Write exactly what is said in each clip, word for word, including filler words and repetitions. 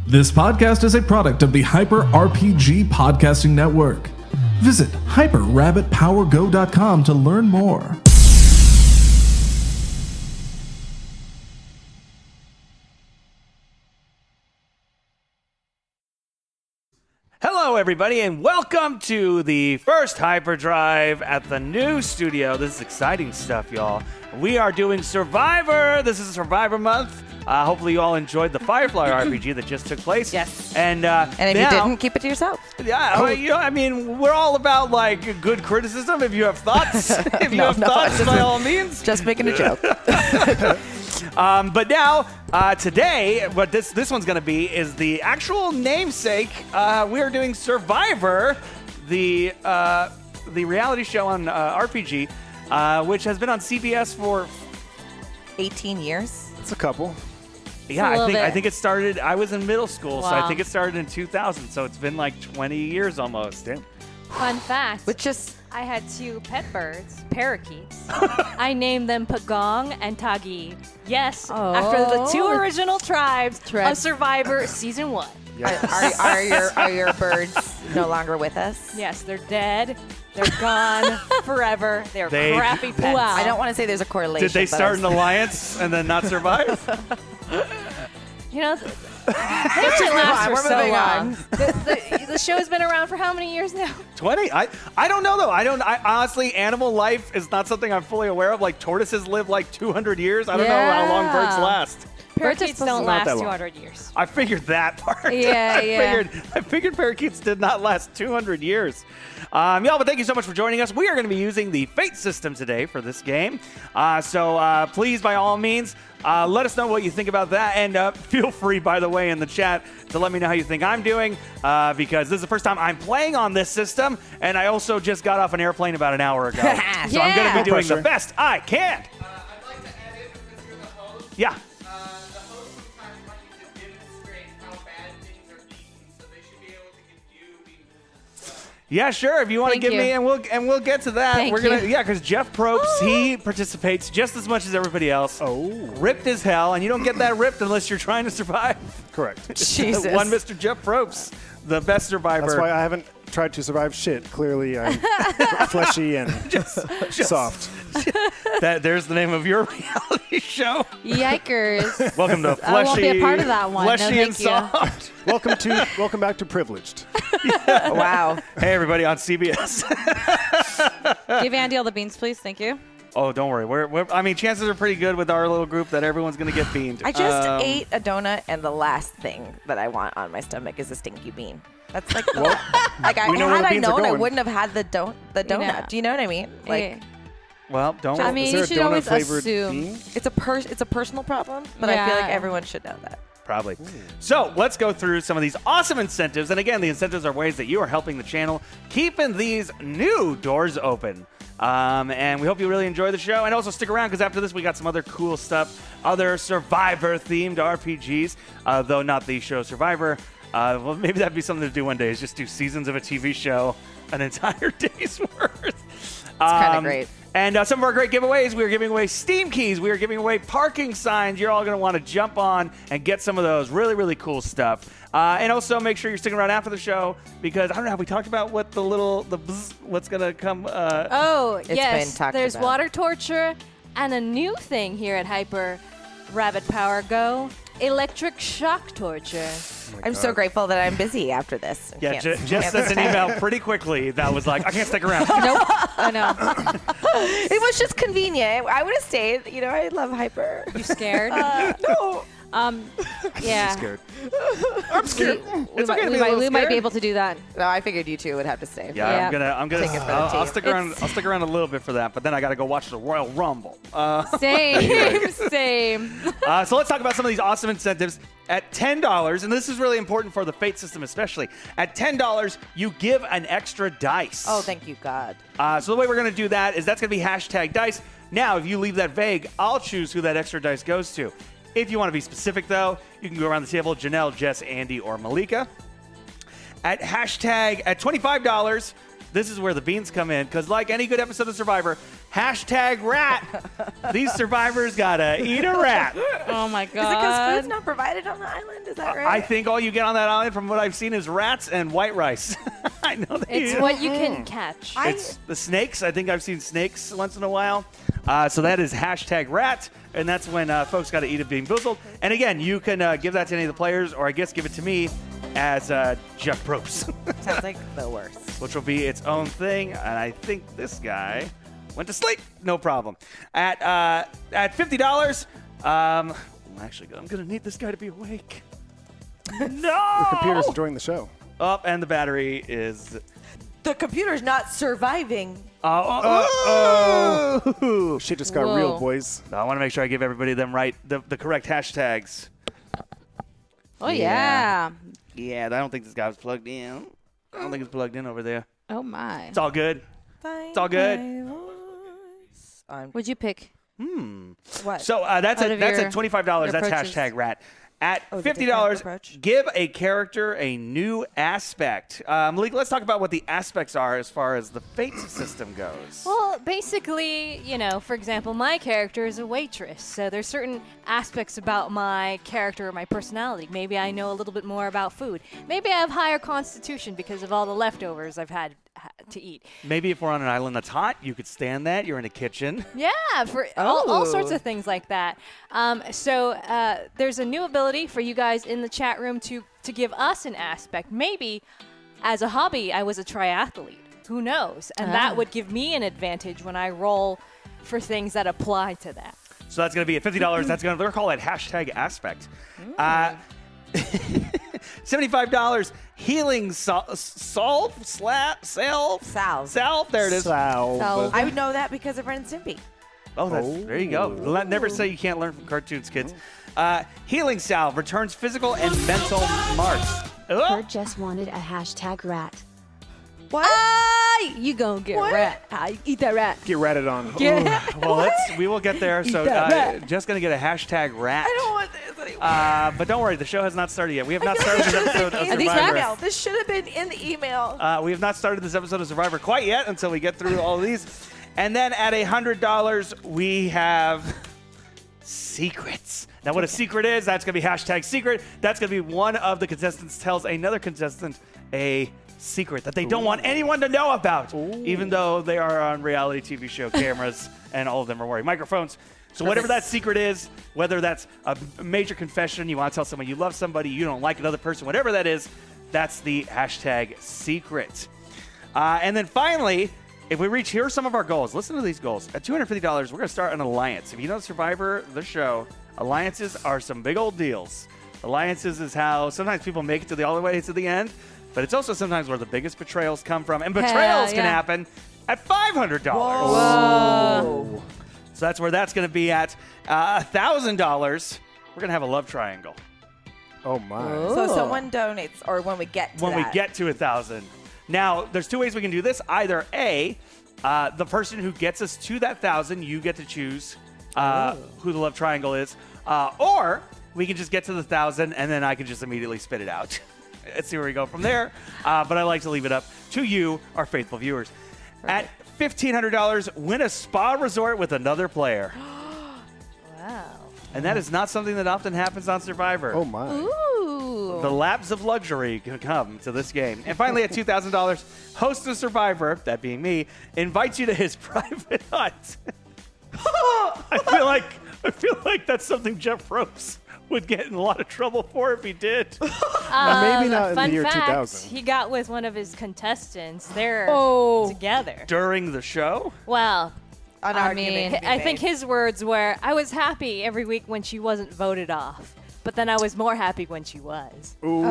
This podcast is a product of the Hyper R P G Podcasting Network. Visit hyper rabbit power go dot com to learn more. Hello, everybody, and welcome to the first Hyperdrive at the new studio. This is exciting stuff, y'all. We are doing Survivor. This is Survivor Month. Uh, hopefully, you all enjoyed the Firefly R P G that just took place. Yes. And uh, And if now, you didn't, keep it to yourself. yeah, I mean, you know, I mean, we're all about like good criticism. If you have thoughts, if you No, have no, thoughts, I by just- all means. Just making a joke. Um, but now, uh, today, what this this one's going to be is the actual namesake. Uh, we are doing Survivor, the uh, the reality show on uh, R P G, uh, which has been on C B S for eighteen years. It's a couple. yeah, a I little think I bit. think it started. I was in middle school, so I Wow. think it started in two thousand. So it's been like twenty years almost. Damn. Fun fact. Which just, I had two pet birds, parakeets. I named them Pagong and Tagi. Yes, Oh. after the two original tribes Tread- of Survivor Season one. are, are, are, your, are your birds no longer with us? Yes, they're dead. They're gone forever. They're They- crappy pets. Wow. I don't want to say there's a correlation. Did they but start I an was- alliance and then not survive? You know, th- they only last on. for We're so moving long. on. The, the, the show's been around for how many years now? twenty? I I don't know though. I don't. I honestly, animal life is not something I'm fully aware of. Like tortoises live like two hundred years. I don't know how long birds Yeah. last. Parakeets supposed don't to- not last that long. two hundred years. I figured that part. Yeah, I yeah. Figured, I figured parakeets did not last two hundred years. Um, y'all, but thank you so much for joining us. We are going to be using the Fate system today for this game. Uh, so uh, please, by all means, uh, let us know what you think about that. And uh, feel free, by the way, in the chat to let me know how you think I'm doing, uh, because this is the first time I'm playing on this system. And I also just got off an airplane about an hour ago. So I'm going to Yeah. be doing the Pressure. best I can. Uh, I'd like to add in, because you're the host, Yeah. uh, the host sometimes want you to demonstrate how bad things are beaten, so they should be able to give you beaten. Yeah, sure. If you want to Thank give you. me, and we'll and we'll get to that. Thank We're gonna, you. yeah, because Jeff Probst he participates just as much as everybody else. Oh. Ripped as hell, and you don't get that ripped unless you're trying to survive. Correct. Jesus. One Mister Jeff Probst, the best survivor. That's why I haven't tried to survive shit. Clearly, I'm fleshy and soft. that there's the name of your reality show. Yikers. Welcome to Fleshy. I won't be a part of that one. No, Fleshy and thank you. soft. Welcome to welcome back to Privileged. Wow. Hey everybody on C B S. Give Andy all the beans, please. Thank you. Oh, don't worry. We're, we're I mean, chances are pretty good with our little group that everyone's gonna get beamed. I just Um, ate a donut, and the last thing that I want on my stomach is a stinky bean. That's like, the, like I, we know where had the I beans are known, I going. wouldn't have had the don- the You know. donut. Do you know what I mean? Like, Eh. Well, don't. I mean, Is you there a should always donut-flavored assume. bean? it's a per- it's a personal problem, but I feel like Yeah. everyone should know that. Probably. So let's go through some of these awesome incentives. And again, the incentives are ways that you are helping the channel, keeping these new doors open. Um, and we hope you really enjoy the show. And also stick around because after this, we got some other cool stuff, other Survivor-themed R P Gs, uh, though not the show Survivor. Uh, well, maybe that'd be something to do one day, is just do seasons of a T V show, an entire day's worth. It's kinda great. And uh, some of our great giveaways, we are giving away Steam keys. We are giving away parking signs. You're all going to want to jump on and get some of those. Really, really cool stuff. Uh, and also make sure you're sticking around after the show because, I don't know, have we talked about what the little, the bzz, what's going to come? Uh, Oh, been yes. talked There's about. water torture and a new thing here at Hyper Rabbit Power Go, electric shock torture. I'm so grateful that I'm busy after this. and yeah, can't- J- Jess can't sent an stay. email pretty quickly that was like, I can't stick around. Nope. I know. It was just convenient. I would have stayed. You know, I love Hyper. You scared? no. um, yeah. Scared. I'm scared. We, It's might, okay to we, be a might, little we might be scared. able to do that. No, I figured you two would have to stay. Yeah, Yeah. I'm gonna, I'm gonna, Take it for the I'll, I'll team. stick around. It's- I'll stick around a little bit for that, but then I got to go watch the Royal Rumble. Uh, Same, same. Uh, so let's talk about some of these awesome incentives. At ten dollars, and this is really important for the Fate system especially, at ten dollars, you give an extra dice. Oh, thank you, God. Uh, so the way we're going to do that is that's going to be hashtag dice. Now, if you leave that vague, I'll choose who that extra dice goes to. If you want to be specific, though, you can go around the table, Janelle, Jess, Andy, or Malika. At hashtag, at twenty-five dollars, this is where the beans come in. Because like any good episode of Survivor, hashtag rat. These survivors gotta eat a rat. Oh my Is it because god. food's not provided on the island? Is that right? I think all you get on that island, from what I've seen, is rats and white rice. I know that It's you- what you can catch. I- It's the snakes. I think I've seen snakes once in a while. Uh, so that is hashtag rat, and that's when uh, folks got to eat a Bean Boozled. And again, you can uh, give that to any of the players, or I guess give it to me as uh, Jeff Probst, Sounds like the worst. which will be its own thing. And I think this guy went to sleep. No problem. At uh, at fifty dollars, um, actually, I'm going to need this guy to be awake. No! Computer's enjoying the show. Up, and the battery is... The computer's not surviving. Uh, oh, oh, oh. Shit just got Whoa. real, boys. I want to make sure I give everybody them right, the, the correct hashtags. Oh yeah. Yeah, I don't think this guy was plugged in. I don't think it's plugged in over there. Oh my. It's all good. It's all good. I'm, What'd you pick? what? So uh, that's Out a of that's your- at twenty-five dollars. your That's approaches. hashtag rat. At Oh, the fifty different dollars, approach. give a character a new aspect. Um, Malik, let's talk about what the aspects are as far as the fate system goes. Well, basically, you know, for example, my character is a waitress, so there's certain aspects about my character or my personality. Maybe I know a little bit more about food. Maybe I have higher constitution because of all the leftovers I've had ha- to eat. Maybe if we're on an island that's hot, you could stand that. You're in a kitchen. Yeah, for all, all Oh. sorts of things like that. Um, so uh, there's a new ability for you guys in the chat room to to give us an aspect. Maybe as a hobby, I was a triathlete. Who knows? And Ah. that would give me an advantage when I roll for things that apply to that. So that's going to be at fifty dollars. That's going to, they're calling it hashtag aspect. Uh, seventy-five dollars, healing sol- solve, slap, salve, Salve. salve. There it is. Salve. Salve. I would know that because of Ren and Stimpy. Oh, that's, there you go. Let, never say you can't learn from cartoons, kids. Uh, healing salve returns physical and mental marks. Oh, Bert just wanted a hashtag rat. What? Ah, you gonna get What? rat. I eat that rat. Get ratted on. well, let's, we will get there. So, that uh, rat. just going to get a hashtag rat. I don't want this anymore. Uh, but don't worry, the show has not started yet. We have not I feel started like this it episode should of be in the Survivor. email. This should have been in the email. Uh, we have not started this episode of Survivor quite yet until we get through all of these. And then at one hundred dollars, we have secrets. Now, what a secret is, that's going to be hashtag secret. That's going to be one of the contestants tells another contestant a secret that they don't want anyone to know about, even though they are on reality T V show cameras and all of them are wearing microphones. So whatever that secret is, whether that's a major confession, you want to tell someone you love somebody, you don't like another person, whatever that is, that's the hashtag secret. Uh, and then finally, if we reach, here are some of our goals. Listen to these goals. At two hundred fifty dollars, we're going to start an alliance. If you know Survivor, the show, alliances are some big old deals. Alliances is how sometimes people make it to the all the way to the end, but it's also sometimes where the biggest betrayals come from. And betrayals can yeah. happen at five hundred dollars. Whoa. So that's where that's going to be at. Uh, one thousand dollars, we're going to have a love triangle. Oh, my. So someone donates, or when we get to when that. we get to a thousand. Now, there's two ways we can do this. Either A, uh, the person who gets us to that thousand, you get to choose uh, who the love triangle is, uh, or we can just get to the thousand and then I can just immediately spit it out. Let's see where we go from there. Uh, but I like to leave it up to you, our faithful viewers. At fifteen hundred dollars, win a spa resort with another player. Wow. And that is not something that often happens on Survivor. Oh, my. Ooh. The labs of luxury can come to this game. And finally, at two thousand dollars, host of Survivor, that being me, invites you to his private hut. I feel like I feel like that's something Jeff Probst would get in a lot of trouble for if he did. Uh, maybe not in the Fun year fact, two thousand. he got with one of his contestants. They're Oh. together. During the show? Well, An I argument mean, can be I think made. his words were, I was happy every week when she wasn't voted off, but then I was more happy when she was. Yeah,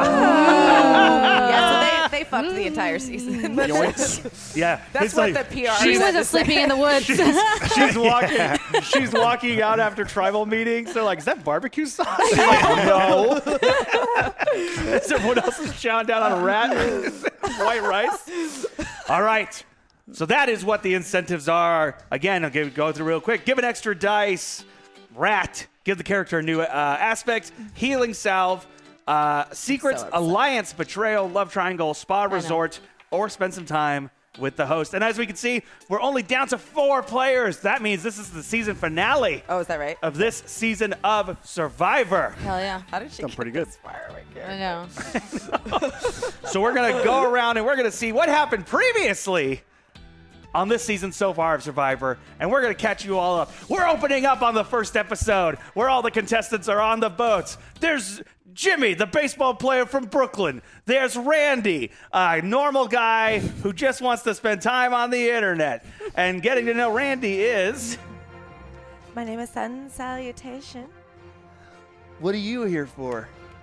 so they, they fucked the entire season. Yeah. That's it's what like, the P R She said wasn't to say. sleeping in the woods. she's walking she's walking out after tribal meetings. They're like, is that barbecue sauce? She's like, no. As everyone else is chowing down on a rat and white rice. All right. So that is what the incentives are. Again, I'll give, go through real quick. Give an extra dice. Rat. Give the character a new uh, aspect. Healing salve. Uh, secrets. So upset. Alliance. Betrayal. Love triangle. Spa resort. Or spend some time with the host. And as we can see, we're only down to four players. That means this is the season finale Oh, is that right? of this season of Survivor. Hell yeah. How did she Done get pretty good. this far? Oh my God. I know. So we're going to go around and we're going to see what happened previously on this season so far of Survivor, and we're going to catch you all up. We're opening up on the first episode where all the contestants are on the boats. There's Jimmy, the baseball player from Brooklyn. There's Randy, a normal guy who just wants to spend time on the internet. And getting to know Randy is... My name is Sun Salutation. What are you here for?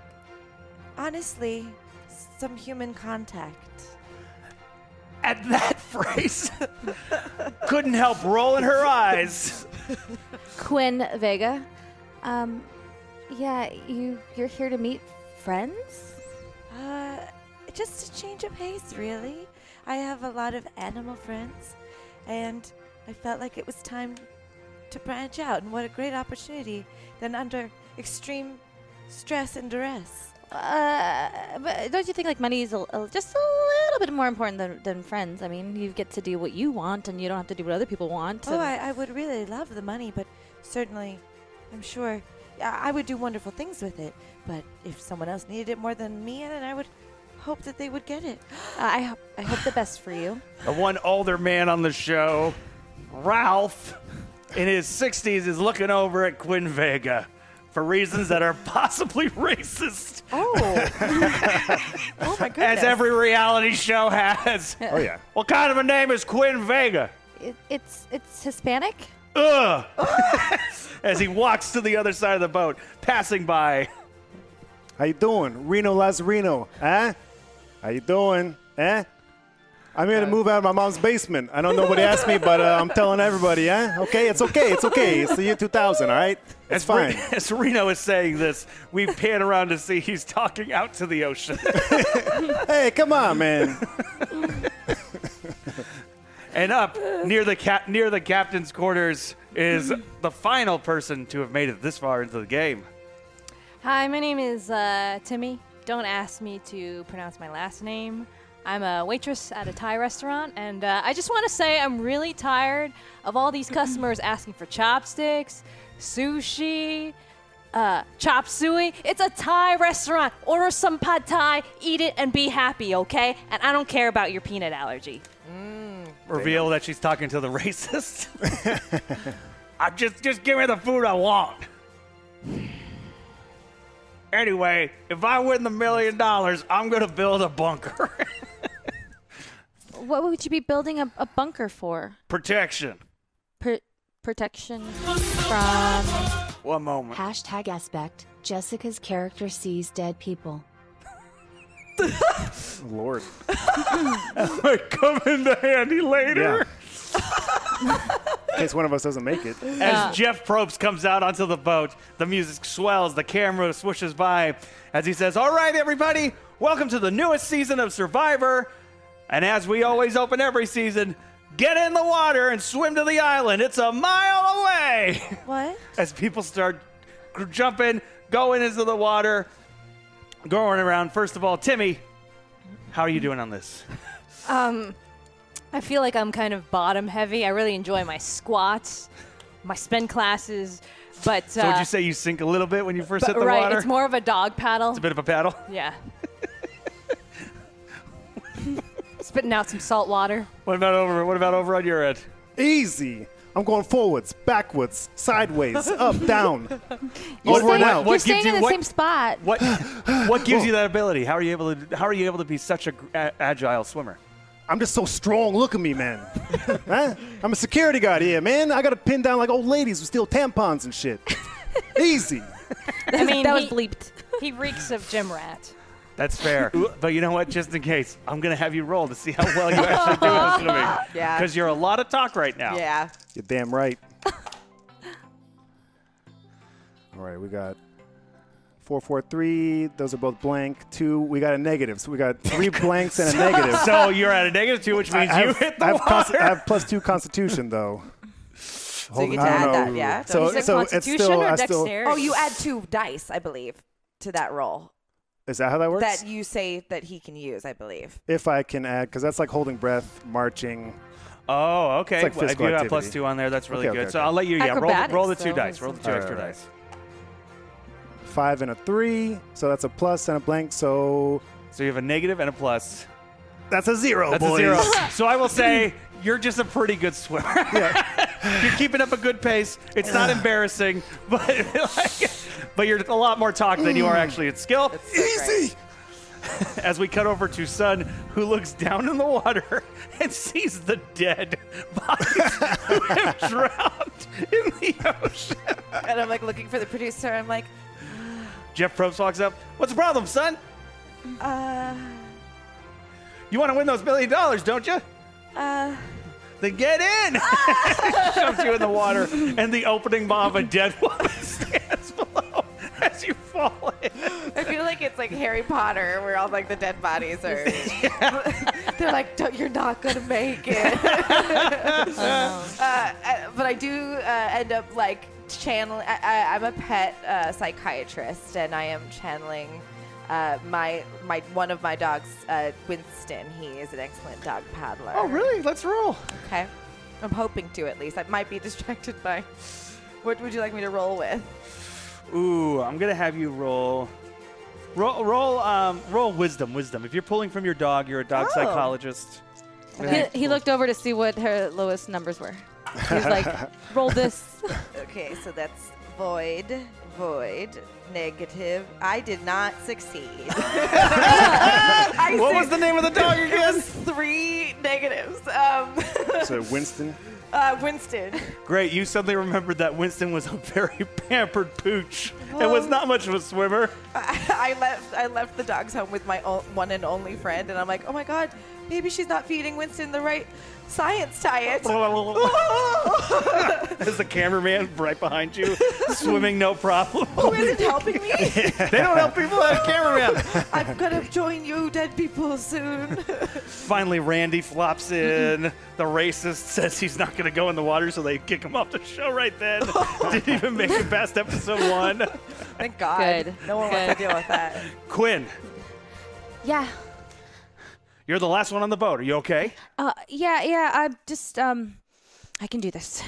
Honestly, some human contact. At that phrase, couldn't help rolling her eyes. Quinn Vega. Um, yeah, you you're here to meet friends? Uh, just a change of pace, really. I have a lot of animal friends, and I felt like it was time to branch out. And what a great opportunity than under extreme stress and duress. Uh, but don't you think like money is a, a, just a little bit more important than, than friends? I mean, you get to do what you want, and you don't have to do what other people want. Oh, and- I, I would really love the money, but certainly, I'm sure I, I would do wonderful things with it. But if someone else needed it more than me, then I would hope that they would get it. Uh, I hope I hope the best for you. The one older man on the show, Ralph, in his sixties, is looking over at Quinn Vega for reasons that are possibly racist. Oh. Oh, my goodness. As every reality show has. Oh, yeah. What kind of a name is Quinn Vega? It, it's it's Hispanic. Ugh. As he walks to the other side of the boat, passing by. How you doing? Reno Lazarino, eh? How you doing, eh? I'm here to move out of my mom's basement. I know nobody asked me, but uh, I'm telling everybody, eh? Okay, it's okay, it's okay. It's the year two thousand, all right? It's As fine. Re- as Reno is saying this, we pan around to see he's talking out to the ocean. Hey, come on, man. And up near the cap- near the captain's quarters is the final person to have made it this far into the game. Hi, my name is uh, Timmy. Don't ask me to pronounce my last name. I'm a waitress at a Thai restaurant, and uh, I just want to say I'm really tired of all these customers asking for chopsticks, sushi, uh, chop suey. It's a Thai restaurant. Order some pad Thai, eat it, and be happy, okay? And I don't care about your peanut allergy. Reveal that she's talking to the racist. I just just give me the food I want. Anyway, if I win the million dollars, I'm gonna build a bunker. What would you be building a, a bunker for? Protection. Pr- protection from. One moment. Hashtag aspect. Jessica's character sees dead people. Lord. Might come into handy later. In case one of us doesn't make it. As Jeff Probst comes out onto the boat, the music swells, the camera swooshes by as he says, "All right, everybody, welcome to the newest season of Survivor. And as we always open every season, get in the water and swim to the island. It's a mile away." What? As people start gr- jumping, going into the water, going around. First of all, Timmy, how are you doing on this? Um, I feel like I'm kind of bottom heavy. I really enjoy my squats, my spin classes, but uh, So would you say you sink a little bit when you first but- hit the right, water? it's more of a dog paddle. It's a bit of a paddle. Yeah. Spitting out some salt water. What about over? What about over on your end? Easy. I'm going forwards, backwards, sideways, up, down, You're over and staying, out. you're What staying gives in you- the what- same spot. What what gives you that ability? How are you able to How are you able to be such a, gr- a agile swimmer? I'm just so strong. Look at me, man. Huh? I'm a security guard here, man. I got to pin down like old ladies who steal tampons and shit. Easy. I mean, that was he, bleeped. he reeks of gym rat. That's fair. But you know what? Just in case, I'm gonna have you roll to see how well you actually do this to me. Yeah. Because you're a lot of talk right now. Yeah. You're damn right. All right, we got four, four, three. Those are both blank. Two. We got a negative. So we got three blanks and a negative. So you're at a negative two, which means I you have, hit the I have, water. const- I have plus two Constitution though. So you get to I add don't that, know. yeah? So, Is it so it's Constitution still. or I still. dexterity? Oh, you add two dice, I believe, to that roll. Is that how that works? that you say that he can use, I believe. If I can add, because that's like holding breath, marching. Oh, okay. It's like Well, if physical you have activity. plus two on there, that's really Okay, good. okay, So okay. I'll let you, yeah, roll the, Acrobatics, roll the two though, dice. is Roll the two All right, extra all right. dice. Five and a three, so that's a plus and a blank. So So you have a negative and a plus. that's a zero, That's boys. a zero. So I will say you're just a pretty good swimmer. You're keeping up a good pace. It's not embarrassing, but like, but you're a lot more talk than you are actually at skill. Easy. As we cut over to Sun, who looks down in the water and sees the dead bodies who have drowned in the ocean. And I'm like looking for the producer. I'm like, Jeff Probst walks up. What's the problem, son? uh, You want to win those million dollars, don't you? uh. Then get in! Shoves you in the water, and the opening bomb of a dead woman stands below as you fall in. I feel like it's like Harry Potter, where all like the dead bodies are. They're like, Don't, "You're not gonna make it." uh, uh, but I do uh, end up like channeling. I, I, I'm a pet uh, psychiatrist, and I am channeling uh, my my one of my dogs, uh, Winston. He is an excellent dog paddler. Oh, really? Let's roll. Okay, I'm hoping to at least. I might be distracted by. What would you like me to roll with? Ooh, I'm gonna have you roll. Roll, roll, um, roll wisdom, wisdom. If you're pulling from your dog, you're a dog Oh. psychologist. He, he looked over to see what her lowest numbers were. He was like, roll this. Okay, so that's void, void, negative. I did not succeed. I What said- was the name of the dog It again? was three negatives. Um, So Winston. uh, Winston. Great, you suddenly remembered that Winston was a very pampered pooch and was not much of a swimmer. I, I left. I left the dog's home with my o- one and only friend, and I'm like, oh my god, maybe she's not feeding Winston the right science diet. As the cameraman right behind you, swimming no problem. Who isn't helping me? They don't help people out of cameraman. I'm gonna join you, dead people, soon. Finally, Randy flops in. The racist says he's not going to go in the water, so they kick him off the show right then. Didn't even make it past episode one. Thank God. Good. No one wants to deal with that. Quinn, Yeah. you're the last one on the boat. Are you okay? Uh, yeah, yeah. I'm just, um, I can do this.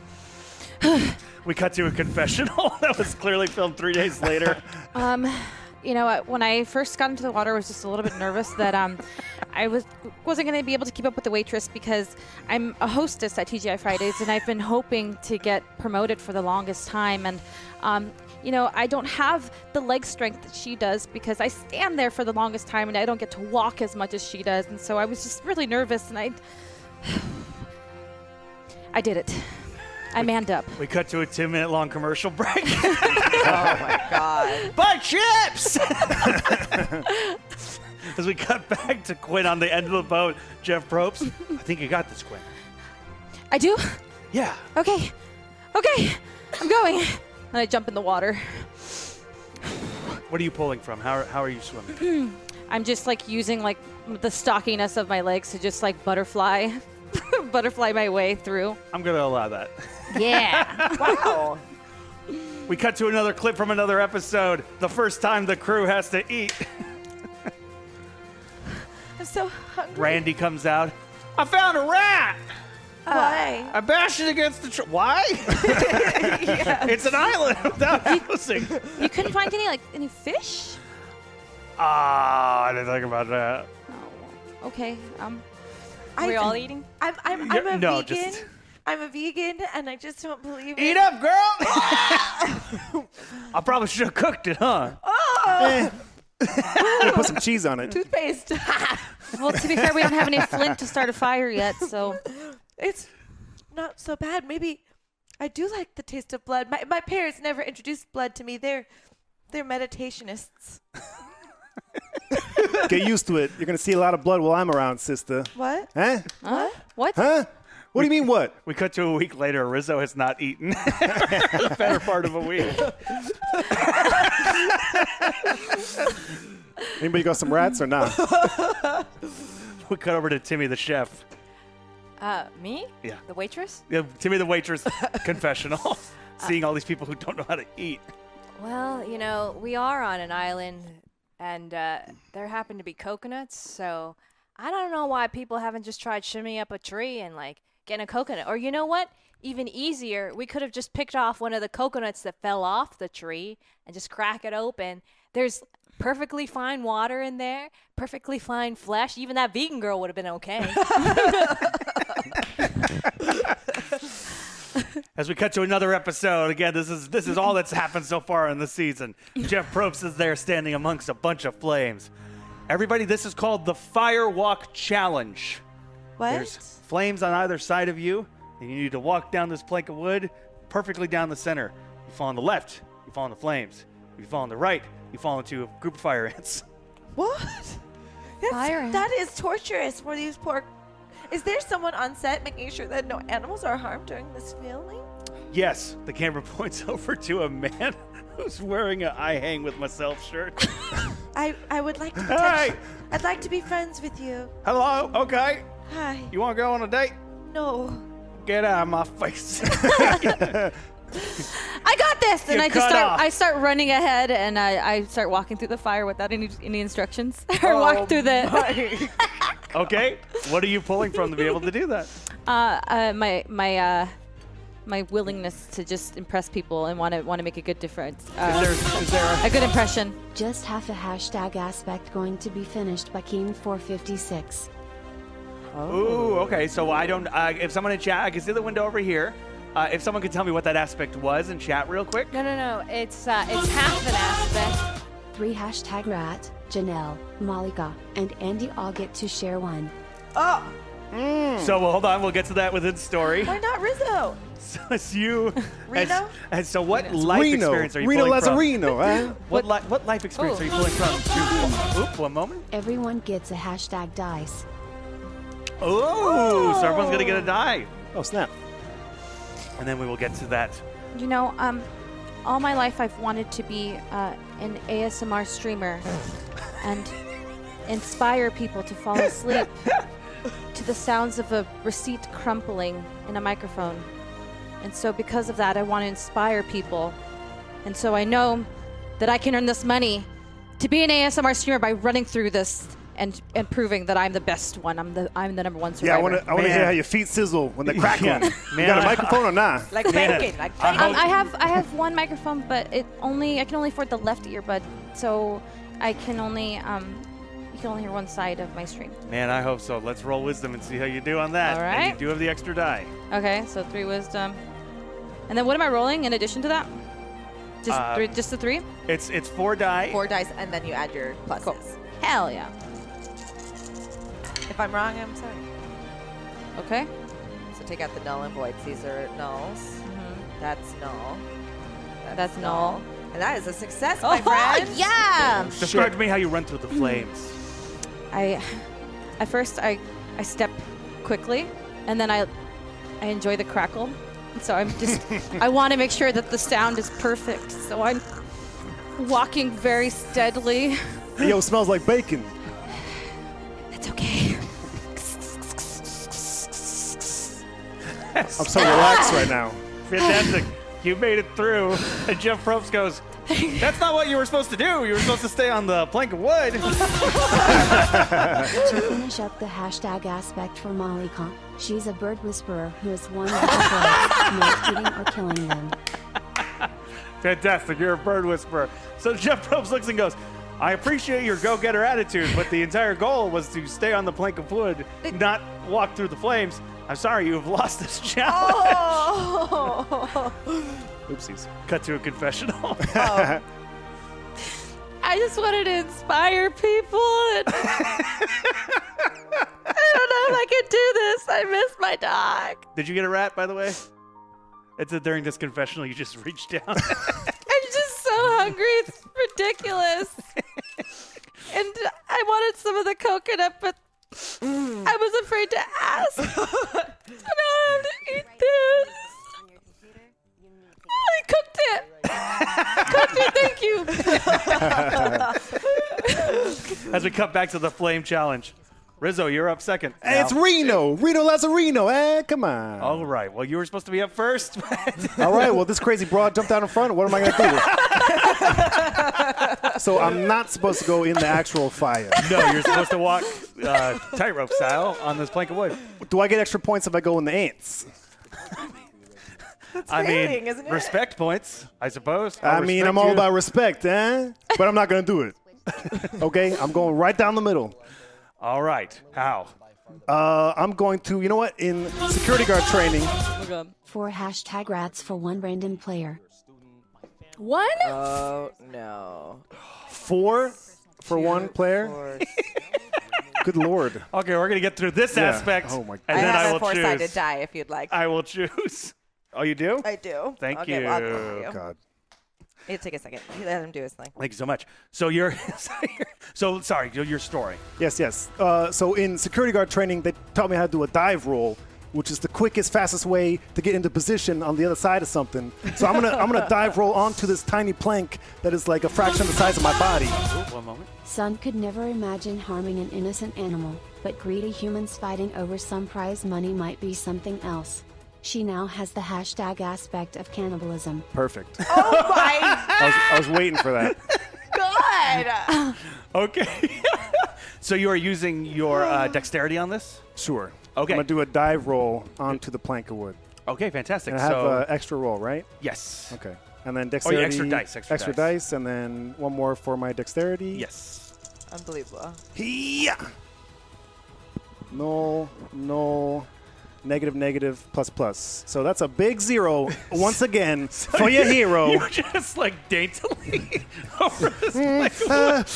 We cut to a confessional that was clearly filmed three days later. Um, you know, uh, when I first got into the water, I was just a little bit nervous that um, I was wasn't going to be able to keep up with the waitress because I'm a hostess at T G I Fridays, and I've been hoping to get promoted for the longest time. And um, you know, I don't have the leg strength that she does because I stand there for the longest time, and I don't get to walk as much as she does. And so I was just really nervous, and I, I did it. I manned up. We cut to a ten-minute long commercial break. Oh my God. Buy chips! As we cut back to Quinn on the end of the boat, Jeff Probst, I think you got this, Quinn. I do? Yeah. Okay. Okay. I'm going. And I jump in the water. What are you pulling from? How, how are you swimming? I'm just like using like the stockiness of my legs to just like butterfly, butterfly my way through. I'm going to allow that. Yeah. Wow. We cut to another clip from another episode. The first time the crew has to eat. I'm so hungry. Randy comes out. I found a rat. Why? I bashed it against the tree. Why? It's an island without housing. You couldn't find any like any fish? Ah, I didn't think about that. Oh, okay. Um. I- We're all eating? I'm, I'm, Yeah, I'm a no, vegan. just- I'm a vegan, and I just don't believe Eat it. up, girl. I probably should have cooked it, huh? Oh, Put some cheese on it. toothpaste. Well, to be fair, we don't have any flint to start a fire yet, so It's not so bad. Maybe I do like the taste of blood. My my parents never introduced blood to me. They're they're meditationists. Get used to it. You're gonna see a lot of blood while I'm around, sister. What? Huh? huh? What? Huh? What do you mean what? We cut to a week later. Rizzo has not eaten the better part of a week. Anybody got some rats or not? We cut over to Timmy the chef. Uh, me? Yeah. The waitress? Yeah, Timmy the waitress confessional. Seeing all these people who don't know how to eat. Well, you know, we are on an island and uh, there happened to be coconuts. So I don't know why people haven't just tried shimmying up a tree and like getting a coconut. Or you know what? Even easier, we could have just picked off one of the coconuts that fell off the tree and just crack it open. There's perfectly fine water in there, perfectly fine flesh. Even that vegan girl would have been okay. As we cut to another episode, again, this is this is all that's happened so far in the season. Jeff Probst is there standing amongst a bunch of flames. Everybody, this is called the Firewalk Challenge. What? There's flames on either side of you, and you need to walk down this plank of wood perfectly down the center. You fall on the left, you fall in the flames. If you fall on the right, you fall into a group of fire ants. What? That's, Fire ants. that is torturous for these poor. Is there someone on set making sure that no animals are harmed during this filming? Yes, the camera points over to a man who's wearing a I hang with myself shirt. I I would like to. Hey! Touch, I'd like to be friends with you. Hello, okay. Hi. You want to go on a date? No. Get out of my face. I got this, and You're I just cut start. off. I start running ahead, and I, I start walking through the fire without any any instructions. or Oh walk through the. Okay, what are you pulling from to be able to do that? uh, uh, my my uh, my willingness to just impress people and want to want to make a good difference. Uh, Is there, is there a, a good impression. Just half a hashtag aspect going to be finished by Keen four fifty-six. Ooh, okay, so I don't, uh, if someone in chat, I can see the window over here. Uh, if someone could tell me what that aspect was in chat real quick. No, no, no. It's uh, it's half an aspect. Three hashtag rat, Janelle, Malika, and Andy all get to share one. Oh, So well, hold on, we'll get to that within story. why not Rizzo? So it's you. Reno? as- And so what life Reno. experience are you Reno pulling from? Lazzarino, huh? What, li- what life experience Ooh. are you pulling from? To, oop, one moment. Everyone gets a hashtag dice. Ooh, so everyone's going to get a die. Oh, snap. And then we will get to that. You know, um, all my life I've wanted to be uh, an A S M R streamer and inspire people to fall asleep to the sounds of a receipt crumpling in a microphone. And so because of that, I want to inspire people. And so I know that I can earn this money to be an A S M R streamer by running through this and and proving that I'm the best one. I'm the I'm the number one survivor. Yeah, I want to I want to Man. hear how your feet sizzle when they're crackling. Yeah. You Man, got a I- microphone or not? Like Man. bacon, like I bacon. Um, I have I have one microphone, but it only I can only afford the left earbud, so I can only um you can only hear one side of my stream. Man, I hope so. Let's roll wisdom and see how you do on that. All And right. you do have the extra die. Okay, so three wisdom, and then what am I rolling in addition to that? Just Uh, three, just the three? It's it's four die. Four dice, and then you add your pluses. Cool. Hell yeah. If I'm wrong, I'm sorry. Okay. So take out the null and void. These are nulls. Mm-hmm. That's null. That's null. And that is a success, Oh my friend. yeah. Describe to me how you run through the flames. I at first I I step quickly, and then I I enjoy the crackle. So I'm just I want to make sure that the sound is perfect. So I'm walking very steadily. Hey, yo, smells like bacon. It's okay. I'm so relaxed right now. Fantastic. You made it through. And Jeff Probst goes, that's not what you were supposed to do. You were supposed to stay on the plank of wood. To finish up the hashtag aspect for Malika, she's a bird whisperer who is one of the birds, not eating or killing them. Fantastic. You're a bird whisperer. So Jeff Probst looks and goes, I appreciate your go-getter attitude, but the entire goal was to stay on the plank of wood, not walk through the flames. I'm sorry, you have lost this challenge. Oh. Oopsies. Cut to a confessional. Oh. I just wanted to inspire people. And I don't know if I can do this. I miss my dog. Did you get a rat, by the way? It's a, during this confessional, you just reached down. I'm just so hungry. It's ridiculous. And I wanted some of the coconut, but I was afraid to ask. I don't have to eat this. Oh, I cooked it. Cooked it. Thank you. As we cut back to the flame challenge. Rizzo, you're up second. Hey, now. it's Reno. Reno Lazzarino. Eh, come on. All right. Well, you were supposed to be up first. All right. Well, this crazy broad jumped out in front. What am I going to do? So I'm not supposed to go in the actual fire. No, you're supposed to walk uh, tightrope style on this plank of wood. Do I get extra points if I go in the ants? I failing, mean, isn't it? respect points, I suppose. I I'll mean, respect I'm all you. about respect, eh? But I'm not going to do it. Okay? I'm going right down the middle. All right. How? Uh, I'm going to, you know what? In security guard training, Four hashtag rats for one random player. One? Oh, no. four for one player. Good Lord. Okay, we're going to get through this Yeah. aspect, Oh, my and I then have I a will four-sided choose. die if you'd like. I will choose. Oh, you do? I do. Thank okay, well, I'll give it to you. you. God. It'll take a second. Let him do his thing. Thank you so much. So you're, so sorry, your your story. Yes, yes. Uh, so in security guard training, they taught me how to do a dive roll, which is the quickest, fastest way to get into position on the other side of something. So I'm gonna I'm gonna dive roll onto this tiny plank that is like a fraction of the size of my body. Oh, one moment. Sun could never imagine harming an innocent animal, but greedy humans fighting over some prize money might be something else. She now has the hashtag aspect of cannibalism. Perfect. Oh, my I was, I was waiting for that. God. Okay. So you are using your uh, dexterity on this? Sure. Okay. I'm gonna do a dive roll onto the plank of wood. Okay, fantastic. And I have so uh, extra roll, right? yes. Okay. And then Oh, dexterity. yeah, extra dice, extra dice. dice, and then one more for my dexterity. Yes. Unbelievable. Yeah. No, no, negative, negative, plus, plus. So that's a big zero once again for your hero. You're just like daintily over this plank of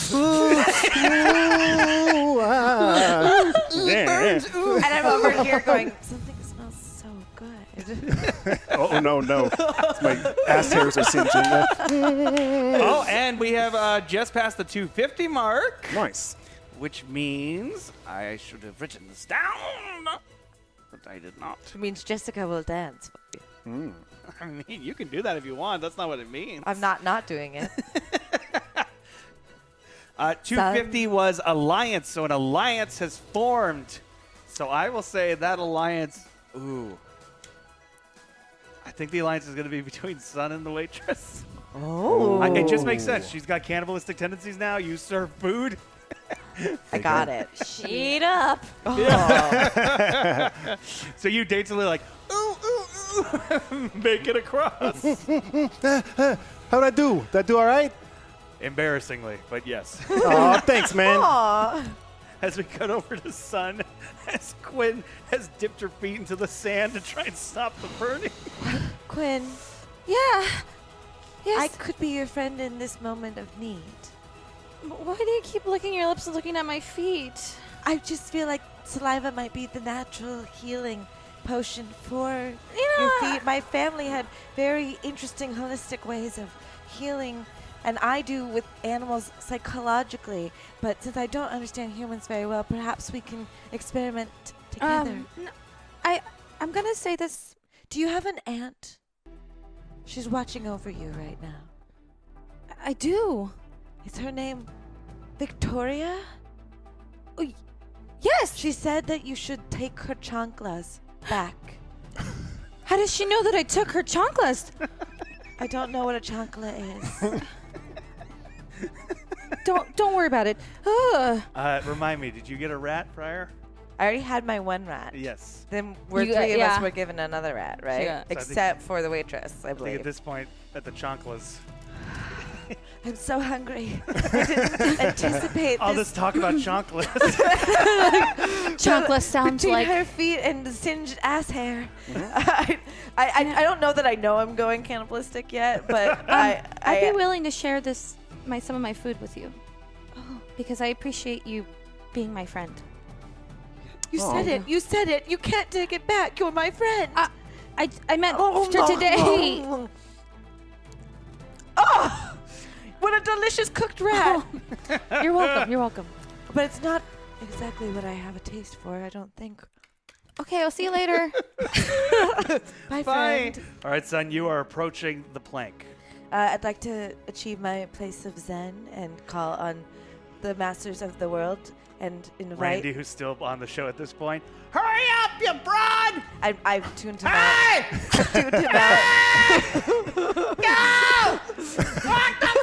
Ooh, ah. Yeah. And I'm over here going, something smells so good. Oh, no, no. My ass hairs are singeing. Oh, and we have uh, just passed the two fifty mark, Nice. which means I should have written this down, but I did not. It means Jessica will dance. I mean, you can do that if you want. That's not what it means. I'm not not doing it. Uh, two fifty was alliance, so an alliance has formed. So I will say that alliance. Ooh. I think the alliance is going to be between Sun and the waitress. Oh. I, it just makes sense. She's got cannibalistic tendencies now. You serve food. I got it. Sheet up. So you daintily like, ooh, ooh, ooh, make it across. How'd I do? Did I do all right? Embarrassingly, but yes. Oh, thanks, man. Aw. As we cut over to Sun, as Quinn has dipped her feet into the sand to try and stop the burning. Quinn, Yeah. Yes. I could be your friend in this moment of need. Why do you keep licking your lips and looking at my feet? I just feel like saliva might be the natural healing potion for You know, your feet. My family had very interesting holistic ways of healing, and I do with animals psychologically. But since I don't understand humans very well, perhaps we can experiment together. Um, no, I, I'm gonna say this. Do you have an aunt? She's watching over you right now. I do. Is her name Victoria? Oh, y- yes. She said that you should take her chanclas back. How does she know that I took her chanclas? I don't know what a chancla is. don't don't worry about it. Ugh. Uh, remind me, did you get a rat prior? I already had my one rat. Yes. Then we're You- three of yeah. us were given another rat, right? Yeah. So I think- Except for the waitress, I I think believe. at this point, at the chanclas, I'm so hungry. I didn't anticipate all this. this talk about chanclas. Chancla sounds Between like her feet and the singed ass hair. I, I, I, I don't know that I know I'm going cannibalistic yet, but I, I, I'd be willing to share this my some of my food with you. Because I appreciate you being my friend. you said it. You said it. You can't take it back. You're my friend. I I, I meant Oh, for no. today. Oh, what a delicious cooked rat. You're welcome. You're welcome. But it's not exactly what I have a taste for, I don't think. Okay, I'll see you later. Bye, Bye. friend. All right, son, you are approaching the plank. Uh, I'd like to achieve my place of Zen and call on the masters of the world and invite. Randy, who's still on the show at this point. Hurry up, you broad! I, I've tuned him Hey! out. I've tuned him out. Go! Walk the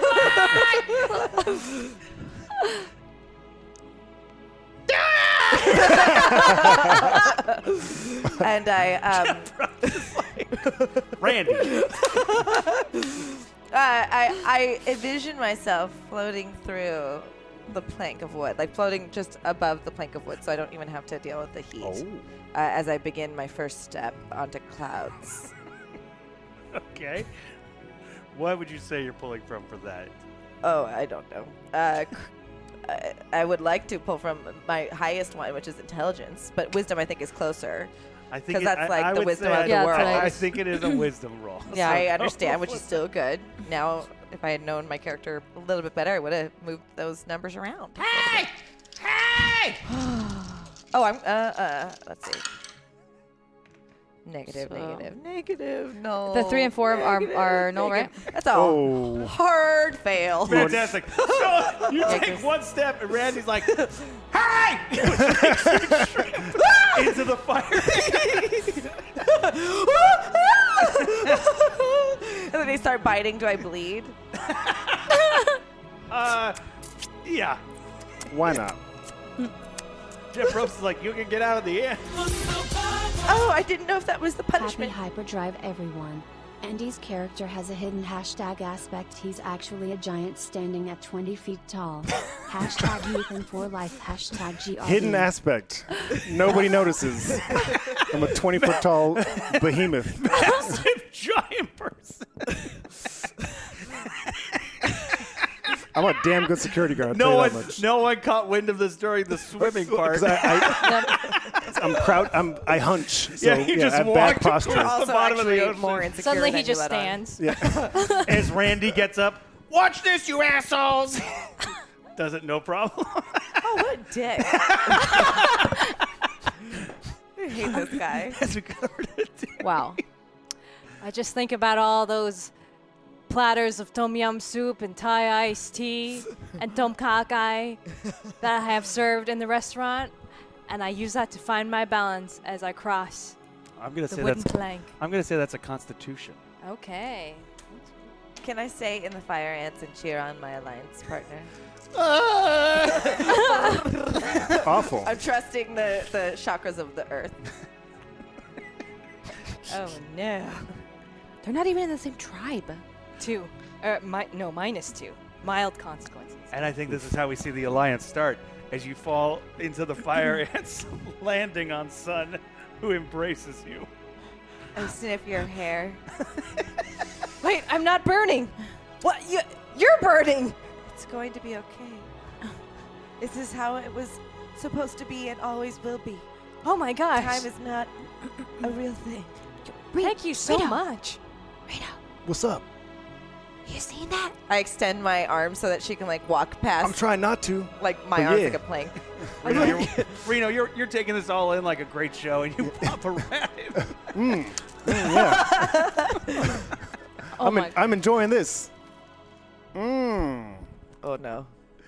And I, um, Randy. uh, I, I envision myself floating through the plank of wood, like floating just above the plank of wood, so I don't even have to deal with the heat. Oh. Uh, as I begin my first step onto clouds. Okay. What would you say you're pulling from for that? Oh, I don't know. Uh, c- I, I would like to pull from my highest one, which is intelligence, but wisdom I think is closer. I think 'Cause it- that's I- like I the would wisdom say of I- the Yeah, that's world. what I, I- think it is a wisdom roll. Yeah, I So- understand, which is still good. Now, if I had known my character a little bit better, I would have moved those numbers around. Hey! Hey! Oh, I'm, uh, uh, let's see. Negative, So- negative, negative, no. The three and four are- negative, are null, right? negative. That's a Oh. hard fail. Fantastic. So you take Yes. one step, and Randy's like, "Hey!" into the fire. And then they start biting. Do I bleed? Uh, yeah. Why not? Jeff Ropes is like, "You can get out of the air." Oh, I didn't know if that was the Happy punishment. hyperdrive, everyone. Andy's character has a hidden hashtag aspect. He's actually a giant standing at twenty feet tall. Hashtag Ethan for life. Hashtag G R B. Hidden aspect. Nobody notices. I'm a twenty foot tall behemoth. Massive giant person. I'm a damn good security guard. I'll No tell one, you that much. no one caught wind of this during the swimming part. 'Cause I, I, I'm proud. I'm. I hunch. So, Yeah, you just I have walked bad posture. across- Also, the bottom of the actually ocean. more insecure Suddenly than he you just let on. stands. As Randy gets up, watch this, you assholes. Does it no problem. Oh, what a dick. I hate this guy. As we covered it. Wow. I just think about all those platters of tom yum soup and Thai iced tea and tom kha gai that I have served in the restaurant, and I use that to find my balance as I cross I'm gonna the say wooden that's. plank. I'm gonna say that's a constitution. Okay. Can I stay in the fire ants and cheer on my alliance partner? Awful. I'm trusting the, the chakras of the earth. Oh, no. They're not even in the same tribe. Two. Uh, mi- no, minus two. Mild consequences. And I think this is how we see the alliance start, as you fall into the fire ants, landing on Sun, who embraces you. I sniff your hair. Wait, I'm not burning. What? You, you're burning. It's going to be okay. This is how it was supposed to be and always will be. Oh my gosh. Time is not a real thing. Thank you so Rito. much. What's up? You seen that? I extend my arm so that she can like walk past. I'm trying not to. Like my But arm's yeah. like a plank. Reno, you're, Reno you're, you're taking this all in like a great show, and you pop around. Mm. Mm, yeah. Oh I'm, my. en- I'm enjoying this. Mmm. Oh no.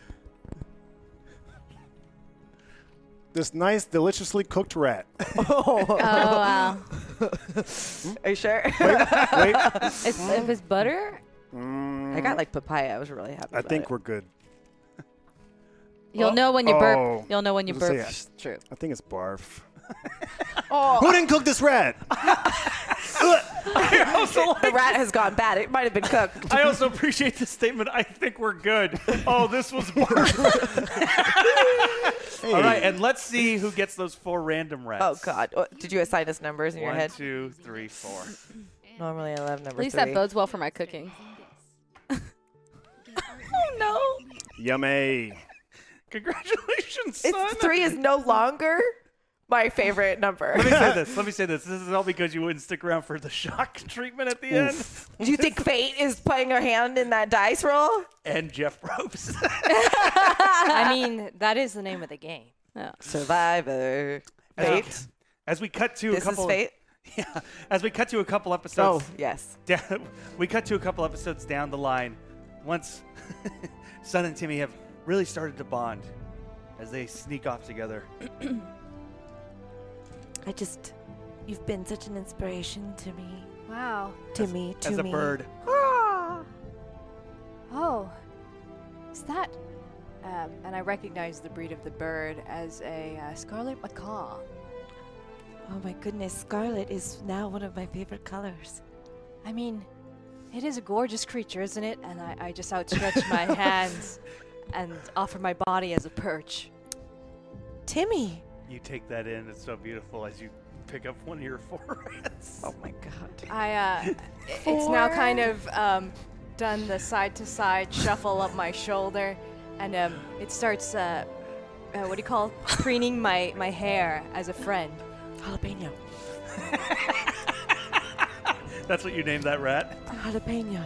This nice, deliciously cooked rat. Oh wow. Are you sure? Wait. Is, if it's butter, Mm, I got like papaya. I was really happy. I about think it. we're good. you'll Oh. know when you Oh. burp. You'll know when you I was gonna burp. say, True. I think it's barf. Oh, Who didn't cook this rat? I also like the rat has gone bad. It might have been cooked. I also appreciate the statement. I think we're good. Oh, this was worse. Hey. All right, and let's see who gets those four random rats. Oh God! Oh, did you assign us numbers in your One, head? two, three, four. Normally I love number At least three. that bodes well for my cooking. Oh no! Yummy. Congratulations, son. It's three is no longer my favorite number. Let me say this. Let me say this. This is all because you wouldn't stick around for the shock treatment at the end. Do you think fate is playing her hand in that dice roll? And Jeff Ropes. I mean, that is the name of the game. Survivor. As Fate. we, as we cut to This a couple. is fate. Yeah. As we cut to a couple Oh episodes. yes. Down, we cut to a couple episodes down the line. Once Son and Timmy have really started to bond as they sneak off together. I just, you've been such an inspiration to me. Wow. To me, to As a me. bird. Oh, is that? Um, and I recognize the breed of the bird as a uh, scarlet macaw. Oh my goodness, scarlet is now one of my favorite colors. I mean, it is a gorgeous creature, isn't it? And I, I just outstretch my hands and offer my body as a perch. Timmy! You take that in. It's so beautiful as you pick up one of your foreheads. Oh my god. I, uh, i- it's now kind of um, done the side-to-side shuffle up my shoulder, and um, it starts, uh, uh, what do you call, preening my, my hair as a friend. Jalapeno. That's what you named that rat? Jalapeno.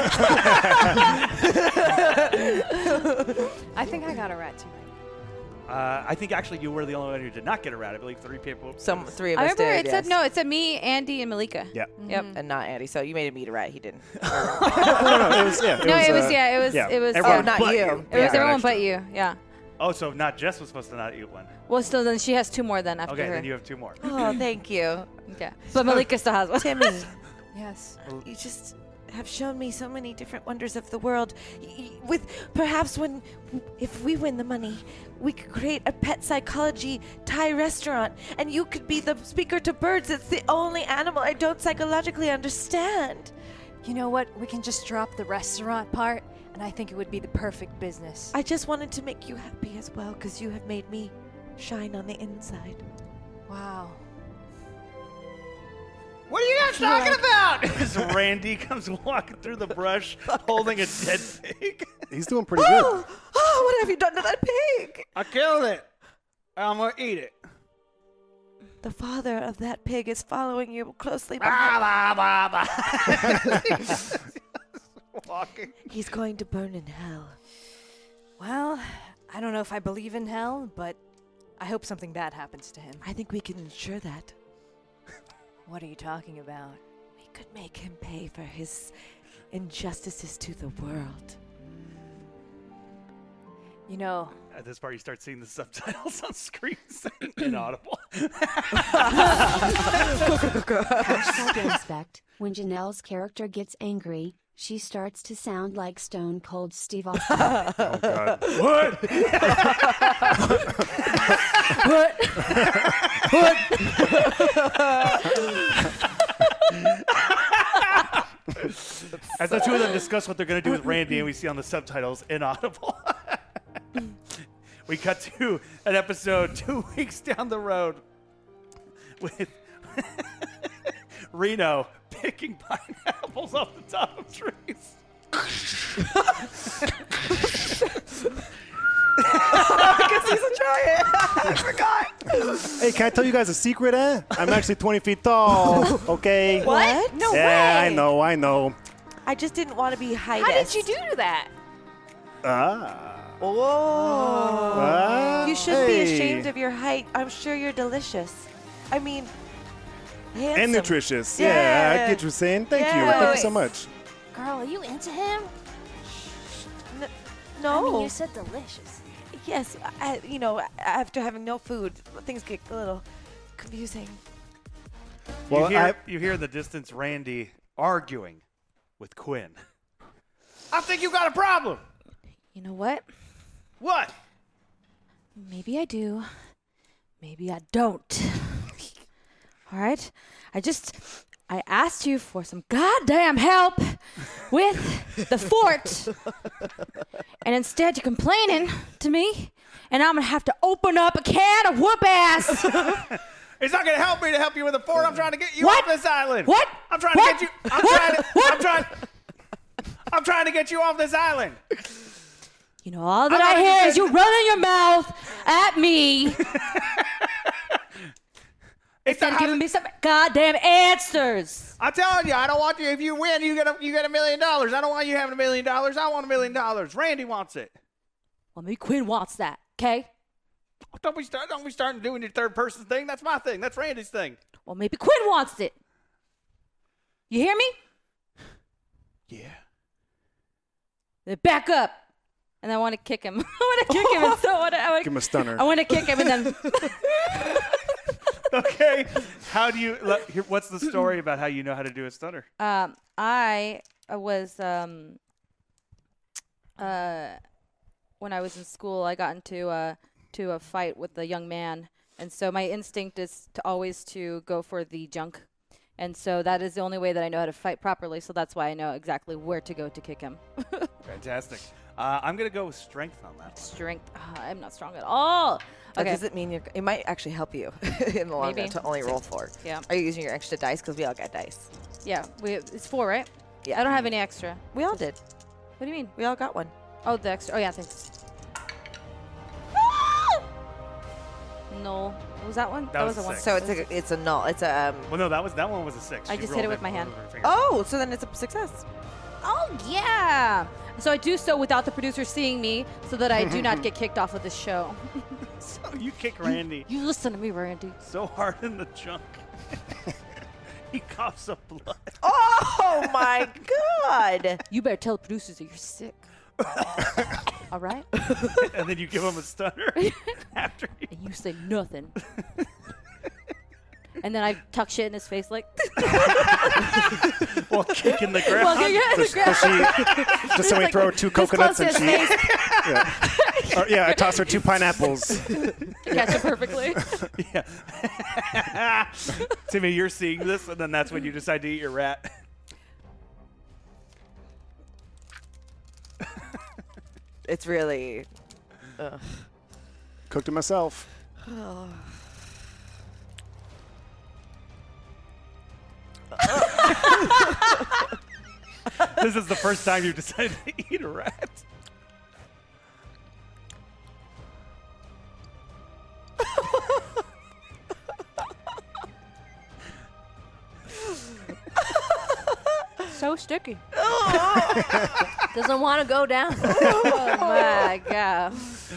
I think I got a rat too. Uh, I think actually you were the only one who did not get a rat. I believe three people. Some three of I us remember did. it yes. said no. It said me, Andy, and Malika. Yeah. Yep, and not Andy. So you made him eat a rat. He didn't. no, no, no, it was, yeah. It No, was, it was uh, yeah. It was yeah. it was. Everyone Oh, not but you. It was Yeah. everyone Extra. but you. Yeah. Oh, so not Jess was supposed to not eat one. Well, still, then she has two more then after Okay, her. then you have two more. Oh, thank you. Yeah. But Malika still has one. Timmy, Yes. you just have shown me so many different wonders of the world. Y- y- With perhaps when, if we win the money, we could create a pet psychology Thai restaurant, and you could be the speaker to birds. It's the only animal I don't psychologically understand. You know what? We can just drop the restaurant part, and I think it would be the perfect business. I just wanted to make you happy as well, because you have made me shine on the inside. Wow. What are you guys talking about? As Randy comes walking through the brush holding a dead pig. He's doing pretty good. Oh, oh, what have you done to that pig? I killed it. I'm going to eat it. The father of that pig is following you closely Bah, behind. bah, bah, bah. Walking. He's going to burn in hell. Well, I don't know if I believe in hell, but I hope something bad happens to him. I think we can ensure that. What are you talking about? We could make him pay for his injustices to the world. You know, At this part, you start seeing the subtitles on screen saying inaudible. Hashtag inspect. When Janelle's character gets angry, she starts to sound like Stone Cold Steve Austin. Oh, God. What? As the two of them discuss what they're going to do with Randy, and we see on the subtitles inaudible. We cut to an episode two weeks down the road with Reno picking pineapples off the top of trees. Because he's a giant. I forgot. Hey, can I tell you guys a secret, eh? I'm actually twenty feet tall, okay? What? no yeah, way. I know, I know. I just didn't want to be high. How did you do that? Ah. Whoa. Ah, You shouldn't be hey. ashamed of your height. I'm sure you're delicious. I mean, handsome. And nutritious. Yeah, Yeah. I get what you're saying. Thank you. Yeah. Thank you so much. Girl, are you into him? N- no. I mean, you said delicious. Yes, I, you know, after having no food, things get a little confusing. Well, you, hear, I- you hear in the distance Randy arguing with Quinn. I think you got a problem. You know what? What? Maybe I do. Maybe I don't. All right? I just I asked you for some goddamn help with the fort. And instead you're complaining to me, and I'm going to have to open up a can of whoop ass. It's not going to help me to help you with the fort. I'm trying to get you What? off this island. What? I'm trying What? to get you. I'm What? trying to. What? I'm trying. I'm trying to get you off this island. You know, all that I'm I not hear gonna- is you running your mouth at me. It's Instead not of giving me some goddamn answers. I'm telling you, I don't want you. If you win, you get a you get a million dollars. I don't want you having a million dollars. I want a million dollars. Randy wants it. Well, maybe Quinn wants that, okay? Don't we start? Don't we start doing your third person thing? That's my thing. That's Randy's thing. Well, maybe Quinn wants it. You hear me? Yeah. Then back up and I want to kick him. I want to kick him, and so I want to. I wanna, Give him a stunner. I want to kick him, and then. Okay. How do you? Let, here, what's the story about how you know how to do a stunner? Um, I uh, was um, uh, when I was in school, I got into uh, to a fight with a young man, and so my instinct is to always to go for the junk, and so that is the only way that I know how to fight properly. So that's why I know exactly where to go to kick him. Fantastic. Uh, I'm gonna go with strength on that one. Strength. Oh, I'm not strong at all. That Okay. doesn't mean you're. It might actually help you in the long Maybe. run to only roll four. Yeah. Are you using your extra dice? Because we all got dice. Yeah. We. It's four, right? Yeah. I don't have any extra. We all did. What do you mean? We all got one. Oh, the extra. Oh, yeah. Thanks. No. What was that one? That was a a one. six. So it's a it's a null. It's a. Um, Well, no, that was that one was a six. I She just rolled hit it with my hand. with her finger. oh, so then it's a success. Oh yeah. So I do so without the producer seeing me, so that I do not get kicked off of this show. So you kick Randy You listen to me, Randy. so hard in the junk. He coughs up blood. Oh my god! You better tell the producers that you're sick. All right. And then you give him a stunner after you. And you say nothing. And then I tuck shit in his face like. While kicking the ground. Well, yeah, Does, does she, does somebody throw her two coconuts and close to she? his face. Yeah. Or, yeah, I toss her two pineapples. Catch it perfectly. Yeah. Timmy, you're seeing this, and then that's when you decide to eat your rat. It's really. Ugh. Cooked it myself. This is the first time you've decided to eat a rat. So sticky. Doesn't want to go down. Oh my god.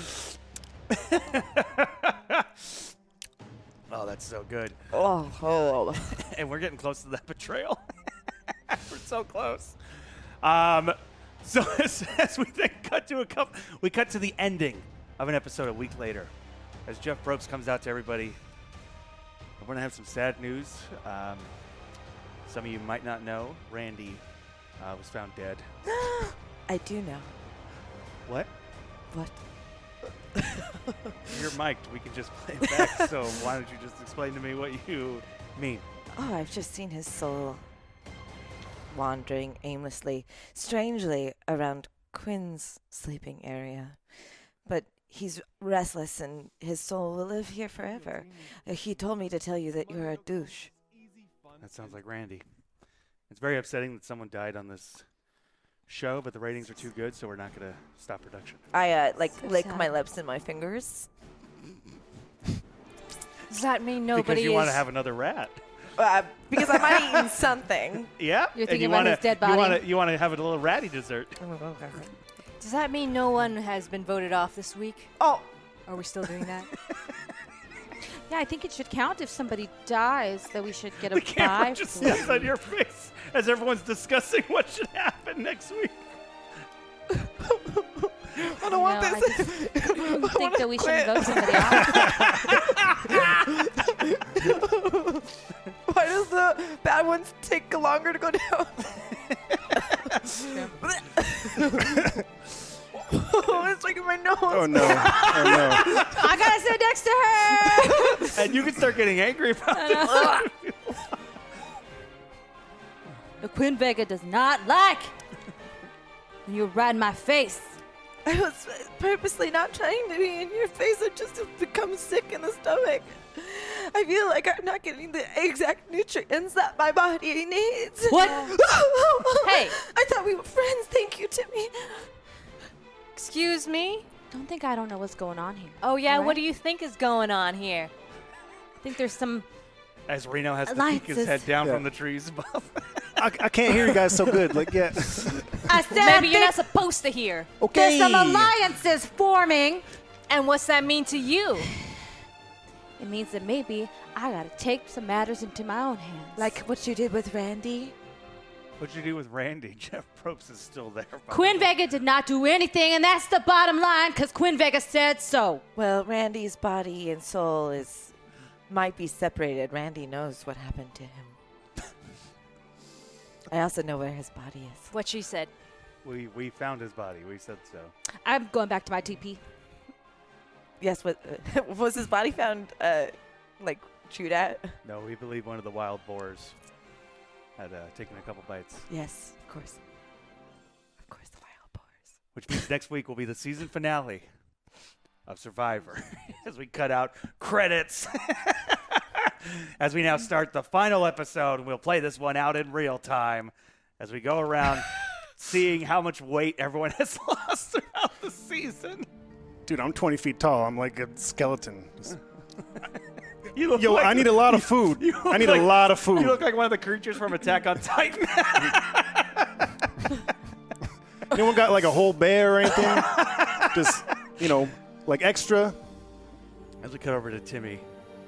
Oh, that's so good. Oh, oh. And we're getting close to that betrayal. We're so close. Um, so as, as we then cut to a couple, we cut to the ending of an episode a week later, as Jeff Probst comes out to everybody. We're gonna have some sad news. Um, some of you might not know, Randy uh, was found dead. I do know. What? What? You're mic'd. We can just play it back. So why don't you just explain to me what you mean? Oh, I've just seen his soul wandering aimlessly, strangely around Quinn's sleeping area. But he's restless and his soul will live here forever. Uh, he told me to tell you that you're a douche. That sounds like Randy. It's very upsetting that someone died on this show, but the ratings are too good, so we're not going to stop production. I, uh, like, So lick sad. my lips and my fingers. Does that mean Because nobody you is? want to have another rat. Uh, because I might have eaten something. Yeah? You're and thinking you about wanna, his dead You body? want to you wanna have a little ratty dessert. Does that mean no one has been voted off this week? Oh, Are we still doing that? Yeah, I think it should count if somebody dies, that we should get a The camera buy. just for snaps it. on your face as everyone's discussing what should happen next week. I don't want No, I this. just think that we should quit. vote somebody out. Why does the bad ones take longer to go down? Oh, it's like in my nose. Oh no! Oh no! I gotta sit next to her. And you can start getting angry about it. The Queen Vega does not like when you ride my face. I was purposely not trying to be in your face. I just have become sick in the stomach. I feel like I'm not getting the exact nutrients that my body needs. What? Hey. I thought we were friends. Thank you, Timmy. Excuse me? Don't think I don't know what's going on here. Oh, yeah, Right? what do you think is going on here? I think there's some. As Reno has to Alliances. peek his head down Yeah. from the trees above. I, I can't hear you guys so good. Like, yeah. I said Maybe you're not supposed to hear. Okay. there's some alliances forming. And what's that mean to you? It means that maybe I gotta take some matters into my own hands. Like what you did with Randy. What'd you do with Randy? Jeff Probst is still there. Quinn Vega did not do anything, and that's the bottom line, because Quinn Vega said so. Well, Randy's body and soul is might be separated. Randy knows what happened to him. I also know where his body is. What she said. We we found his body. We said so. I'm going back to my T P. Yes, what uh, was his body found? Uh, like chewed at? No, we believe one of the wild boars had uh, taken a couple bites. Yes, of course. Of course, the wild boars. Which means next week will be the season finale of Survivor as we cut out credits. As we now start the final episode, we'll play this one out in real time as we go around seeing how much weight everyone has lost throughout the season. Dude, I'm twenty feet tall. I'm like a skeleton. Just- You look Yo, like I need a lot of food. you look I need like- a lot of food. You look like one of the creatures from Attack on Titan. Anyone got like a whole bear or anything? Just, you know, like extra? As we cut over to Timmy.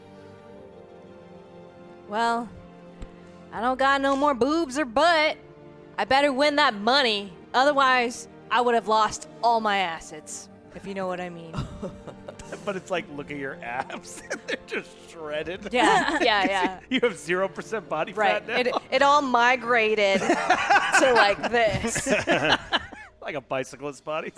Well, I don't got no more boobs or butt. I better win that money. Otherwise, I would have lost all my assets, if you know what I mean. But it's like, look at your abs. They're just shredded. Yeah, yeah, yeah. You have zero percent body Right. fat now. It, it all migrated to like this. Like a bicyclist body.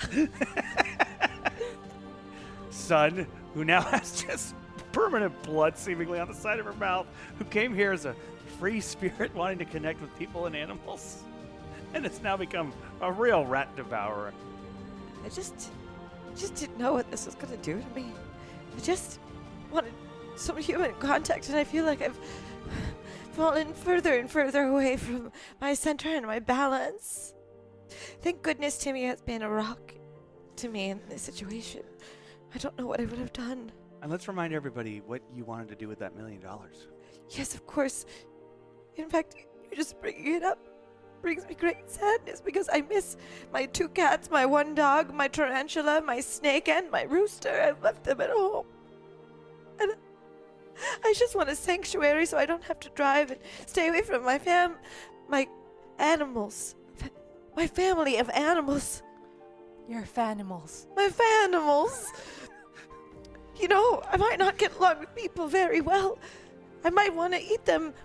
Son, who now has just permanent blood seemingly on the side of her mouth, who came here as a free spirit wanting to connect with people and animals, and it's now become a real rat devourer. I just, just didn't know what this was going to do to me. I just wanted some human contact, and I feel like I've fallen further and further away from my center and my balance. Thank goodness Timmy has been a rock to me in this situation. I don't know what I would have done. And let's remind everybody what you wanted to do with that million dollars. Yes, of course. In fact, you just bringing it up brings me great sadness because I miss my two cats, my one dog, my tarantula, my snake, and my rooster. I've left them at home. And I just want a sanctuary so I don't have to drive and stay away from my fam, my animals, Fa- my family of animals. Your fanimals. My fanimals. You know, I might not get along with people very well. I might want to eat them.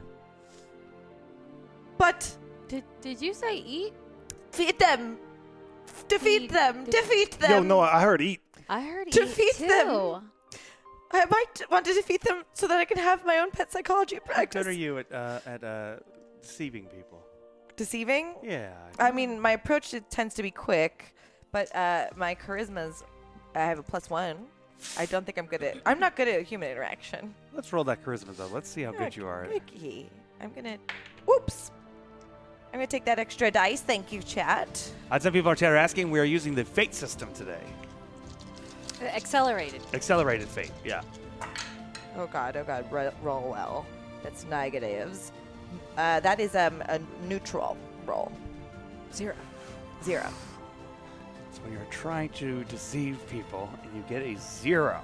But Did Did you say eat? feed them. Defeat Feed- them. de- Defeat them. Yo, no, I heard eat. I heard Defeat eat too. them. I might want to defeat them so that I can have my own pet psychology How practice. good are you at uh, at uh, deceiving people? Deceiving? Yeah. I mean, my approach it tends to be quick, but uh, my charisma's, I have a plus one. I don't think I'm good at, I'm not good at human interaction. Let's roll that charisma though. Let's see how good you are. at it. Okay. I'm going to, whoops. I'm going to take that extra dice. Thank you, chat. Uh, some people are chat are asking. We are using the fate system today. Accelerated. Accelerated fate. Yeah. Oh, God. Oh, God. Ro- roll well. That's negatives. Uh, that is um, a neutral roll. Zero. Zero. So when you're trying to deceive people and you get a zero,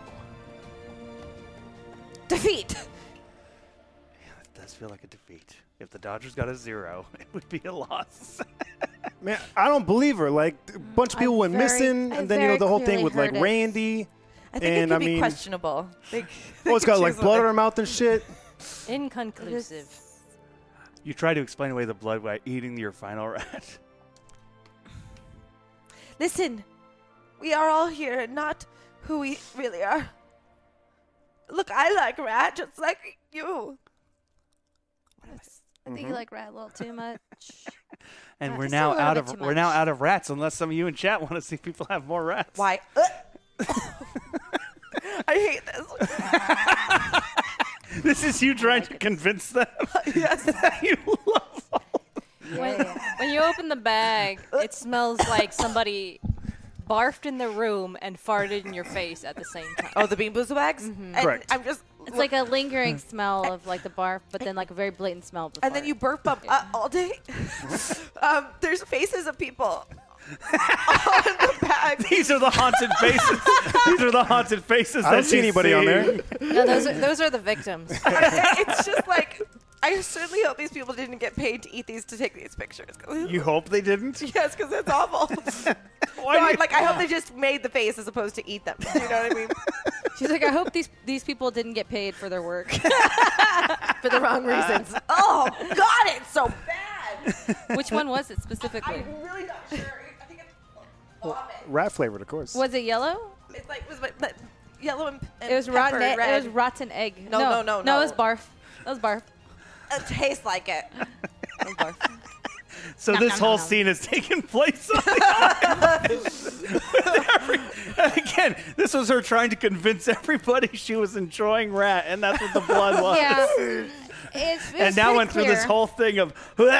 Defeat. yeah, that does feel like a defeat. If the Dodgers got a zero, it would be a loss. Man, I don't believe her. Like, a bunch of I people went very- missing, I and then, you know, very the whole thing clearly with, like, heard it. Randy. I think And, it I could be mean- questionable. They, they Oh, it's could got, like, choose blood on one. her mouth and shit. Inconclusive. You try to explain away the blood by eating your final rat. Listen, we are all here, not who we really are. Look, I like rat just like you. I think you like rat a little too much. And Uh, we're just a now little out bit of too we're now much. out of rats unless some of you in chat want to see people have more rats. Why? I hate this. This is you trying to convince them Yes. that you love all. When, when you open the bag, it smells like somebody barfed in the room and farted in your face at the same time. Oh, the Bean Boozle bags? And Correct. I'm just. It's like a lingering smell of like the barf, but then like a very blatant smell of the And then fart. you burp up uh, all day. um, there's faces of people on the bag. These are the haunted faces. These are the haunted faces. I don't that see you anybody on see. there. No, those are, those are the victims. It's just like I certainly hope these people didn't get paid to eat these to take these pictures. You hope they didn't? Yes, because it's awful. Why no, do I, you- like I hope they just made the face as opposed to eat them. Do you know what I mean? She's like, I hope these these people didn't get paid for their work. For the wrong reasons. Oh God, it's so bad. Which one was it specifically? I'm really not sure. I think it's Well, rat flavored, of course. Was it yellow? It's like it was like, like yellow and, and It was pepper, rotten. e- red. It was rotten egg. No, no, no, No, it was no. barf. That was barf. It tastes like it. That was barf. So Nom, this nom, whole nom, nom. scene is taking place on the island. And again, this was her trying to convince everybody she was enjoying rat, and that's what the blood was. Yeah. It's, it's And now pretty went through this clear. whole thing of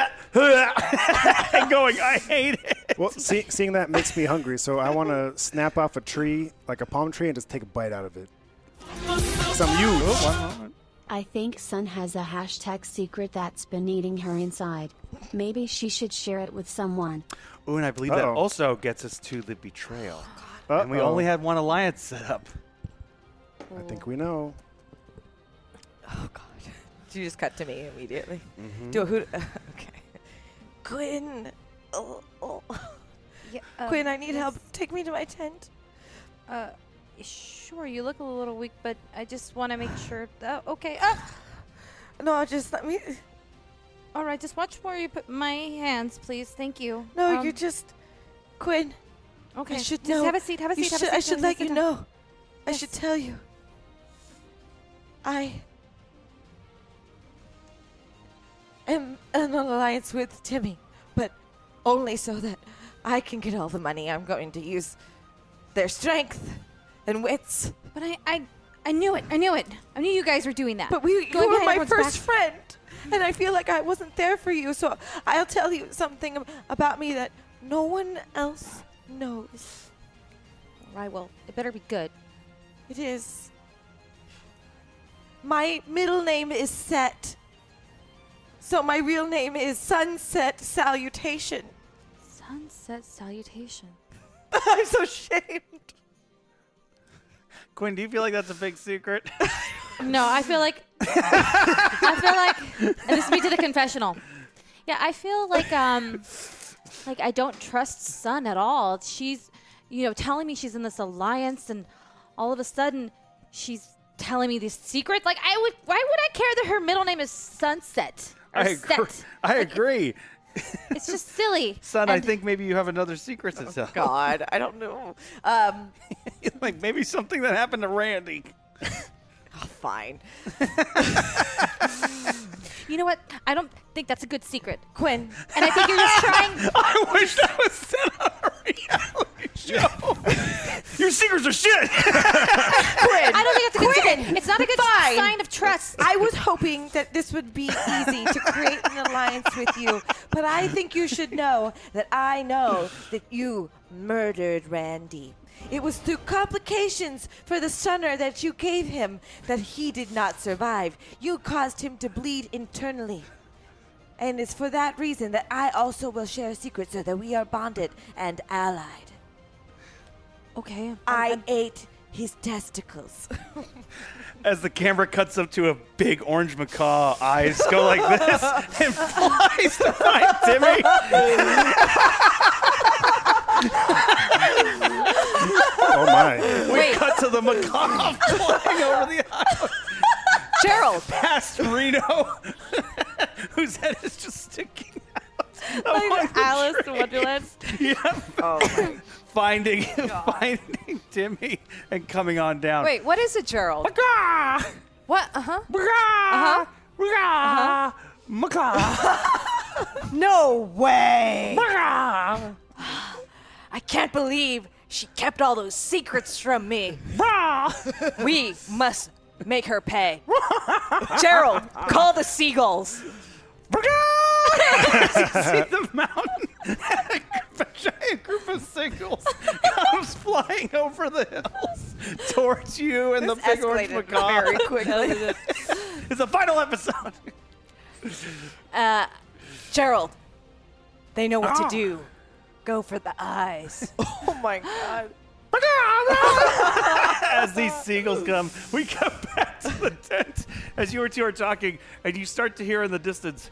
and going, I hate it. Well, see, seeing that makes me hungry, so I want to snap off a tree, like a palm tree, and just take a bite out of it. Some you. I think Sun has a hashtag secret that's been eating her inside. Maybe she should share it with someone. Ooh, and I believe that Uh-oh. also gets us to the betrayal. Uh-oh. And we only had one alliance set up. I think we know. Oh God. You just cut to me immediately. Mm-hmm. Do a hoot. Okay. Quinn. Oh, oh. Yeah, um, Quinn, I need yes. help. Take me to my tent. Uh, sure. You look a little weak, but I just want to make sure. Uh, okay. Uh, No, just let me. all right. Just watch where you put my hands, please. Thank you. No, Um, you just. Quinn. Okay. I should just know. have a seat. Have a You seat. Have should, a seat. I should Have a let seat, you sit down. know. I Yes. should tell you. I am in an alliance with Timmy, but only so that I can get all the money. I'm going to use their strength and wits. But I, I, I knew it. I knew it. I knew you guys were doing that. But we, Going you were behind my everyone's first back. friend, and I feel like I wasn't there for you. So I'll tell you something ab- about me that no one else knows. All right. Well, it better be good. It is. My middle name is Set. So my real name is Sunset Salutation. Sunset salutation. I'm so ashamed. Quinn, do you feel like that's a big secret? No, I feel like I feel like and this is me to the confessional. Yeah, I feel like um like I don't trust Sun at all. She's you know telling me she's in this alliance and all of a sudden she's telling me this secret. Like I would why would I care that her middle name is Sunset? Or I agree. Set? I agree. It's just silly. Son, I And- think maybe you have another secret to tell. God, I don't know. Um, Like maybe something that happened to Randy. oh, fine. You know what? I don't think that's a good secret. Quinn. And I think you're just trying I wish that was set on a reality show. Your secrets are shit. I don't think it's a good Quinn! secret. It's not a good Fine. sign of trust. I was hoping that this would be easy to create an alliance with you, but I think you should know that I know that you murdered Randy. It was through complications for the stunner that you gave him that he did not survive. You caused him to bleed internally. And it's for that reason that I also will share a secret so that we are bonded and allied. Okay. I'm- I I'm- ate his testicles. As the camera cuts up to a big orange macaw, eyes go like this and flies to find Timmy. Oh my. We Wait. cut to the macaw flying over the island Gerald! past Reno, whose head is just sticking out. among Like the Alice in trees. Wonderland. Yep. Oh my Finding, finding Timmy and coming on down. Wait, what is it, Gerald? Macaw! What? Uh huh. Macaw! Macaw! Macaw! No way! Macaw! I can't believe she kept all those secrets from me. We must make her pay. Gerald, call the seagulls. You see the mountain, and a, group, a giant group of seagulls comes flying over the hills towards you and This the big orange escalated macaw. very quickly. It's the final episode. Uh, Gerald, they know what to do. Go for the eyes. Oh my god. As these seagulls come, we come back to the tent as you two are talking, and you start to hear in the distance.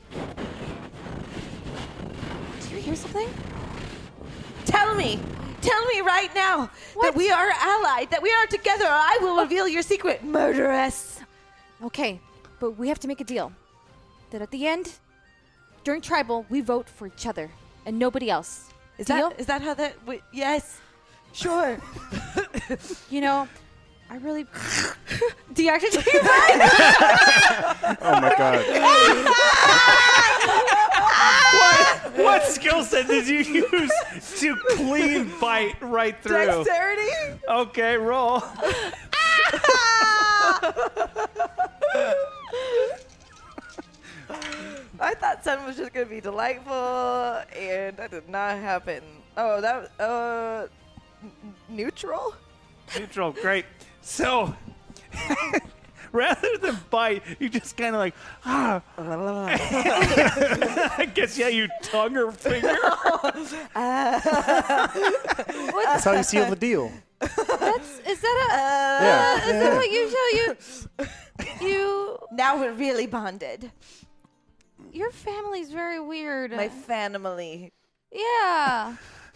Did you hear something? Tell me. Tell me right now What? that we are allied, that we are together, or I will reveal your secret, murderess. Okay, but we have to make a deal. That at the end, during tribal, we vote for each other and nobody else. Is Deal? that is that how that? W- yes. Sure. You know, I really. Do you actually? Oh my god. What, what skill set did you use to clean bite right through? Dexterity. Okay, roll. I thought Sun was just gonna be delightful, and that did not happen. Oh, that uh, n- neutral. Neutral, great. So, rather than bite, you just kind of like, ah. I guess, yeah, you tongue her finger. That's how you seal the deal. That's, is that a? Yeah. Is that what you show you? You. Now we're really bonded. Your family's very weird. My family. Yeah.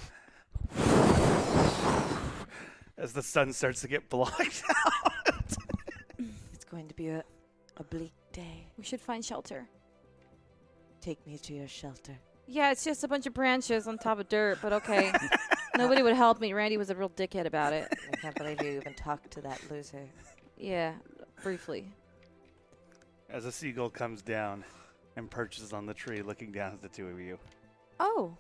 As the sun starts to get blocked out. It's going to be a, a bleak day. We should find shelter. Take me to your shelter. Yeah, it's just a bunch of branches on top of dirt, but okay. Nobody would help me. Randy was a real dickhead about it. I can't believe you even talked to that loser. Yeah, briefly. As a seagull comes down and perches on the tree, looking down at the two of you. Oh.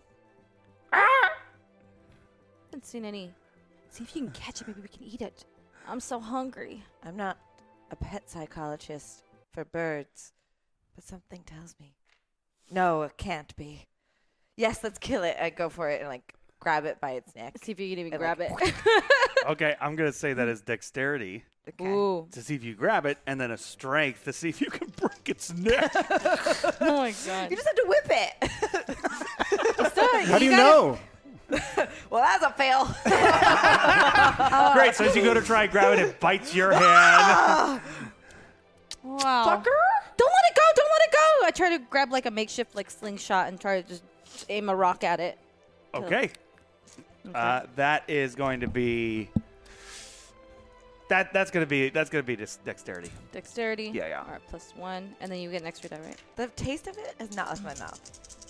Haven't seen any. See if you can catch it. Maybe we can eat it. I'm so hungry. I'm not a pet psychologist for birds, but something tells me. No, it can't be. Yes, let's kill it. I go for it and like grab it by its neck. See if you can even And, grab like, it. Okay, I'm going to say that as dexterity Okay. Ooh. to see if you grab it, and then a strength to see if you can break its neck. Oh my god. You just have to whip it. How do you know? Well, that's a fail. Great, so as you go to try and grab it, it bites your hand. Wow. Fucker. Don't let it go. Don't let it go. I try to grab like a makeshift like slingshot and try to just aim a rock at it. Okay. Uh, that is going to be that. That's going to be that's going to be just dexterity. Dexterity. Yeah, yeah. All right, plus one, and then you get an extra die, right? The taste of it has not left my mouth.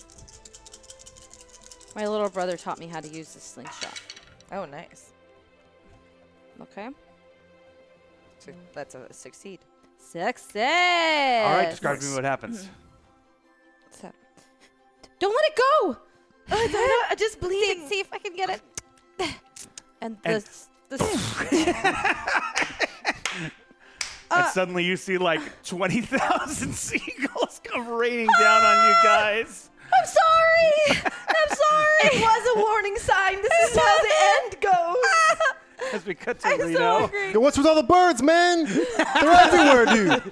My little brother taught me how to use this slingshot. Oh, nice. Okay. So that's a succeed. Success. All right, describe to me what happens. So, don't let it go. Oh, is that a, just See, bleeding? see if I can get it. And the And- s- the s- and suddenly you see like twenty thousand seagulls come raining down on you guys. I'm sorry. I'm sorry. It was a warning sign. This is how the end goes. As we cut to I'm so Reno. hungry. Yo, what's with all the birds, man? They're everywhere, dude.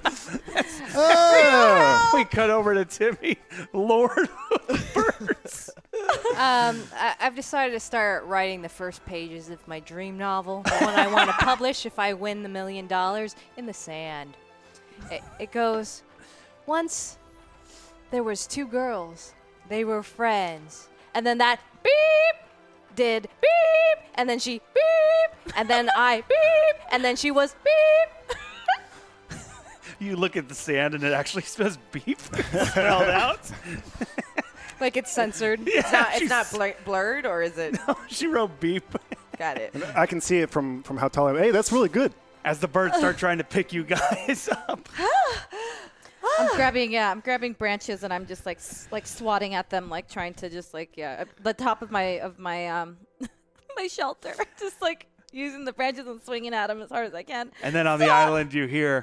Ah. We cut over to Timmy, Lord of the Birds. Um, I, I've decided to start writing the first pages of my dream novel, the one I want to publish if I win the million dollars, in the sand. It, it goes, once there was two girls. They were friends. And then that beep did beep, and then she beep, and then I beep, and then she was beep. You look at the sand and it actually says beep spelled out. Like it's censored. Yeah, It's not, it's she's- not blur- blurred, or is it? She wrote beep. Got it. I can see it from, from how tall I am. Hey, that's really good. As the birds start trying to pick you guys up. I'm grabbing, yeah, I'm grabbing branches and I'm just like, s- like swatting at them, like trying to just like, yeah, at the top of my of my um, my shelter, just like using the branches and swinging at them as hard as I can. And then on the Stop! island you hear.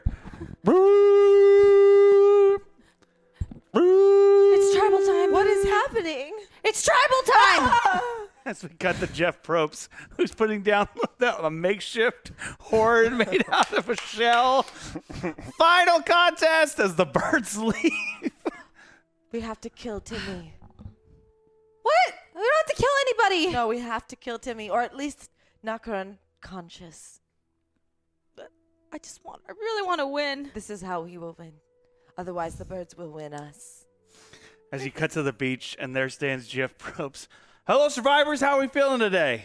It's tribal time. What is happening? It's tribal time. As we cut to Jeff Probst, who's putting down a makeshift horde made out of a shell. Final contest as the birds leave. We have to kill Timmy. What? We don't have to kill anybody. No, we have to kill Timmy, or at least knock her unconscious. I I just want, I really want to win. This is how we will win. Otherwise, the birds will win us. As you cut to the beach, and there stands Jeff Probst. Hello, survivors. How are we feeling today?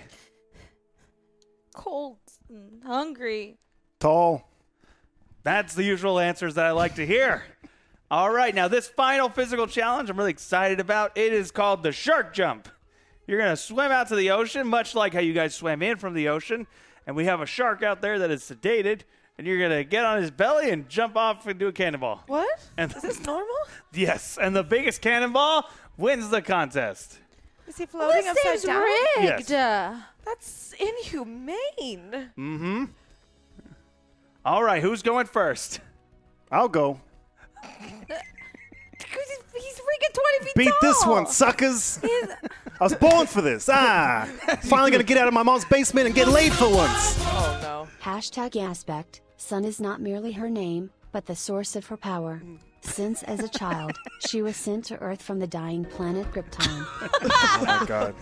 Cold and hungry. Tall. That's the usual answers that I like to hear. All right, now this final physical challenge I'm really excited about. It is called the shark jump. You're going to swim out to the ocean, much like how you guys swam in from the ocean. And we have a shark out there that is sedated. And you're going to get on his belly and jump off and do a cannonball. What? And Is this normal? yes, and the biggest cannonball wins the contest. Is he floating This upside seems down? rigged. Yes. That's inhumane. Mm-hmm. All right, who's going first? I'll go. He's freaking twenty feet Beat tall. this one, suckers. I was born for this. Ah. Finally going to get out of my mom's basement and get laid for once. Oh, no. Hashtag aspect. Sun is not merely her name, but the source of her power. Since as a child, she was sent to Earth from the dying planet Krypton. Oh, my God.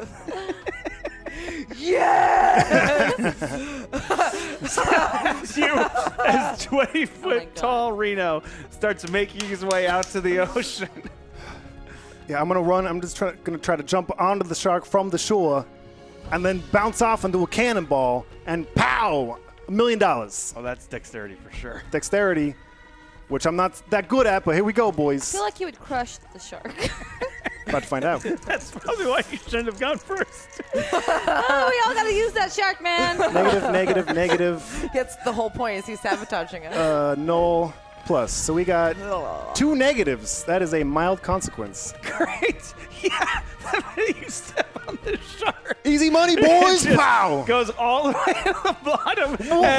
As you, as twenty-foot tall Reno starts making his way out to the ocean. Yeah, I'm going to run. I'm just going to try to jump onto the shark from the shore and then bounce off into a cannonball and pow! A million dollars. Oh, that's dexterity for sure. Dexterity, which I'm not that good at, but here we go, I boys. feel like you would crush the shark. About to find out. That's probably why you shouldn't have gone first. Oh, we all gotta use that shark, man. Negative, negative, negative. That's the whole point, is he's sabotaging us. Uh, null plus. So we got two negatives. That is a mild consequence. Great. Yeah. The minute you step on the shark. Easy money, it boys. just Pow! Goes all the way to the bottom.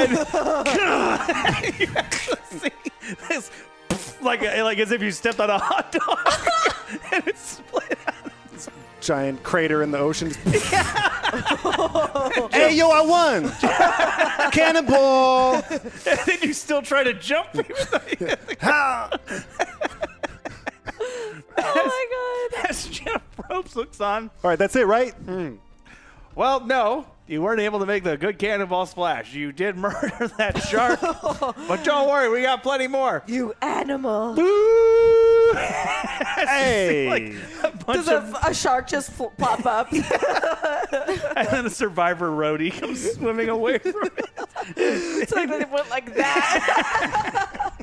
And you actually see this like, a, like as if you stepped on a hot dog. And it's split out. Giant crater in the ocean. Hey, yo, I won! Cannonball! And then you still try to jump. Ha! Oh my God! As Jeff Probst looks on. All right, that's it, right? Mm. Well, no, you weren't able to make the good cannonball splash. You did murder that shark, but don't worry, we got plenty more. You animal! Boo! Hey! Like a bunch Does of, a, a shark just fl- pop up? and then the survivor roadie comes swimming away from it. It's like they went like that.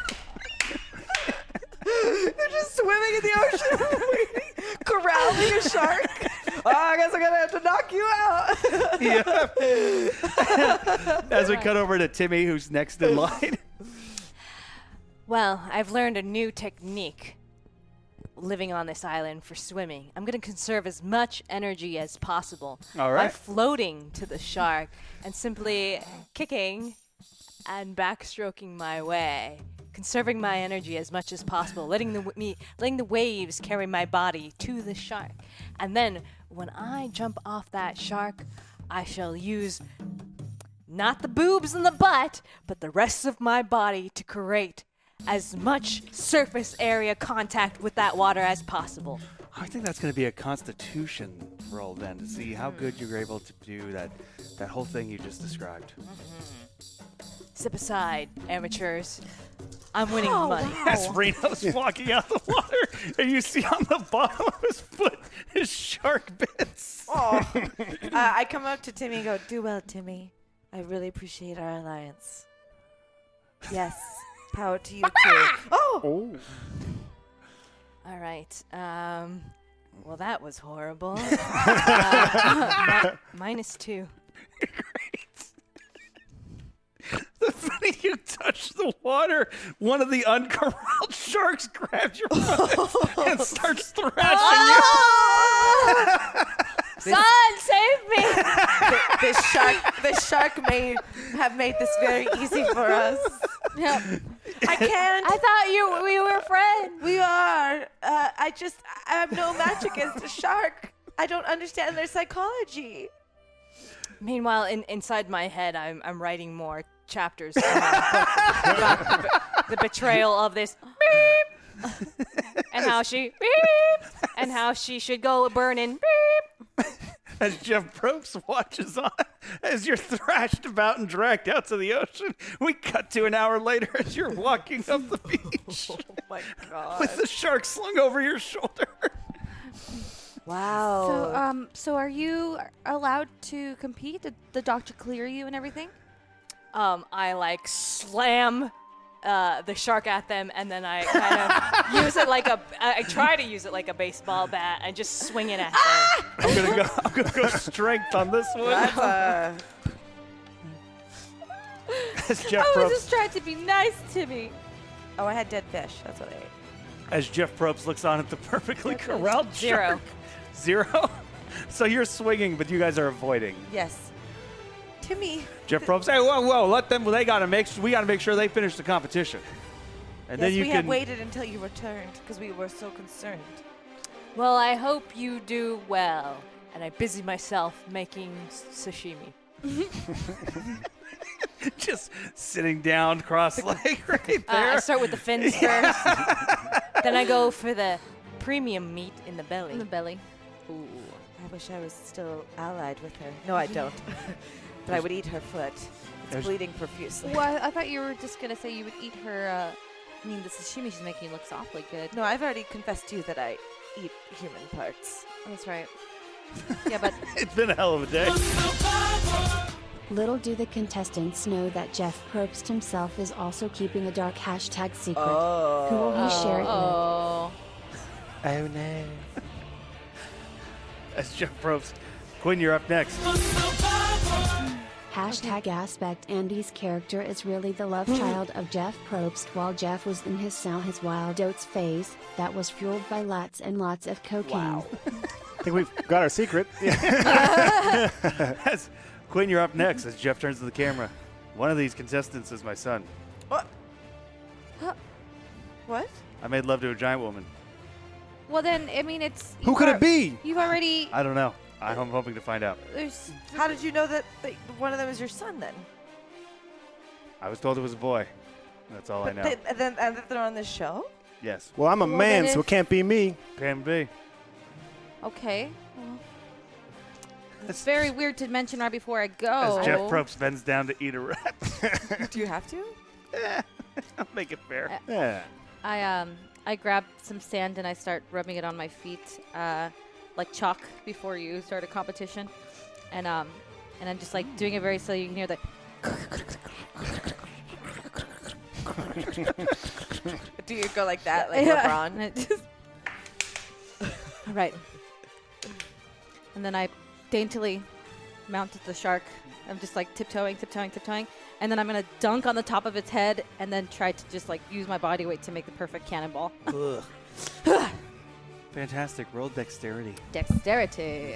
They're just swimming in the ocean, waiting, corralling a shark. Oh, I guess I'm gonna have to knock you out. Yeah. As we cut over to Timmy, who's next in line. Well, I've learned a new technique living on this island for swimming. I'm going to conserve as much energy as possible All right. by floating to the shark and simply kicking and backstroking my way, conserving my energy as much as possible, letting the w- me letting the waves carry my body to the shark. And then when I jump off that shark, I shall use not the boobs and the butt, but the rest of my body to create as much surface area contact with that water as possible. I think that's going to be a constitution roll then to see how good you were able to do that that whole thing you just described. Step aside, amateurs. I'm winning Oh, money. wow. As Reno's walking out the water, and you see on the bottom of his foot his shark bits. Oh. uh, I come up to Timmy and go, "Do well, Timmy. I really appreciate our alliance." Yes. Power to you too. Oh. Oh. All right. Um, well, that was horrible. uh, mi- minus two. The minute you touch the water, one of the uncorralled sharks grabs your foot and starts thrashing Oh! Son, save me! the, the shark, the shark may have made this very easy for us. Yep. I can't. I thought you we were friends. We are. Uh, I just, I have no match against a shark. I don't understand their psychology. Meanwhile, in, inside my head, I'm I'm writing more chapters in my book about the, the betrayal of this beep, and how she beep, and how she should go burn in beep. as Jeff Probst watches on as you're thrashed about and dragged out to the ocean. We cut to an hour later as you're walking up the beach. Oh my god. With the shark slung over your shoulder. Wow. So, um, so are you allowed to compete? Did the doctor clear you and everything? Um, I like slam uh, the shark at them, and then I kind of use it like a. I I try to use it like a baseball bat and just swing it at them. I'm gonna go. I'm gonna go strength on this one. That's uh, As Jeff I was Probst, just trying to be nice to me. oh, I had dead fish. That's what I ate. as Jeff Probst looks on at the perfectly corralled Zero. shark. Zero. So you're swinging, but you guys are avoiding. Yes. To me. Jeff Probst, hey, whoa, whoa, let them. They gotta make. We gotta make sure they finish the competition. And yes, then you we can. had waited until you returned because we were so concerned. Well, I hope you do well, and I busy myself making s- sashimi. Just sitting down, cross-legged, right Uh, there. I start with the fins first, then I go for the premium meat in the belly. In the belly. Ooh. I wish I was still allied with her. No, I don't. But I would eat her foot. It's There's- bleeding profusely. Well, I, I thought you were just gonna say you would eat her. Uh, I mean, the sashimi she's making looks awfully good. No, I've already confessed to you that I eat human parts. Oh, that's right. Yeah, but It's been a hell of a day. Little do the contestants know that Jeff Probst himself is also keeping a dark hashtag secret. Who will he share it with? oh, Oh no. As Jeff Probst, Quinn, you're up next. Hashtag aspect Andy's character is really the love child of Jeff Probst while Jeff was in his now his wild oats phase that was fueled by lots and lots of cocaine. Wow. I think we've got our secret. As Quinn, you're up next. As Jeff turns to the camera, one of these contestants is my son. What? Huh? What? I made love to a giant woman. well then, I mean, it's. Who you've could al- it be? You've already. I don't know. I'm hoping to find out. There's. How did you know that, that one of them is your son then? I was told it was a boy. That's all I But know. they, and then and that they're on this show? Yes. Well, I'm a Well, man, then so if- it can't be me. Can be. Okay. Well, it's very weird to mention right before I go. As Jeff Probst bends down to eat a rat. Do you have to? I'll make it fair. Uh, Yeah. I um I grab some sand and I start rubbing it on my feet, uh, like chalk before you start a competition, and um and I'm just like doing it very slow. You can hear the. Do you go like that, like Yeah. LeBron? And it just- All right. And then I daintily mounted the shark. I'm just like tiptoeing, tiptoeing, tiptoeing. And then I'm going to dunk on the top of its head and then try to just like use my body weight to make the perfect cannonball. Ugh. Fantastic. Roll dexterity. Dexterity.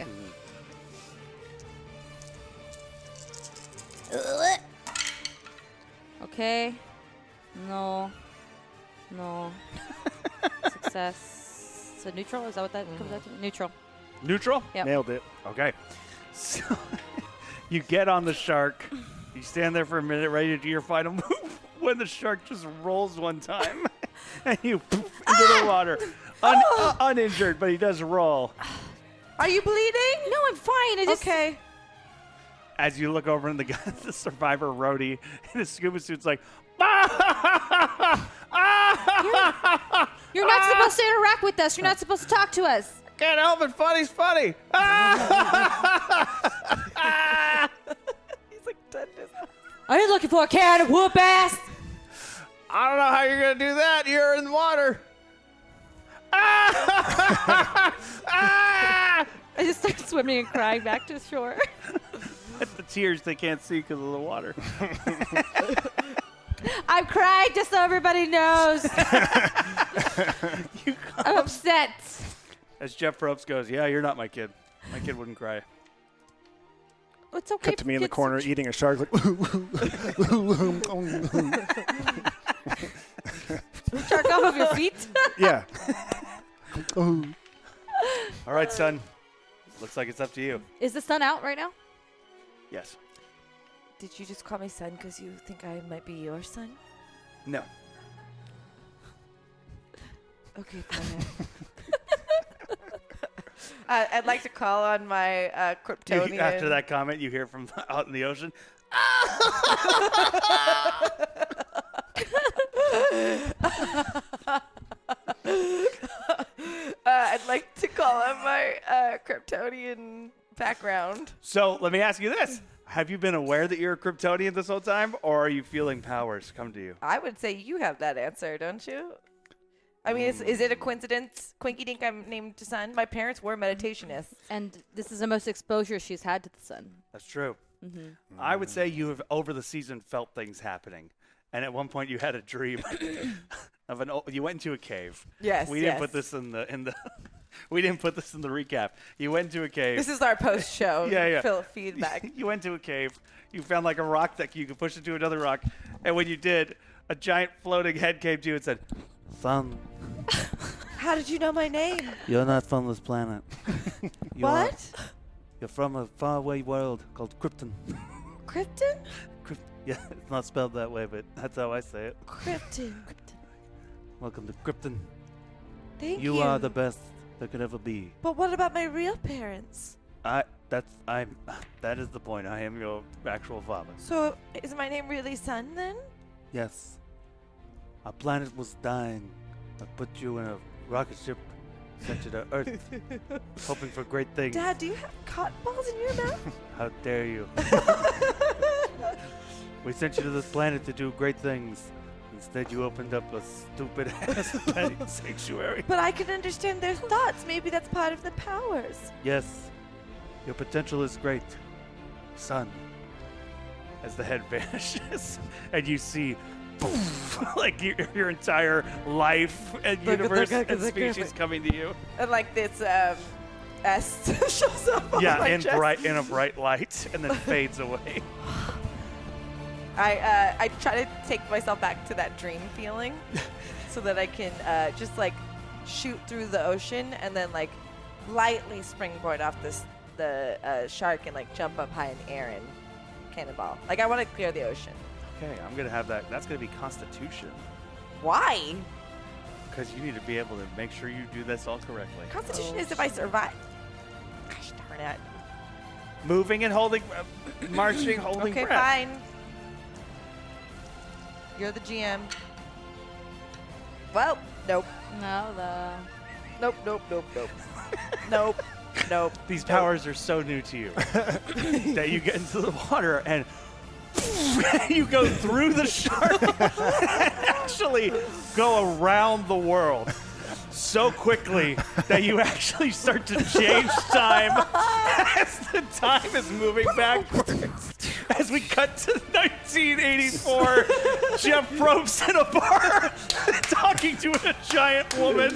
Okay. No. No. Success. So neutral? Is that what that comes out to? Neutral. Neutral? Yep. Nailed it. Okay. So you get on the shark. You stand there for a minute ready to do your final move when the shark just rolls one time and you poof into the water. Un- uh, uninjured, but he does roll. Are you bleeding? No, I'm fine. I just. Okay. As you look over and the guy, the survivor roadie in his scuba suit's like, You're not supposed to interact with us. You're not supposed to talk to us. can't help it, funny's funny. He's like, dead. Are you looking for a can of whoop ass? I don't know how you're going to do that. You're in the water. I just start swimming and crying back to shore. It's the tears they can't see because of the water. I'm crying just so everybody knows. I'm upset. As Jeff Probst goes, yeah, you're not my kid. My kid wouldn't cry. It's okay. Cut to me in the It's- corner eating a shark. Like, Shark off of your feet. yeah. All right, son. Looks like it's up to you. Is the sun out right now? Yes. Did you just call me son because you think I might be your son? No. Okay, fine. Uh, I'd like to call on my uh, You- Kryptonian. After that comment, you hear from out in the ocean. uh, I'd like to call on my uh, Kryptonian background. So let me ask you this. Have you been aware that you're a Kryptonian this whole time, or are you feeling powers come to you? I would say you have that answer, don't you? I mean, is, is it a coincidence? Quinky Dink, I'm named Sun. My parents were meditationists. And this is the most exposure she's had to the sun. That's true. Mm-hmm. I would say you have, over the season, felt things happening. And at one point, you had a dream of an. o- You went into a cave. Yes, We didn't yes. put this in the in the. We didn't put this in the recap. You went into a cave. This is our post-show yeah, yeah. Phil feedback. You went to a cave. You found like a rock that you could push into another rock, and when you did, a giant floating head came to you and said, "Son, How did you know my name? you're not from this planet. You are- What? you're from a faraway world called Krypton." Krypton? Krypt- yeah, it's not spelled that way, but that's how I say it. Krypton. Welcome to Krypton. Thank You you. are the best there could ever be. But what about my real parents? I. That's. I'm. That is the point. I am your actual father. So is my name really Sun then? Yes. Our planet was dying. I put you in a rocket ship, sent you to Earth, hoping for great things. Dad, do you have cotton balls in your mouth? How dare you? We sent you to this planet to do great things. Instead, you opened up a stupid ass petting sanctuary. But I can understand their thoughts. Maybe that's part of the powers. Yes, your potential is great, son. As the head vanishes, and you see, poof, like your, your entire life and Look at- universe look at and the species graphic. coming to you. And like this um, S shows up on Yeah, my in chest. bright in a bright light, and then fades away. I uh, I try to take myself back to that dream feeling, so that I can uh, just like shoot through the ocean and then like lightly springboard off this the uh, shark and like jump up high in the air and cannonball. Like I want to clear the ocean. Okay, I'm gonna have that. That's gonna be Constitution, Why? because you need to be able to make sure you do this all correctly. Constitution is if I survive. Gosh darn it. Moving and holding, uh, marching, holding Okay, breath. fine. You're the G M. Well, nope. No, the. Nope, nope, nope, nope. nope, nope. These nope. powers are so new to you that you get into the water and you go through the shark and actually go around the world so quickly that you actually start to change time as the time is moving backwards. As we cut to nineteen eighty-four, Jeff Probst in a bar talking to a giant woman.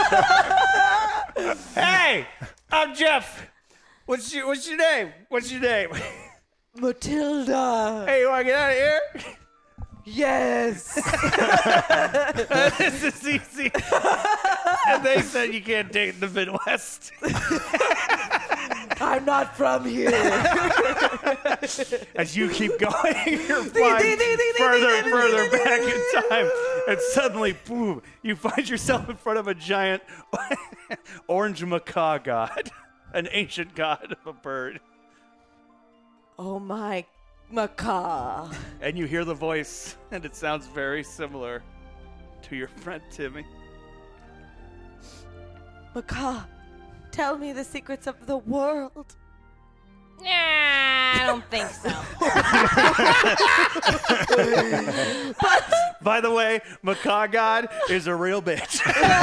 Hey, I'm Jeff. What's your What's your name? What's your name? Matilda. Hey, you want to get out of here? Yes. This is easy. And they said you can't date the Midwest. I'm not from here. As you keep going, you're flying further and further back in time. And suddenly, boom, you find yourself in front of a giant orange macaw god, an ancient god of a bird. Oh my macaw. And you hear the voice, and it sounds very similar to your friend Timmy. Macaw, tell me the secrets of the world. Nah, I don't think so. By the way, Macaw God is a real bitch.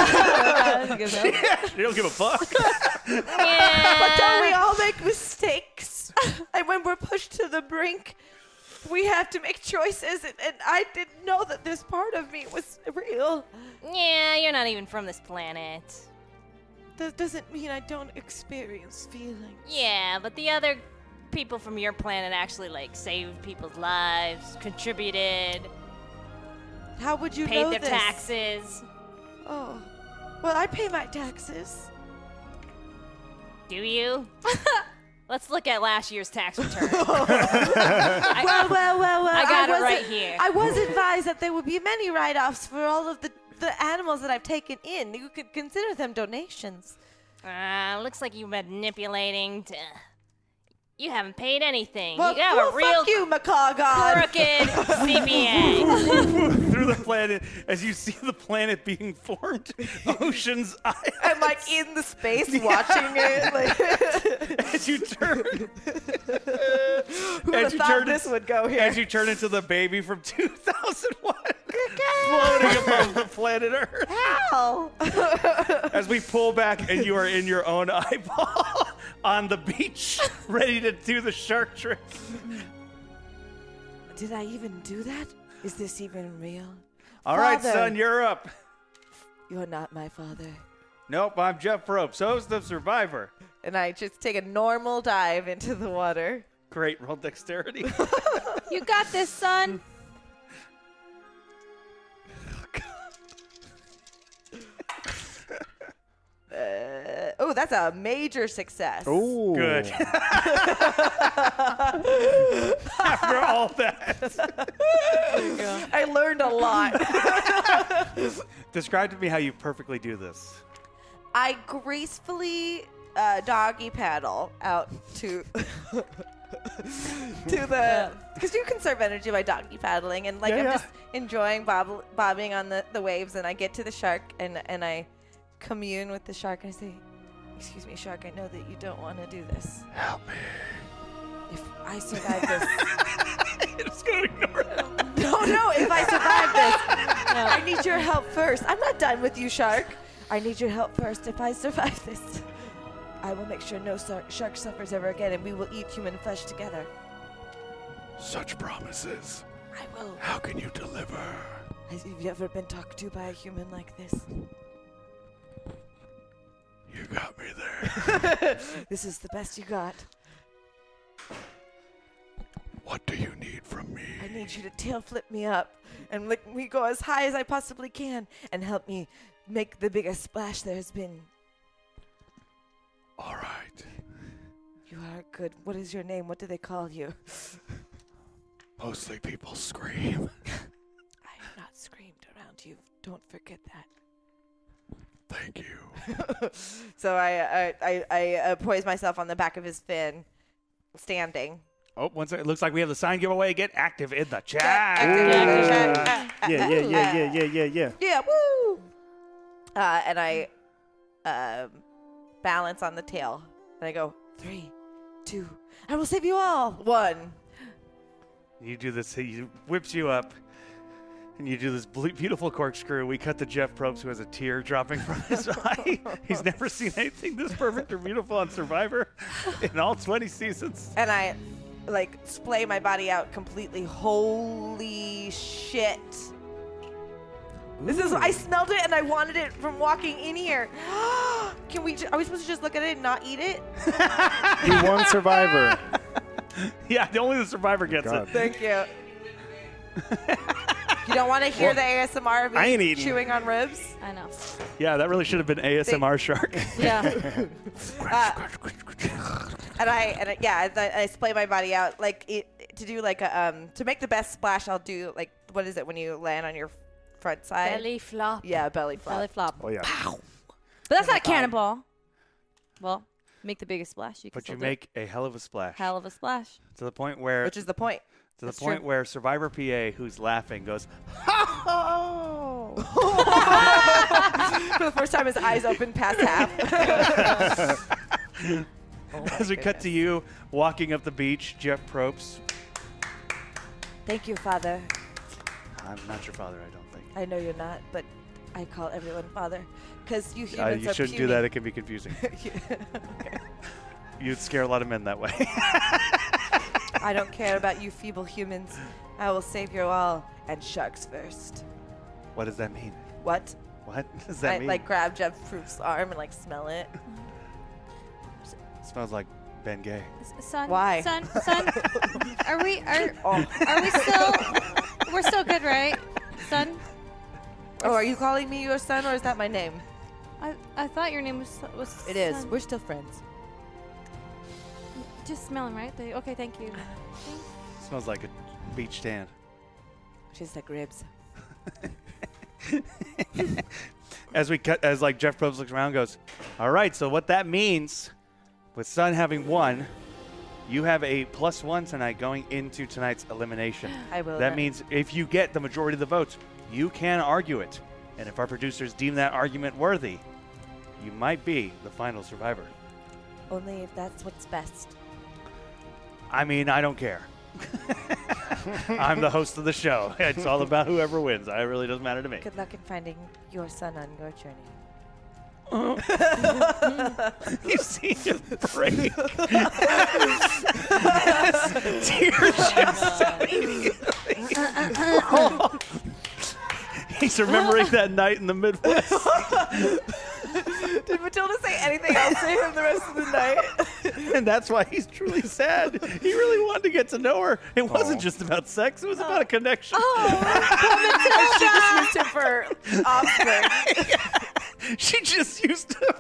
She don't give a fuck. But don't we all make mistakes? And when we're pushed to the brink, we have to make choices. And, and I didn't know that this part of me was real. Yeah, you're not even from this planet. That doesn't mean I don't experience feelings. Yeah, but the other people from your planet actually like saved people's lives, contributed, How would you paid know their this? taxes. Oh, well, I pay my taxes. Do you? Let's look at last year's tax return. well, well, well, well. I got it wasn't- right here. I was advised that there would be many write-offs for all of the, the animals that I've taken in. You could consider them donations. Uh, looks like you've been manipulating. To, you haven't paid anything. Well, you have well, a real fuck you, macaw god. crooked C P A. Through the planet, as you see the planet being formed, Ocean's Eye. I'm like in the space watching it. Like As you turn, who would have you thought turn this in- would go here? as you turn into the baby from two thousand one, floating above the planet Earth. Hell. As we pull back, and you are in your own eyeball on the beach, ready to do the shark trick. Did I even do that? Is this even real? All right, Father. son, you're up. You're not my father. Nope, I'm Jeff Probst, host of Survivor. And I just take a normal dive into the water. Great, roll dexterity. You got this, son. Uh, oh, that's a major success. Ooh. Good. After all that, I learned a lot. describe to me how you perfectly do this. I gracefully uh, doggy paddle out to to the because you conserve energy by doggy paddling, and like Yeah, I'm yeah. just enjoying bob- bobbing on the, the waves, and I get to the shark and and I commune with the shark and I say, "Excuse me, shark. I know that you don't want to do this. Help me. If I survive this, I'm just going to ignore that. no, no. If I survive this, I need your help first. I'm not done with you, shark. I need your help first. If I survive this, I will make sure no sar- shark suffers ever again, and we will eat human flesh together. Such promises. I will. How can you deliver? Have you ever been talked to by a human like this? You got me there. This is the best you got. What do you need from me? I need you to tail flip me up and let me go as high as I possibly can and help me make the biggest splash there has been. All right. You are good. What is your name? What do they call you? Mostly people scream. I have not screamed around you. Don't forget that. Thank you. So I I, I, I uh, poise myself on the back of his fin, standing. Oh, one second. It looks like we have the sign giveaway. Get active in the chat. Active in the chat. Uh, uh, Yeah, yeah, yeah, yeah, yeah, yeah, yeah. Yeah, woo! Uh, and I um, balance on the tail. And I go, three, two, I will save you all. One. You do this. He whips you up, and you do this ble- beautiful corkscrew. We cut to Jeff Probst, who has a tear dropping from his eye. He's never seen anything this perfect or beautiful on Survivor in all twenty seasons. And I, like, splay my body out completely. Holy shit. This is, I smelled it and I wanted it from walking in here. Can we, ju- are we supposed to just look at it and not eat it? You won Survivor. Yeah, only the Survivor gets God. it. Thank you. You don't want to hear the A S M R of me I ain't eating. chewing on ribs? I know. Yeah, that really should have been A S M R Shark. Yeah. Uh, and I, and I, yeah, I, I splay my body out like it, to do like a, um, to make the best splash. I'll do like, what is it when you land on your front side? Belly flop. Yeah, belly flop. Belly flop. Oh, yeah. But that's not cannonball. Well, make the biggest splash. You can But still you do it. make a hell of a splash. Hell of a splash. To the point where Which is the point. to the That's point true. where Survivor P A, who's laughing, goes, Oh. For the first time, his eyes open past half. as we cut to you walking up the beach, Jeff Probst. Thank you, Father. I'm not your father, I don't think. I know you're not, but I call everyone Father because you Uh, humans you are shouldn't do puny. that. It can be confusing. You'd scare a lot of men that way. I don't care about you feeble humans. I will save you all, and sharks first. What does that mean? What? What does that I mean? like grab Jeff Proof's arm and like smell it. Smells like Ben Gay. S- Son. Why? Son. Son. Are we? Are, Oh. are we still? We're still good, right? Son. Oh, are you calling me your son, or is that my name? I I thought your name was was. It is. Son. We're still friends. Just smelling, right? They, okay, thank you. Smells like a beach tan. She's like ribs. as we cut, as like Jeff Probst looks around and goes, all right, so what that means, with Sun having won, you have a plus one tonight going into tonight's elimination. I will. That then. means if you get the majority of the votes, you can argue it. And if our producers deem that argument worthy, you might be the final survivor. Only if that's what's best. I mean, I don't care. I'm the host of the show. It's all about whoever wins. It really doesn't matter to me. Good luck in finding your son on your journey. You see him break. Tears just oh. He's remembering that night in the Midwest. Did Matilda say anything else to him the rest of the night? And that's why he's truly sad. He really wanted to get to know her. It wasn't just about sex. It was about a connection. Oh, she just used him for offspring. She just used him.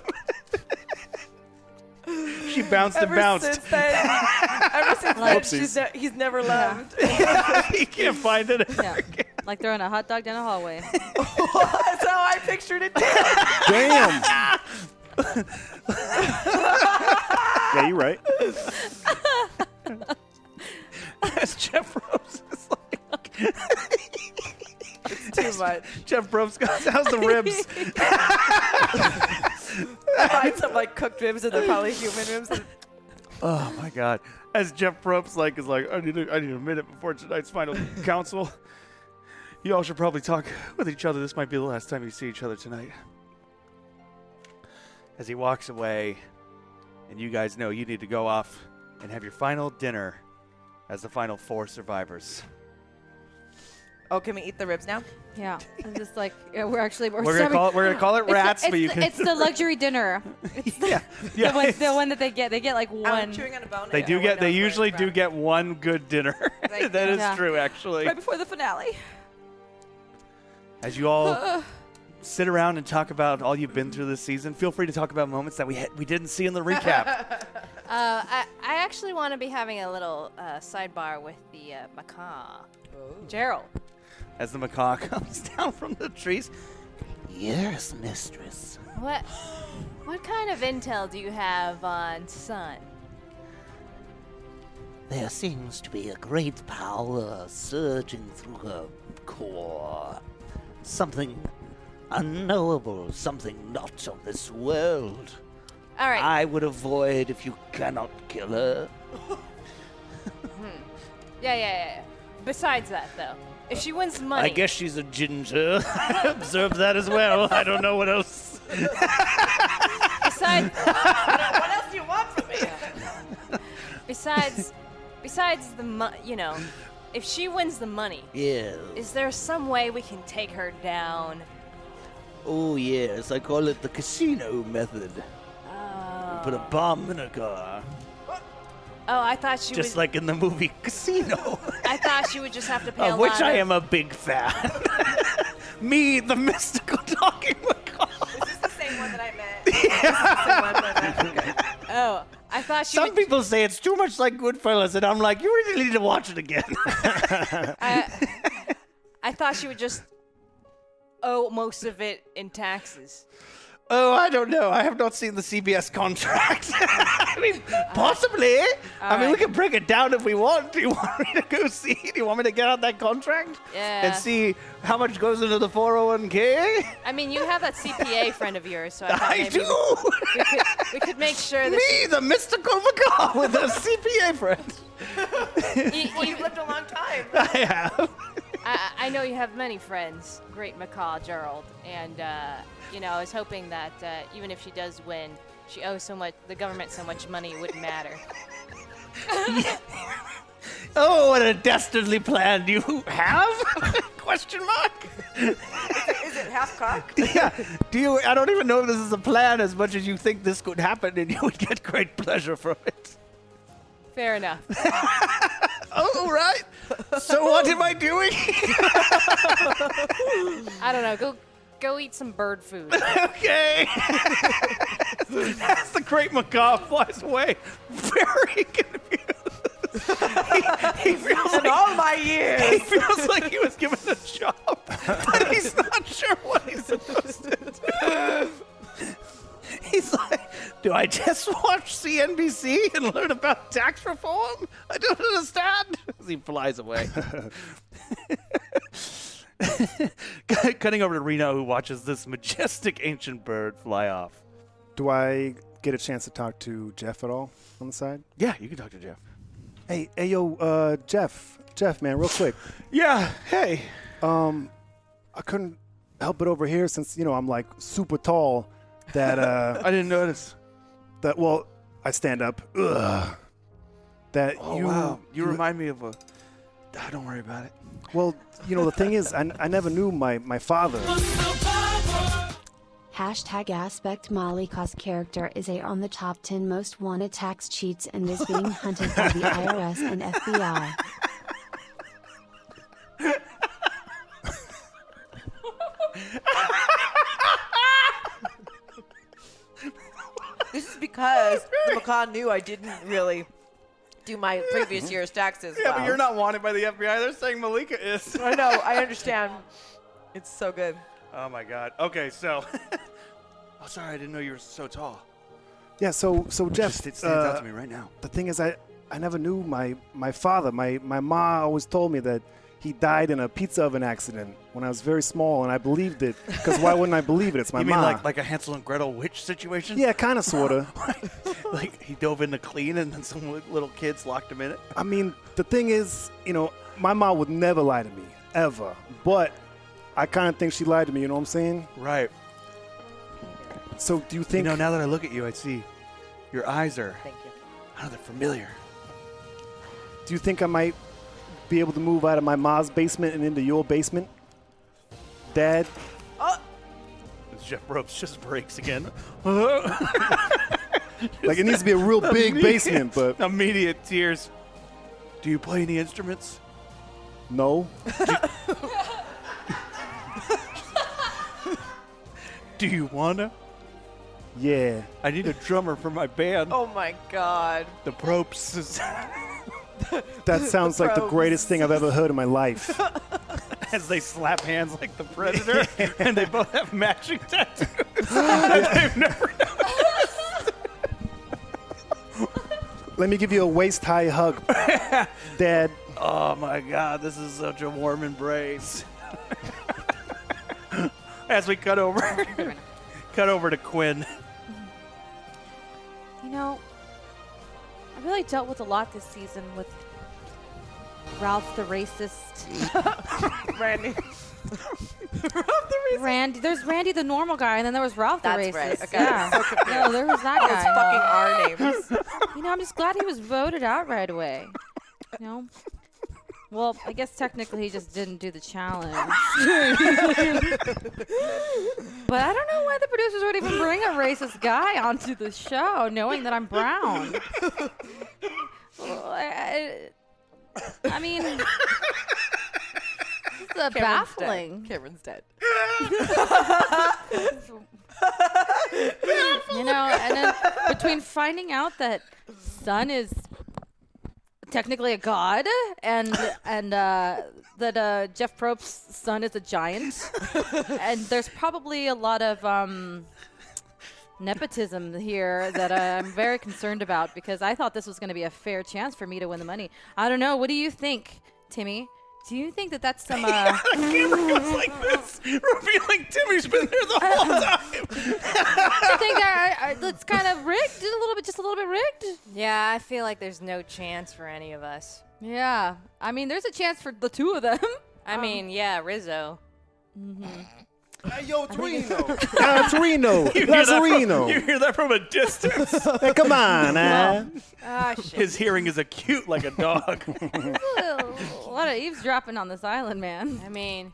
She bounced Ever and bounced. Since then, ever since then, she's ne- he's never loved. He can't find it. Yeah. Like throwing a hot dog down a hallway. That's how I pictured it too. Damn. Yeah, you're right. As Jeff Probst is like, It's too much. Jeff Probst goes, how's the ribs? I find some like cooked ribs and they're probably human ribs. Oh my God! As Jeff Probst like is like, I need a, I need a minute before tonight's final council. You all should probably talk with each other. This might be the last time you see each other tonight. As he walks away, and you guys know you need to go off and have your final dinner as the final four survivors. Oh, can we eat the ribs now? Yeah. I'm just like, yeah, we're actually we're, We're gonna call it. We're gonna call it It's the- rats, it's but you the, can. It's the luxury dinner. It's the, yeah, yeah. the, one, it's- the one that they get. They get like I'm one. chewing on a bone. They and do no get. one They knows where usually it's do from. get one good dinner. Thank That you. is Yeah. true, actually. Right before the finale. As you all sit around and talk about all you've been through this season, feel free to talk about moments that we had, we didn't see in the recap. Uh, I, I actually want to be having a little uh, sidebar with the uh, macaw. Gerald. As the macaw comes down from the trees. Yes, mistress. What what kind of intel do you have on Sun? There seems to be a great power surging through her core. Something unknowable, something not of this world. All right. I would avoid if you cannot kill her. Yeah, yeah, yeah, yeah. Besides that, though, if she wins the money, I guess she's a ginger. Observe that as well. I don't know what else. besides, What else do you want from me? besides, besides the mo- you know, if she wins the money, Yes. is there some way we can take her down? Oh, yes. I call it the casino method. Oh, Put a bomb in a car. oh I thought she Just would. like in the movie Casino, I thought she would just have to pay a of which lot I of- am a big fan. Me, the mystical talking macaw. Is this the same one that I met? This is the same one that I met. Okay. Oh, I thought she Some would. people say it's too much like Goodfellas, and I'm like, you really need to watch it again. I, I thought she would just owe most of it in taxes. Oh, I don't know. I have not seen the C B S contract. I mean, possibly. I mean, we right. can break it down if we want. Do you want me to go see? Do you want me to get out that contract Yeah. and see how much goes into the four oh one k? I mean, you have that C P A friend of yours, so I thought I maybe do. we could we could make sure that Me, the mystical macaw with a C P A friend. she, Well, you've lived a long time. I have. I, I know you have many friends, great macaw Gerald, and uh, you know I was hoping that uh, even if she does win, she owes so much, the government so much money, it wouldn't matter. Oh, what a dastardly plan you have? Question mark. Is it half cocked? Yeah. Do you? I don't even know if this is a plan as much as you think this could happen, and you would get great pleasure from it. Fair enough. Oh, right. So what am I doing? I don't know. Go go eat some bird food. Okay. As the great macaw flies away, very confused. he, he feels In like, all my years. he feels like he was given a job, but he's not sure what he's supposed to do. Do I just watch C N B C and learn about tax reform? I don't understand. As he flies away. Cutting over to Reno, who watches this majestic ancient bird fly off. Do I get a chance to talk to Jeff at all on the side? Yeah, you can talk to Jeff. Hey, hey, yo, uh, Jeff, Jeff, man, real quick. Yeah, hey. Um, I couldn't help it over here since, you know, I'm like super tall that, uh. I didn't notice. That, well, I stand up. Ugh. That Oh, you. wow. You remind me of a. Ah, don't worry about it. Well, you know, the thing is, I, I never knew my, my father. Hashtag aspect Malika's character is a on the top ten most wanted tax cheats and is being hunted by the I R S and F B I. This is because the macaw knew I didn't really do my previous year's taxes. Yeah, well. but you're not wanted by the F B I. They're saying Malika is. I know. I understand. It's so good. Oh, my God. Okay, so. Oh, sorry. I didn't know you were so tall. Yeah, so, so Jeff. Just, it stands uh, out to me right now. The thing is, I, I never knew my, my father. My, my ma always told me that he died in a pizza oven accident when I was very small, and I believed it. Because why wouldn't I believe it? It's my you ma. mean like, like a Hansel and Gretel witch situation? Yeah, kind of, sort of. Like he dove in to clean and then some li- little kids locked him in it? I mean, the thing is, you know, my mom would never lie to me, ever. But I kind of think she lied to me, you know what I'm saying? Right. So do you think... You know, now that I look at you, I see your eyes are... Thank you. I know they're familiar. Do you think I might be able to move out of my ma's basement and into your basement? Dad? Oh. Jeff Ropes just breaks again. Like, it needs to be a real big Immediate- basement, but... Immediate tears. Do you play any instruments? No. Do you wanna? Yeah. I need a drummer for my band. Oh, my God. The Propes is... That sounds like the Probes. greatest thing I've ever heard in my life. As they slap hands like the Predator, and they both have matching tattoos. They've never Let me give you a waist-high hug, Dad. Oh my God, this is such a warm embrace. As we cut over, cut over to Quinn. You know, I really dealt with a lot this season with Ralph the racist. Randy. Ralph the racist. Randy. There's Randy the normal guy, and then there was Ralph the That's racist. right. Okay. Yeah. So confused. No, there was that That guy. was fucking our names. You know, I'm just glad he was voted out right away. You know? Well, I guess technically he just didn't do the challenge. But I don't know why the producers would even bring a racist guy onto the show, knowing that I'm brown. Well, I, I, I mean, it's uh, Cameron's baffling. Dead. Cameron's dead. You know, and then between finding out that Sun is technically a god, and and uh, that uh, Jeff Probst's son is a giant, and there's probably a lot of um, nepotism here that I'm very concerned about, because I thought this was going to be a fair chance for me to win the money. I don't know. What do you think, Timmy? Do you think that that's some... Uh, Yeah, the camera goes like this, revealing Timmy's been there the whole time. I think that uh, it's kind of rigged, a little bit, just a little bit rigged. Yeah, I feel like there's no chance for any of us. Yeah, I mean, there's a chance for the two of them. I Um, mean, yeah, Rizzo. Mm-hmm. Hey, yo, Torino. uh, Torino. You hear that from- Lazarino. You hear that from a distance. Hey, come on, uh. Ah, shit. His hearing is acute like a dog. A lot of eavesdropping on this island, man. I mean,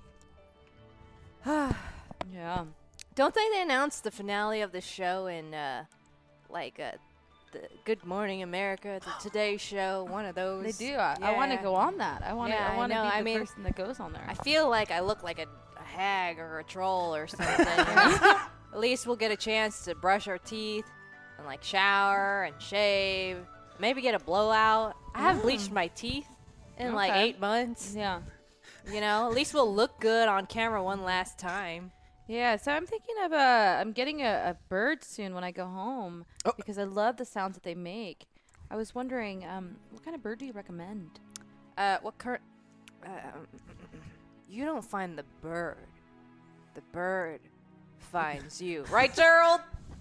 Yeah. don't they announce the finale of the show in, uh, like, uh, the Good Morning America, the Today Show, one of those? They do. I, I want to Yeah. go on that. I want to. Yeah, I I want to know. be the I mean, person that goes on there. I feel like I look like a, a hag or a troll or something. You know? At least we'll get a chance to brush our teeth and, like, shower and shave. Maybe get a blowout. I haven't bleached my teeth in, like, Okay. eight months. Yeah. You know, at least we'll look good on camera one last time. Yeah, so I'm thinking of a. I'm getting a, a bird soon when I go home Oh. because I love the sounds that they make. I was wondering, um, what kind of bird do you recommend? Uh, what current? Uh, you don't find the bird. The bird finds you, right, Gerald?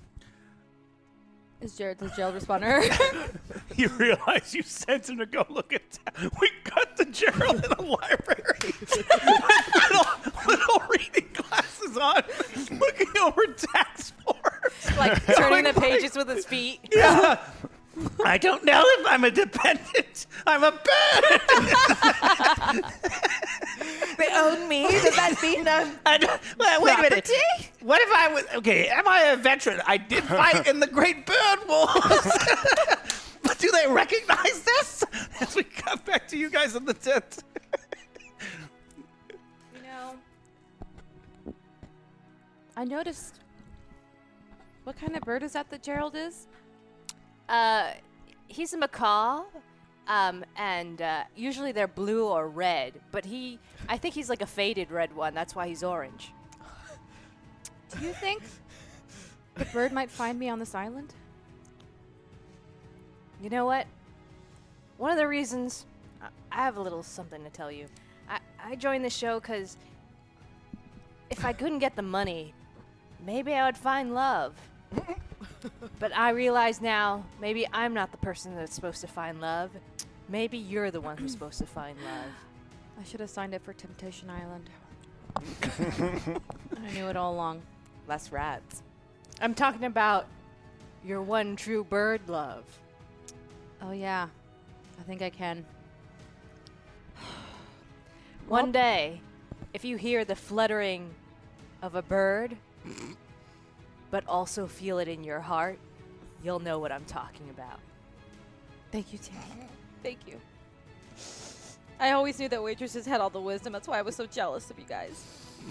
Is Jared the Gerald responder? You realize you sent him to go look at. Ta- we cut to Gerald in a library with little, little reading glasses on, looking over tax forms, Like turning the pages with his feet. Yeah. I don't know if I'm a dependent. I'm a bird. They own me? Does that mean I'm I don't- well, wait a minute. property? What if I was okay? Am I a veteran? I did fight in the Great Bird Wars. But do they recognize this? As we cut back to you guys in the tent. You know, I noticed. What kind of bird is that that Gerald is? Uh, he's a macaw, um, and uh, usually they're blue or red. But he, I think he's like a faded red one. That's why he's orange. Do you think the bird might find me on this island? You know what? One of the reasons I I have a little something to tell you. I, I joined the show because if I couldn't get the money, maybe I would find love. But I realize now, maybe I'm not the person that's supposed to find love. Maybe you're the one who's supposed to find love. I should have signed up for Temptation Island. I knew it all along. Less rats. I'm talking about your one true bird love. Oh yeah, I think I can. One day, if you hear the fluttering of a bird, but also feel it in your heart, you'll know what I'm talking about. Thank you, Tammy. Thank you. I always knew that waitresses had all the wisdom. That's why I was so jealous of you guys.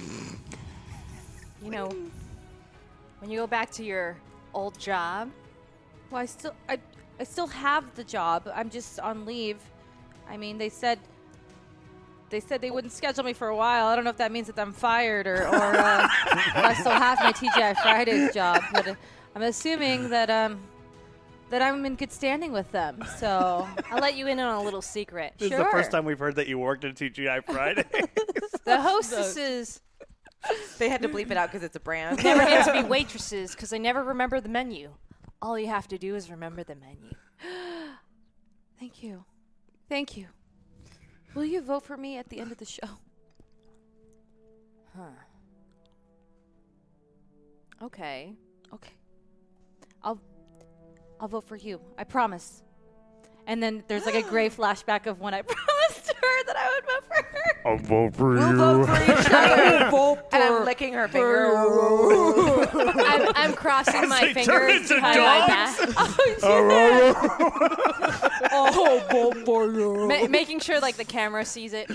You know, when you go back to your old job, Well, I still, I, I still have the job. I'm just on leave. I mean, they said, they said they wouldn't schedule me for a while. I don't know if that means that I'm fired or, or uh, I still have my T G I Fridays job. But uh, I'm assuming that um, that I'm in good standing with them. So I'll let you in on a little secret. This Sure. is the first time we've heard that you worked at T G I Friday. The hostesses They had to bleep it out because it's a brand. never get to be waitresses because they never remember the menu. All you have to do is remember the menu. Thank you. Thank you. Will you vote for me at the end of the show? Huh. Okay. Okay. I'll I'll vote for you. I promise. And then there's like a gray flashback of when I promised her that I would vote for her. I'll vote for We'll you. vote for each other. And I'm licking her finger. I'm, I'm crossing my they turn fingers into behind my dogs? back. Oh, vote for you. Ma- making sure like the camera sees it.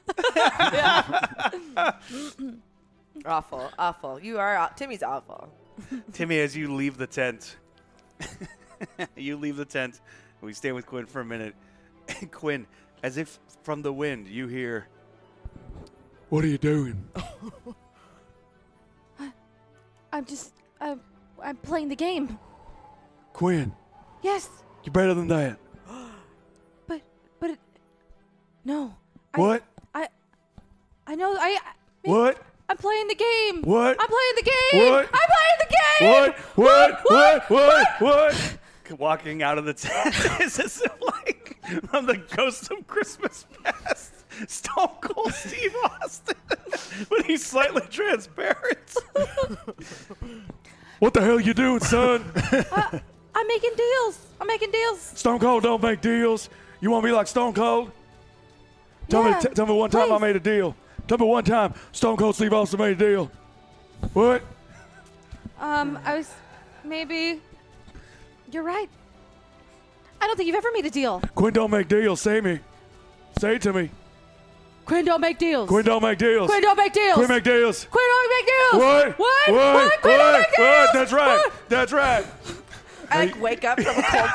Awful, awful. You are, aw- Timmy's awful. Timmy, as you leave the tent, you leave the tent, and we stay with Quinn for a minute. And Quinn, as if from the wind, you hear, What are you doing? I'm just I'm, I'm playing the game. Quinn, Yes, you're better than that. but but it, no. I- What? I I know I, I What? I'm playing the game. What? I'm playing the game. What? I'm playing the game. What? What? What? What? What? walking out of the tent is as if like from the Ghost of Christmas Past, Stone Cold Steve Austin, but he's slightly transparent. What the hell you doing, son? uh, I'm making deals. I'm making deals. Stone Cold don't make deals. You want to be like Stone Cold? Tell Yeah, me, t- tell me one time I please. made a deal. Tell me one time Stone Cold Steve Austin made a deal. What? Um, I was maybe. You're right. I don't think you've ever made a deal. Quinn don't make deals. Say me. Say it to me. Quinn don't make deals. Quinn don't make deals. Quinn don't make deals. Quinn make deals. Quinn don't make deals. What? What? What? What? Quinn don't make deals. What? That's right. What? That's right. I like wake up from a cold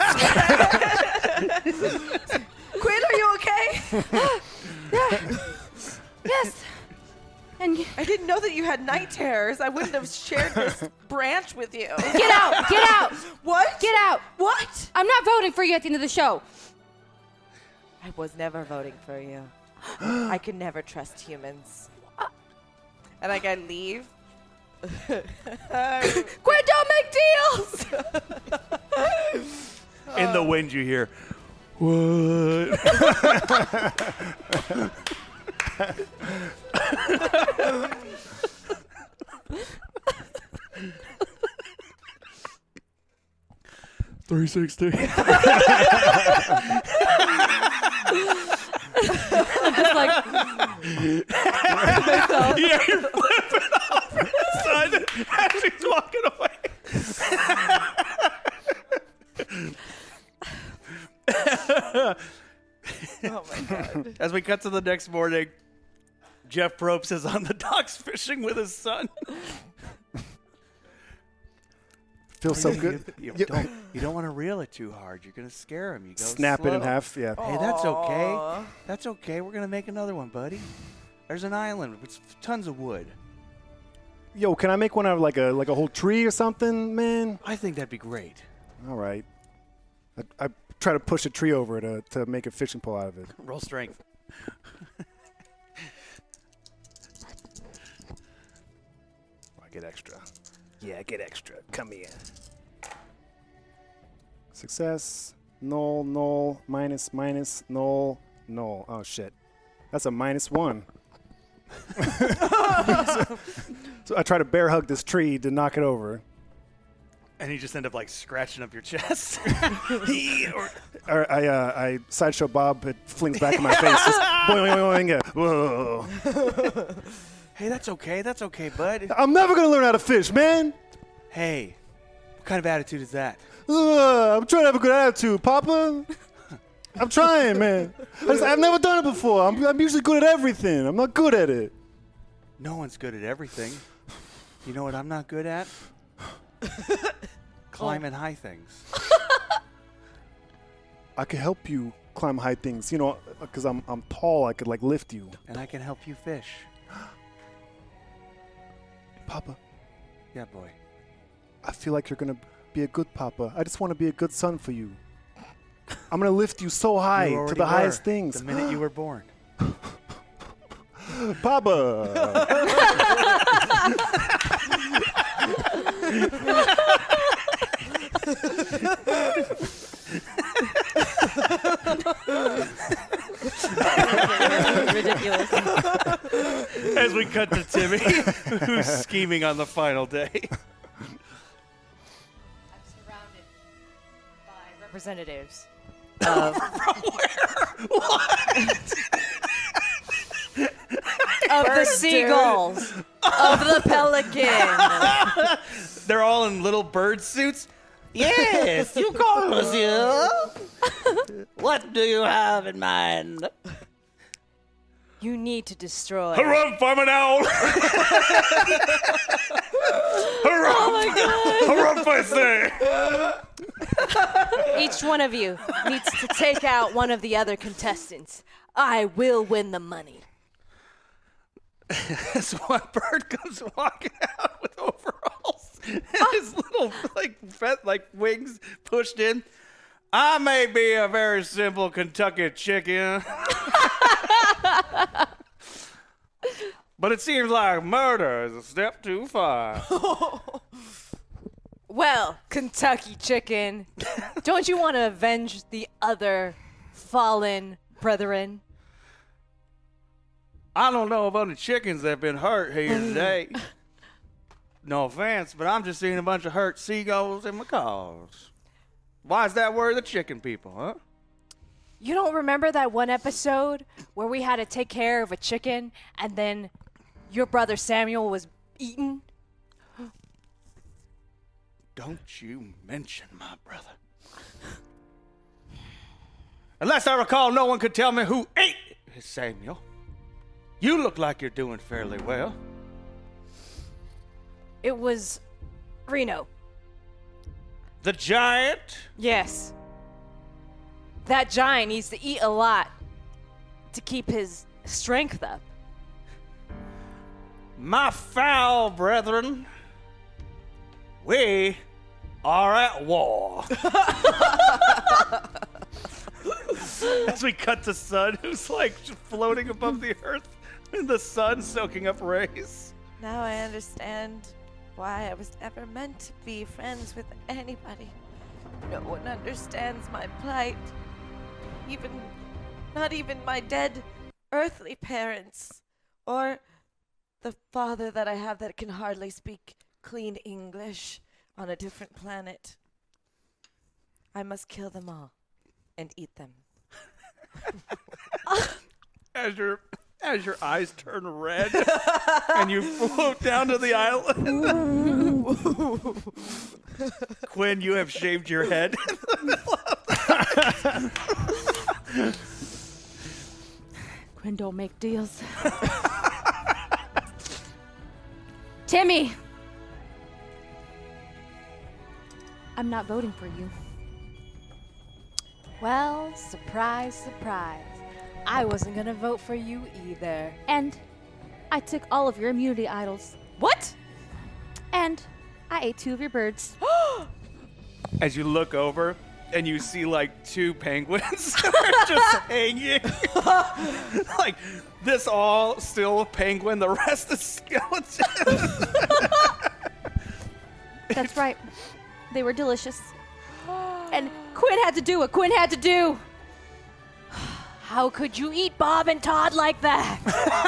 sweat. Quinn, are you okay? Yeah. Yes. And I didn't know that you had night terrors. I wouldn't have shared this branch with you. Get out! Get out! What? Get out! What? I'm not voting for you at the end of the show. I was never voting for you. I could never trust humans. And like I leave. Quinn, don't make deals! In the wind, you hear, what? three sixty. I'm just like, yeah, you're flipping off her son as she's walking away. Oh my god. As we cut to the next morning, Jeff Probst is on the docks fishing with his son. Feels so good. You, you don't, you don't want to reel it too hard. You're going to scare him. You go Snap slow. it in half, yeah. Hey, that's okay. Aw. That's okay. We're going to make another one, buddy. There's an island with tons of wood. Yo, can I make one out of like a like a whole tree or something, man? I think that'd be great. All right. I, I try to push a tree over to to make a fishing pole out of it. Roll strength. I get extra. Yeah, I get extra. Come here. Success. Null, null, minus, minus, null, null. Oh, shit. That's a minus one. so, so I try to bear hug this tree to knock it over. And you just end up like scratching up your chest. or, or I, uh, I sideshow Bob. It flings back in my face. Just boing, boing, boing, whoa. Hey, that's okay. That's okay, bud. I'm never gonna learn how to fish, man. Hey, what kind of attitude is that? Uh, I'm trying to have a good attitude, Papa. I'm trying, man. I just, I've never done it before. I'm, I'm usually good at everything. I'm not good at it. No one's good at everything. You know what I'm not good at? Climbing high things. I could help you climb high things, you know, because I'm I'm tall. I could like lift you. And I can help you fish. Papa. Yeah, boy. I feel like you're gonna be a good papa. I just want to be a good son for you. I'm gonna lift you so high You to already the were, highest things. The minute you were born. Papa. ridiculous. As we cut to Timmy, who's scheming on the final day. I'm surrounded by representatives. Of From where? What? Of the seagulls. Of the pelican. They're all in little bird suits. Yes, you call, monsieur. What do you have in mind? You need to destroy. Harumph, I'm an owl. Harumph. Oh my god. Harumph, I say. Each one of you needs to take out one of the other contestants. I will win the money. This one bird comes walking out with overalls and his little like fe- like wings pushed in. I may be a very simple Kentucky chicken, but it seems like murder is a step too far. Well, Kentucky chicken, don't you want to avenge the other fallen brethren? I don't know about the chickens that have been hurt here today. No offense, but I'm just seeing a bunch of hurt seagulls and macaws. Why is that word the chicken people, huh? You don't remember that one episode where we had to take care of a chicken and then your brother Samuel was eaten? Don't you mention my brother. Unless I recall, no one could tell me who ate his Samuel. You look like you're doing fairly well. It was Reno. The giant? Yes. That giant needs to eat a lot to keep his strength up. My foul brethren, we are at war. As we cut to Sun, who's like floating above the earth in the sun, soaking up rays. Now I understand why I was never meant to be friends with anybody. No one understands my plight. Even, not even my dead earthly parents. Or the father that I have that can hardly speak clean English on a different planet. I must kill them all and eat them. As your as your eyes turn red and you float down to the island. Quinn, you have shaved your head. Quinn don't make deals. Timmy! I'm not voting for you. Well, surprise, surprise. I wasn't gonna vote for you either. And I took all of your immunity idols. What? And I ate two of your birds. As you look over and you see like two penguins that are just hanging. Like this all still penguin, the rest is skeleton. That's right. They were delicious. And Quinn had to do what Quinn had to do. How could you eat Bob and Todd like that?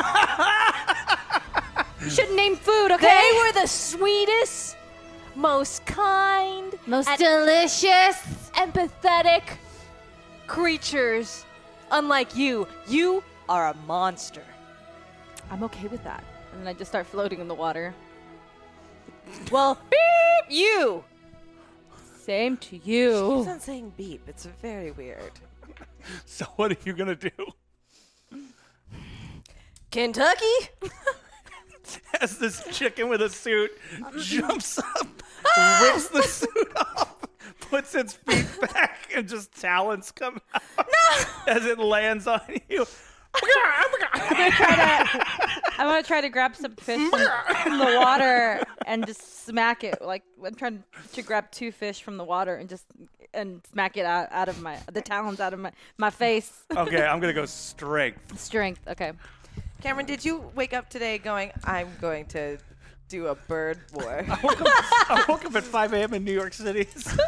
You shouldn't name food, okay? They were the sweetest, most kind, most and delicious, empathetic creatures. Unlike you, you are a monster. I'm okay with that. And then I just start floating in the water. Well, beep, you. Same to She you. keeps on saying beep. It's very weird. So what are you gonna do? Kentucky? As this chicken with a suit jumps up, rips the suit off, puts its feet back, and just talons come out as it lands on you. I'm gonna try to. I'm gonna try to grab some fish from, from the water and just smack it. Like I'm trying to grab two fish from the water and just and smack it out, out of my the talons out of my my face. Okay, I'm gonna go strength. Strength. Okay. Cameron, did you wake up today going, I'm going to do a bird war? I woke up, I woke up at five a.m. in New York City.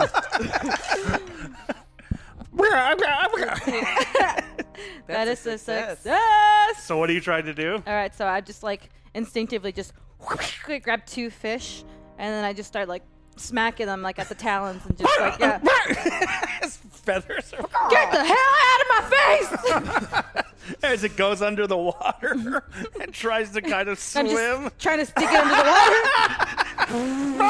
That is a success. So what are you trying to do? All right, so I just like instinctively just grab two fish, and then I just start like smacking them like at the talons and just like yeah. Feathers are Get the hell out of my face! as it goes under the water and tries to kind of I'm swim. just trying to stick it under the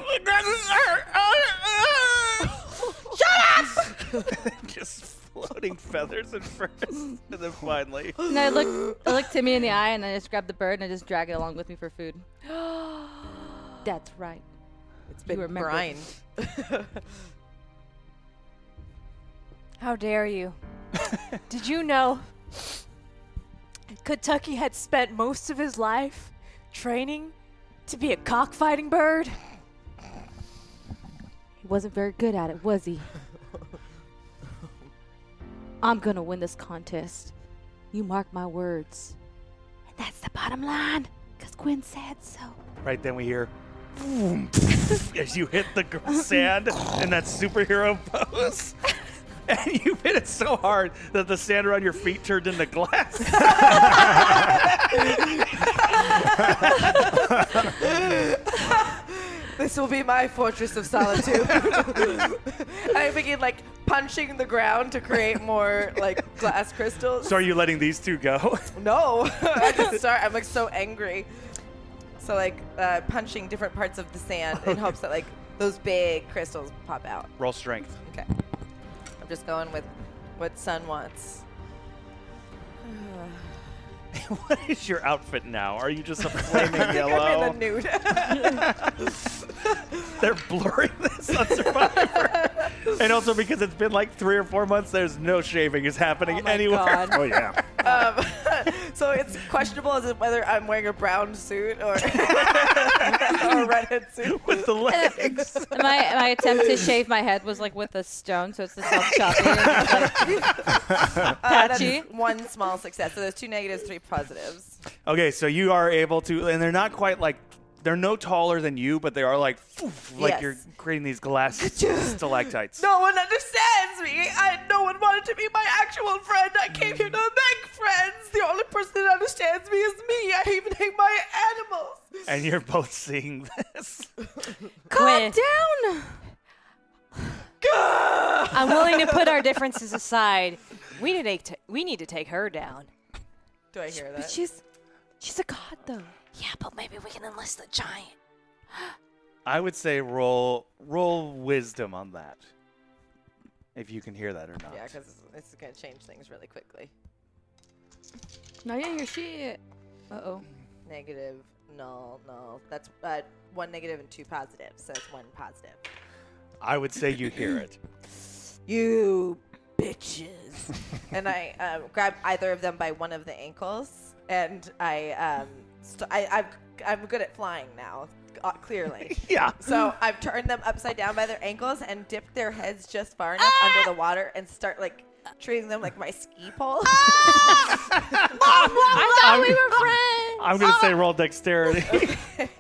water. Shut up! Just floating feathers at first, and then finally. And I look, I look Timmy in the eye, and I just grab the bird and I just drag it along with me for food. That's right. It's been You remember. brined. How dare you? Did you know Kentucky had spent most of his life training to be a cockfighting bird? He wasn't very good at it, was he? I'm gonna win this contest. You mark my words. And that's the bottom line, because Quinn said so. Right then we hear boom, as you hit the gr- sand in that superhero pose. And you hit it so hard that the sand around your feet turned into glass. This will be my fortress of solitude. I begin like punching the ground to create more like glass crystals. So are you letting these two go? No, I just start. I'm like so angry. So like uh, punching different parts of the sand in hopes that like those big crystals pop out. Roll strength. Okay. I'm just going with what Sun wants. What is your outfit now? Are you just a flaming I'm yellow? in the nude. They're blurring this on Survivor. And also because it's been like three or four months, there's no shaving is happening anywhere. God. Oh, yeah. Um, so it's questionable as to whether I'm wearing a brown suit or, or a redhead suit. With the legs. my my attempt to shave my head was like with a stone, so it's the self chopping. Like, patchy. Uh, that's one small success. So there's two negatives, three positives. Okay, so you are able to, and they're not quite like, they're no taller than you, but they are like, poof, like Yes. you're creating these glass stalactites. No one understands me. I, no one wanted to be my actual friend. I came here to make friends. The only person that understands me is me. I even hate my animals. And you're both seeing this. Calm down. I'm willing to put our differences aside. We need to take, we need to take her down. Do I hear But that? she's she's a god though. Yeah, but maybe we can enlist the giant. I would say roll roll wisdom on that. If you can hear that or not. Yeah, because this is going to change things really quickly. No, yeah, your shit. Uh oh. Negative, no, no. That's uh, one negative and two positives, so it's one positive. I would say you hear it. You bitches. And I um, grab either of them by one of the ankles, and I, um, st- I I'm, I'm good at flying now, uh, clearly. Yeah. So I've turned them upside down by their ankles and dipped their heads just far enough under the water and start like treating them like my ski pole. I thought we were friends. I'm going to say roll dexterity.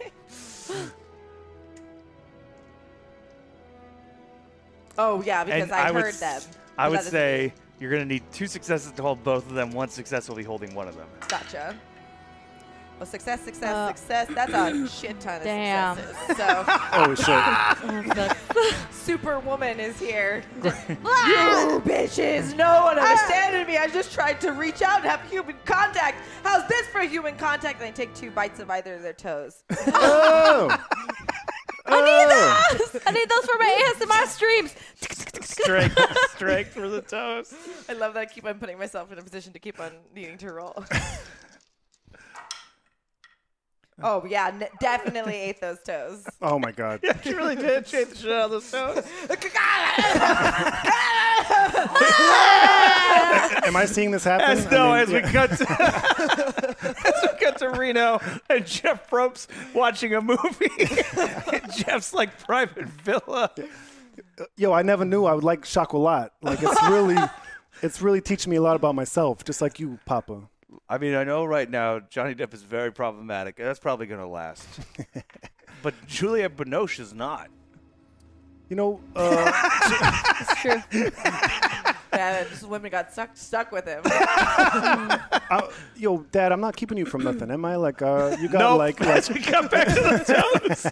Oh yeah, because And I, I would heard s- them. I But would that doesn't say you're going to need two successes to hold both of them. One success will be holding one of them. Gotcha. Well, success, success, Uh, success. That's a shit ton of damn. successes. So, Oh, shit. Superwoman is here. You bitches! No one understanded me. I just tried to reach out and have human contact. How's this for human contact? And I take two bites of either of their toes. Oh! I need those. I need those for my A S M R streams. Strength, strength for the toes. I love that I keep on putting myself in a position to keep on needing to roll. Oh, yeah, n- definitely ate those toes. Oh, my God. Yeah, she really did shake the shit out of those toes. Am I seeing this happen? As, no, I as mean, we yeah. cut to, as we cut to Reno and Jeff Probst watching a movie. in Jeff's like private villa. Yo, I never knew I would like chocolat. Like, it's really, it's really teaching me a lot about myself, just like you, Papa. I mean, I know right now Johnny Depp is very problematic. And that's probably going to last. But Juliette Binoche is not. You know, uh, It's true. Yeah, just women got stuck stuck with him. I, yo, Dad, I'm not keeping you from nothing, am I? Like, uh, you got Nope. like, As like we cut back to the toes.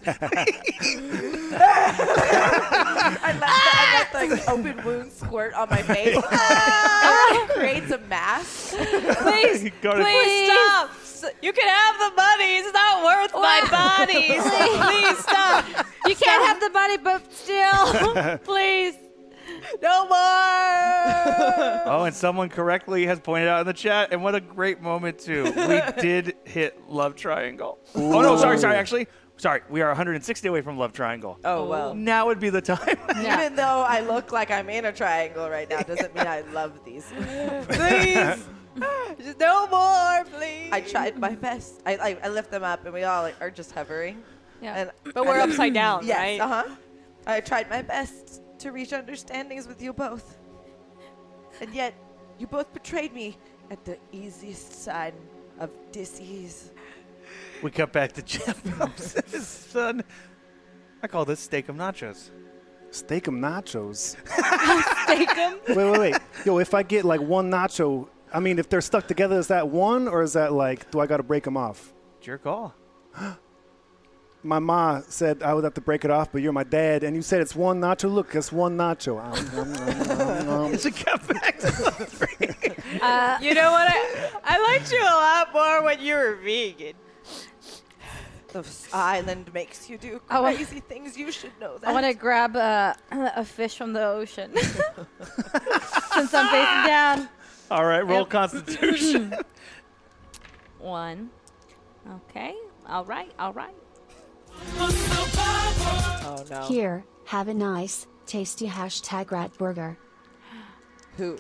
I let, the, I let the open wound squirt on my face. It creates a mask. Please, Go to- please stop. S- You can have the money. It's not worth my body. Please stop. You can't have the body, but still, please. No more. Oh, and someone correctly has pointed out in the chat, and what a great moment, too. We did hit Love Triangle. Oh, no, sorry, sorry, actually. Sorry, we are one hundred sixty away from Love Triangle. Oh, well. Now would be the time. Even though I look like I'm in a triangle right now, doesn't mean I love these. Please. Just no more, please. I tried my best. I, I, I lift them up, and we all like, are just hovering. Yeah. And But we're and- upside down, yes, right? uh-huh. I tried my best to reach understandings with you both. And yet, you both betrayed me at the easiest sign of disease. We cut back to Jeff Probst's son. I call this steak 'em nachos. steak 'em nachos. Steak 'em. Wait, wait, wait. Yo, if I get like one nacho, I mean, if they're stuck together, is that one or is that like, do I got to break them off? It's your call. My ma said I would have to break it off, but you're my dad, and you said it's one nacho. Look, it's one nacho. Um, um, um, um. It's a cut back to the Uh, you know what? I, I liked you a lot more when you were vegan. This island makes you do I wa- crazy things. You should know that. I want to grab a, a fish from the ocean. Since I'm facing down. All right, roll Yep. Constitution. One. Okay. All right. All right. Oh, no. Here, have a nice Tasty hashtag rat burger. Who?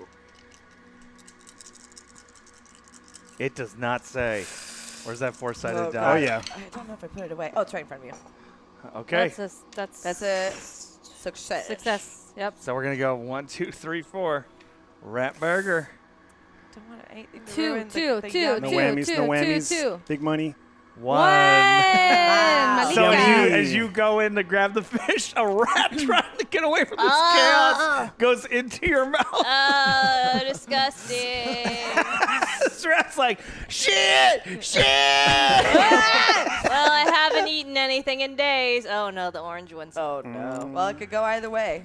It does not say. Where's that four-sided Oh, die? Oh, yeah. I don't know if I put it away. Oh, it's right in front of you. Okay. That's a, that's That's a success. success. Yep. So we're going to go one, two, three, four. Rat burger. Don't want anything to Two, ruin the- two, the two, yummy- No two, whammies, two, no two, whammies. two. Big money. One. Wow. So as you, Malika. as you go in to grab the fish, a rat trying to get away from this Ah. chaos goes into your mouth. Oh, disgusting. This rat's like, shit, shit. Well, I haven't eaten anything in days. Oh no, the orange ones. Oh no. Well, it could go either way.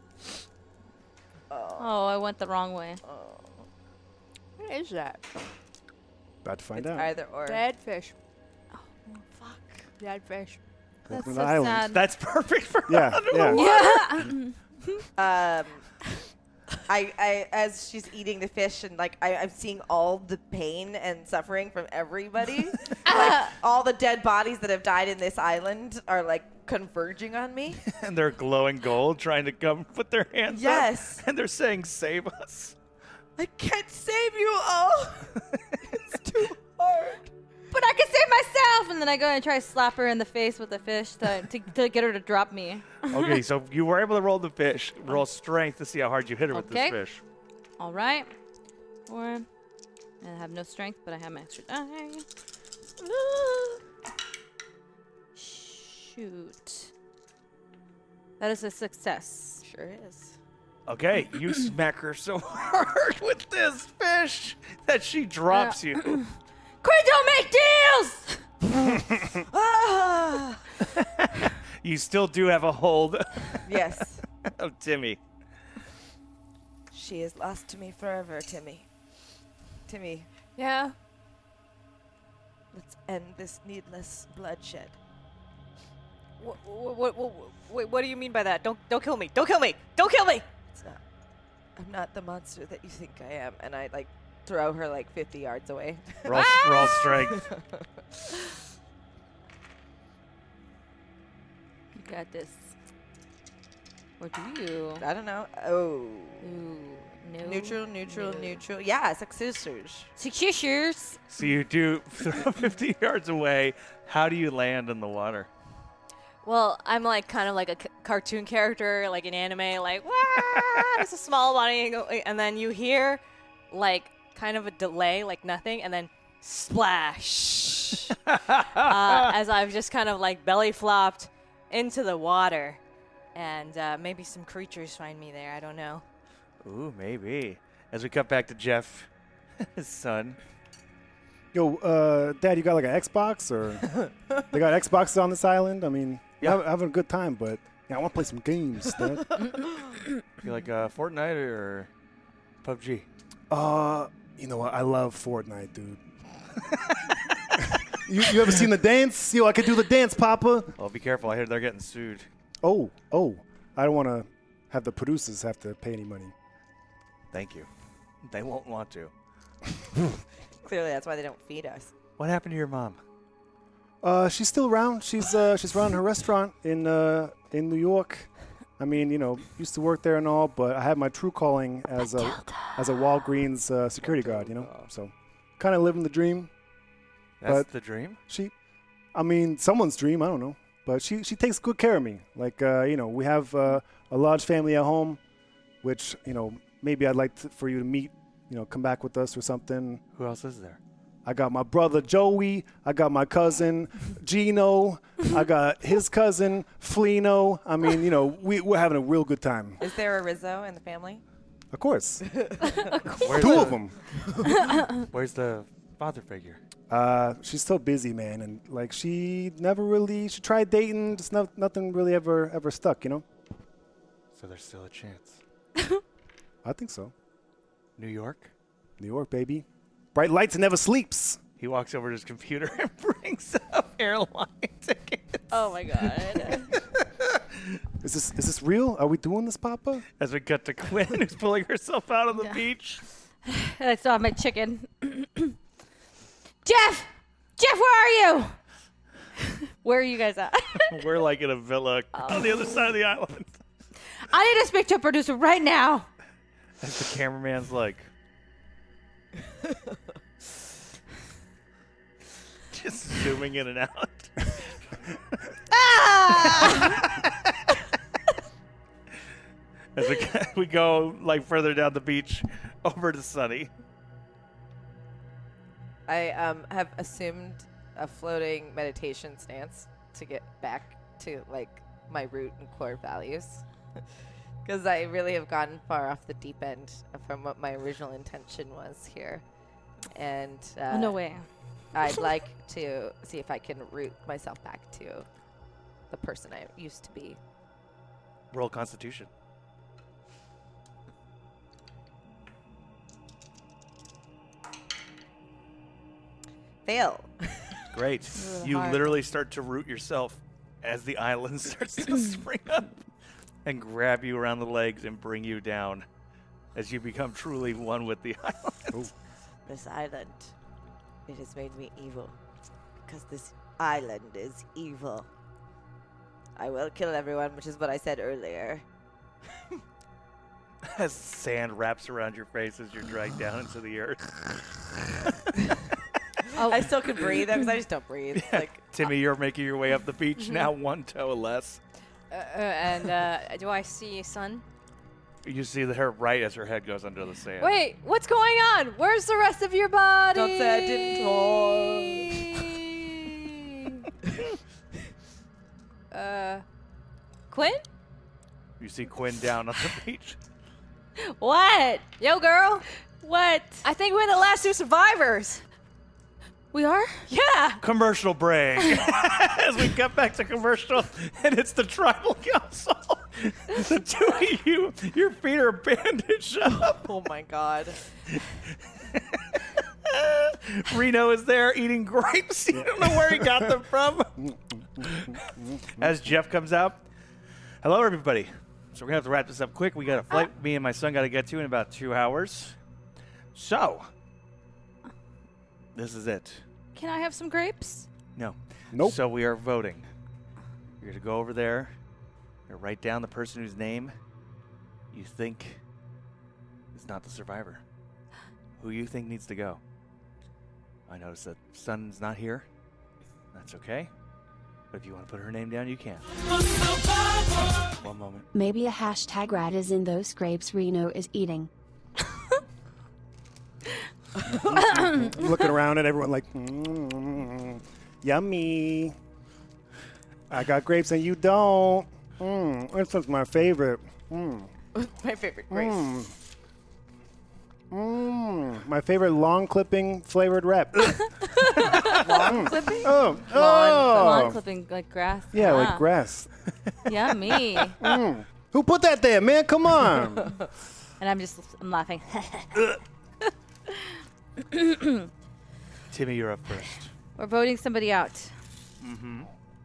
Oh, I went the wrong way. What is that? About to find It's out. either or. Dead fish. Oh, fuck. Dead fish. That's That's an so island. sad. That's perfect for Yeah, underwater. yeah. Um, I, I, as she's eating the fish and like I, I'm seeing all the pain and suffering from everybody. Like all the dead bodies that have died in this island are like converging on me. And they're glowing gold, trying to come put their hands Yes. up. And they're saying, save us. I can't save you all. It's too hard. But I can save myself! And then I go and try to slap her in the face with the fish to, to, to get her to drop me. Okay, so you were able to roll the fish. Roll strength to see how hard you hit her with Okay. this fish. All right. Four. And I have no strength, but I have my extra die. Shoot. That is a success. Sure is. Okay, you smack her so hard with this fish that she drops you. Quinn don't make deals! Ah! You still do have a hold Yes. of Timmy. She is lost to me forever, Timmy. Timmy, Yeah. let's end this needless bloodshed. What, what, what, what, what do you mean by that? Don't, don't kill me! Don't kill me! Don't kill me! It's not. I'm not the monster that you think I am. And I like throw her like fifty yards away. Roll, roll strength. You got this. Or do you? I don't know. Oh. Ooh, no. Neutral, neutral, No. neutral. Yeah, successors. Successors. So you do throw fifty yards away. How do you land in the water? Well, I'm like kind of like a c- cartoon character, like an anime, like, Wah! It's a small body, and, go, and then you hear like kind of a delay, like nothing, and then splash. uh, as I've just kind of like belly flopped into the water, and uh, maybe some creatures find me there. I don't know. Ooh, maybe. As we cut back to Jeff, his son. Yo, uh, Dad, you got like an Xbox or they got Xboxes on this island? I mean, Yeah. yeah, having a good time, but yeah, I want to play some games, Dad. You like uh, Fortnite or P U B G? uh, you know what? I love Fortnite, dude. you, you ever seen the dance? Yo, I could do the dance, Papa. Well, be careful. I hear they're getting sued. Oh, oh, I don't want to have the producers have to pay any money. Thank you. They won't want to. Clearly, that's why they don't feed us. What happened to your mom? Uh, she's still around. She's uh, she's running her restaurant in uh, in New York. I mean, you know, used to work there and all, but I had my true calling as a as a Walgreens uh, security guard. You know, so kind of living the dream. That's But the dream? She, I mean, someone's dream. I don't know, but she she takes good care of me. Like uh, you know, we have uh, a large family at home, which you know maybe I'd like to, for you to meet. You know, come back with us or something. Who else is there? I got my brother Joey. I got my cousin Gino. I got his cousin Flino. I mean, you know, we, we're having a real good time. Is there a Rizzo in the family? Of course. Where's Two the- of them. Where's the father figure? Uh, she's so busy, man, and like she never really. She tried dating, just no, nothing really ever ever stuck. You know. So there's still a chance. I think so. New York? New York, baby. Bright lights and never sleeps. He walks over to his computer and brings up airline tickets. Oh my god. Is this is this real? Are we doing this, Papa? As we cut to Quinn, who's pulling herself out on the beach. And I still have my chicken. Jeff! Jeff, where are you? Where are you guys at? We're like in a villa on the other side of the island. I need to speak to a producer right now. As the cameraman's like, just zooming in and out. As we, we go like further down the beach over to Sunny. I um, have assumed a floating meditation stance to get back to like my root and core values, because I really have gotten far off the deep end from what my original intention was here, and uh, Oh, no way. I'd like to see if I can root myself back to the person I used to be. Roll Constitution. Fail. Great. Really You hard. literally start to root yourself as the island starts to spring up and grab you around the legs and bring you down as you become truly one with the island. This island, it has made me evil. Because this island is evil. I will kill everyone, which is what I said earlier. As sand wraps around your face as you're dragged down into the earth. Oh. I still can breathe because I just don't breathe. Yeah. Like Timmy, you're making your way up the beach, now one toe less. Uh, uh, and uh, do I see Sun? You see the her right as her head goes under the sand. Wait, what's going on? Where's the rest of your body? Don't say I didn't talk. uh, Quinn? You see Quinn down on the beach. What? Yo, girl. What? I think we're the last two survivors. We are? Yeah. Commercial break. As we cut back to commercial, and it's the tribal council. The two of you, your feet are bandaged up. Oh my god. Reno is there eating grapes. You don't know where he got them from. As Jeff comes out. Hello, everybody. So we're going to have to wrap this up quick. We got a flight me and my son got to get to in about two hours. So, this is it. Can I have some grapes? No. Nope. So we are voting. You're going to go over there. You're write down the person whose name you think is not the survivor. Who you think needs to go. I noticed that Sun's not here. That's okay. But if you want to put her name down, you can. One moment. Maybe a hashtag rat is in those grapes Reno is eating. Looking around at everyone like, mm, yummy. I got grapes and you don't. Mm, this one's my favorite. Mm. My favorite grape. Mm. Mm, my favorite long clipping flavored rep. Lawn clipping? Oh, oh. Lawn, lawn clipping, like grass? Yeah, Ah. like grass. Yummy. Mm. Who put that there, man? Come on. And I'm just I'm laughing. Timmy, you're up first. We're voting somebody out. Mm-hmm.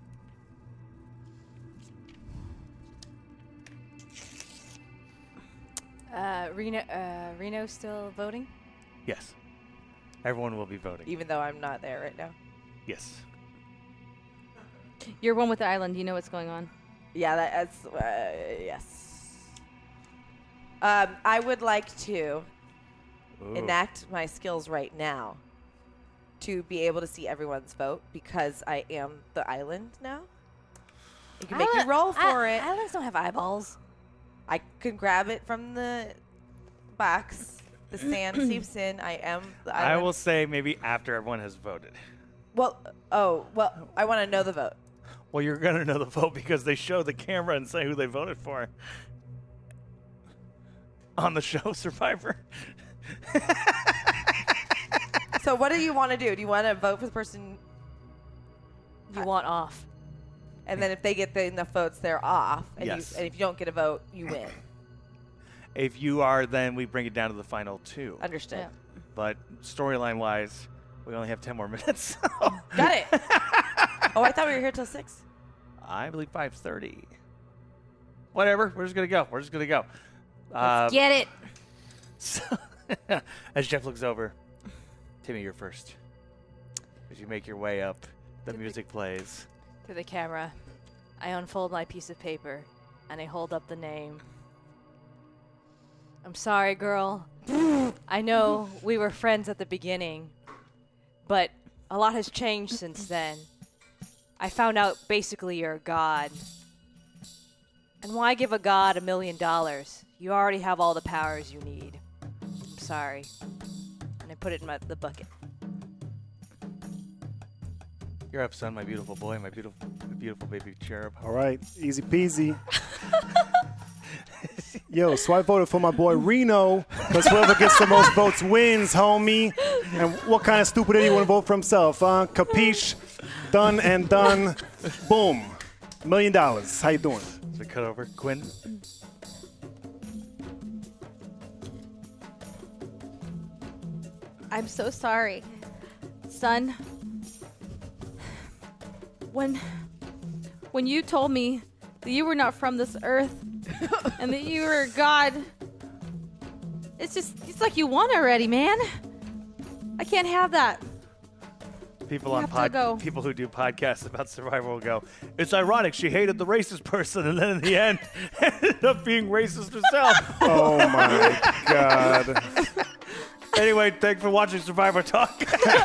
Uh, Reno, uh, Reno still voting? Yes. Everyone will be voting. Even though I'm not there right now. Yes. You're one with the island. You know what's going on. Yeah, that, that's uh, yes. Um, I would like to Ooh. enact my skills right now to be able to see everyone's vote because I am the island now. You can make me Island- roll I- for it. Islands don't have eyeballs. I can grab it from the box. The sand seeps in. I am the I island. will say maybe after everyone has voted. Well, oh, well, I want to know the vote. Well, you're going to know the vote because they show the camera and say who they voted for. On the show, Survivor. So what do you want to do? Do you want to vote for the person you want off? And then if they get the enough votes, they're off. And, Yes. you, and if you don't get a vote, you win. If you are, then we bring it down to the final two. Understood. Yeah. But storyline-wise, we only have ten more minutes. Got it. Oh, I thought we were here till six. I believe five thirty. Whatever. We're just going to go. We're just going to go. Let's get it. So as Jeff looks over, Timmy, you're first. As you make your way up, the music plays. Through the camera, I unfold my piece of paper and I hold up the name. I'm sorry, girl. I know we were friends at the beginning, but a lot has changed since then. I found out basically you're a god. And why give a god a million dollars? You already have all the powers you need. I'm sorry. And I put it in my, the bucket. You're up, son, my beautiful boy, my beautiful, my beautiful baby cherub. All right, easy peasy. Yo, so I voted for my boy Reno, because whoever gets the most votes wins, homie. And what kind of stupid idiot want to vote for himself, huh? Capiche? Done and done. Boom. Million dollars. How you doing? So we cut over. Quinn? I'm so sorry, son. When, when you told me that you were not from this earth and that you were a god, it's just, it's like you won already, man. I can't have that. People You on have to pod, go. people who do podcasts about Survivor will go, it's ironic she hated the racist person and then in the end ended up being racist herself. Oh my God. Anyway, thanks for watching Survivor Talk.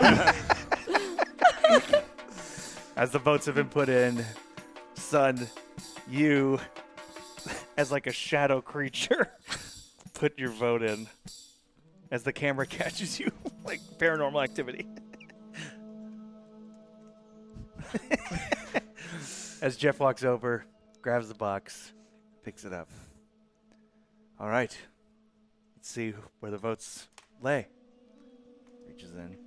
As the votes have been put in, son, you, as like a shadow creature, put your vote in as the camera catches you like Paranormal Activity. As Jeff walks over, grabs the box, picks it up. All right. Let's see where the votes lay. Reaches in.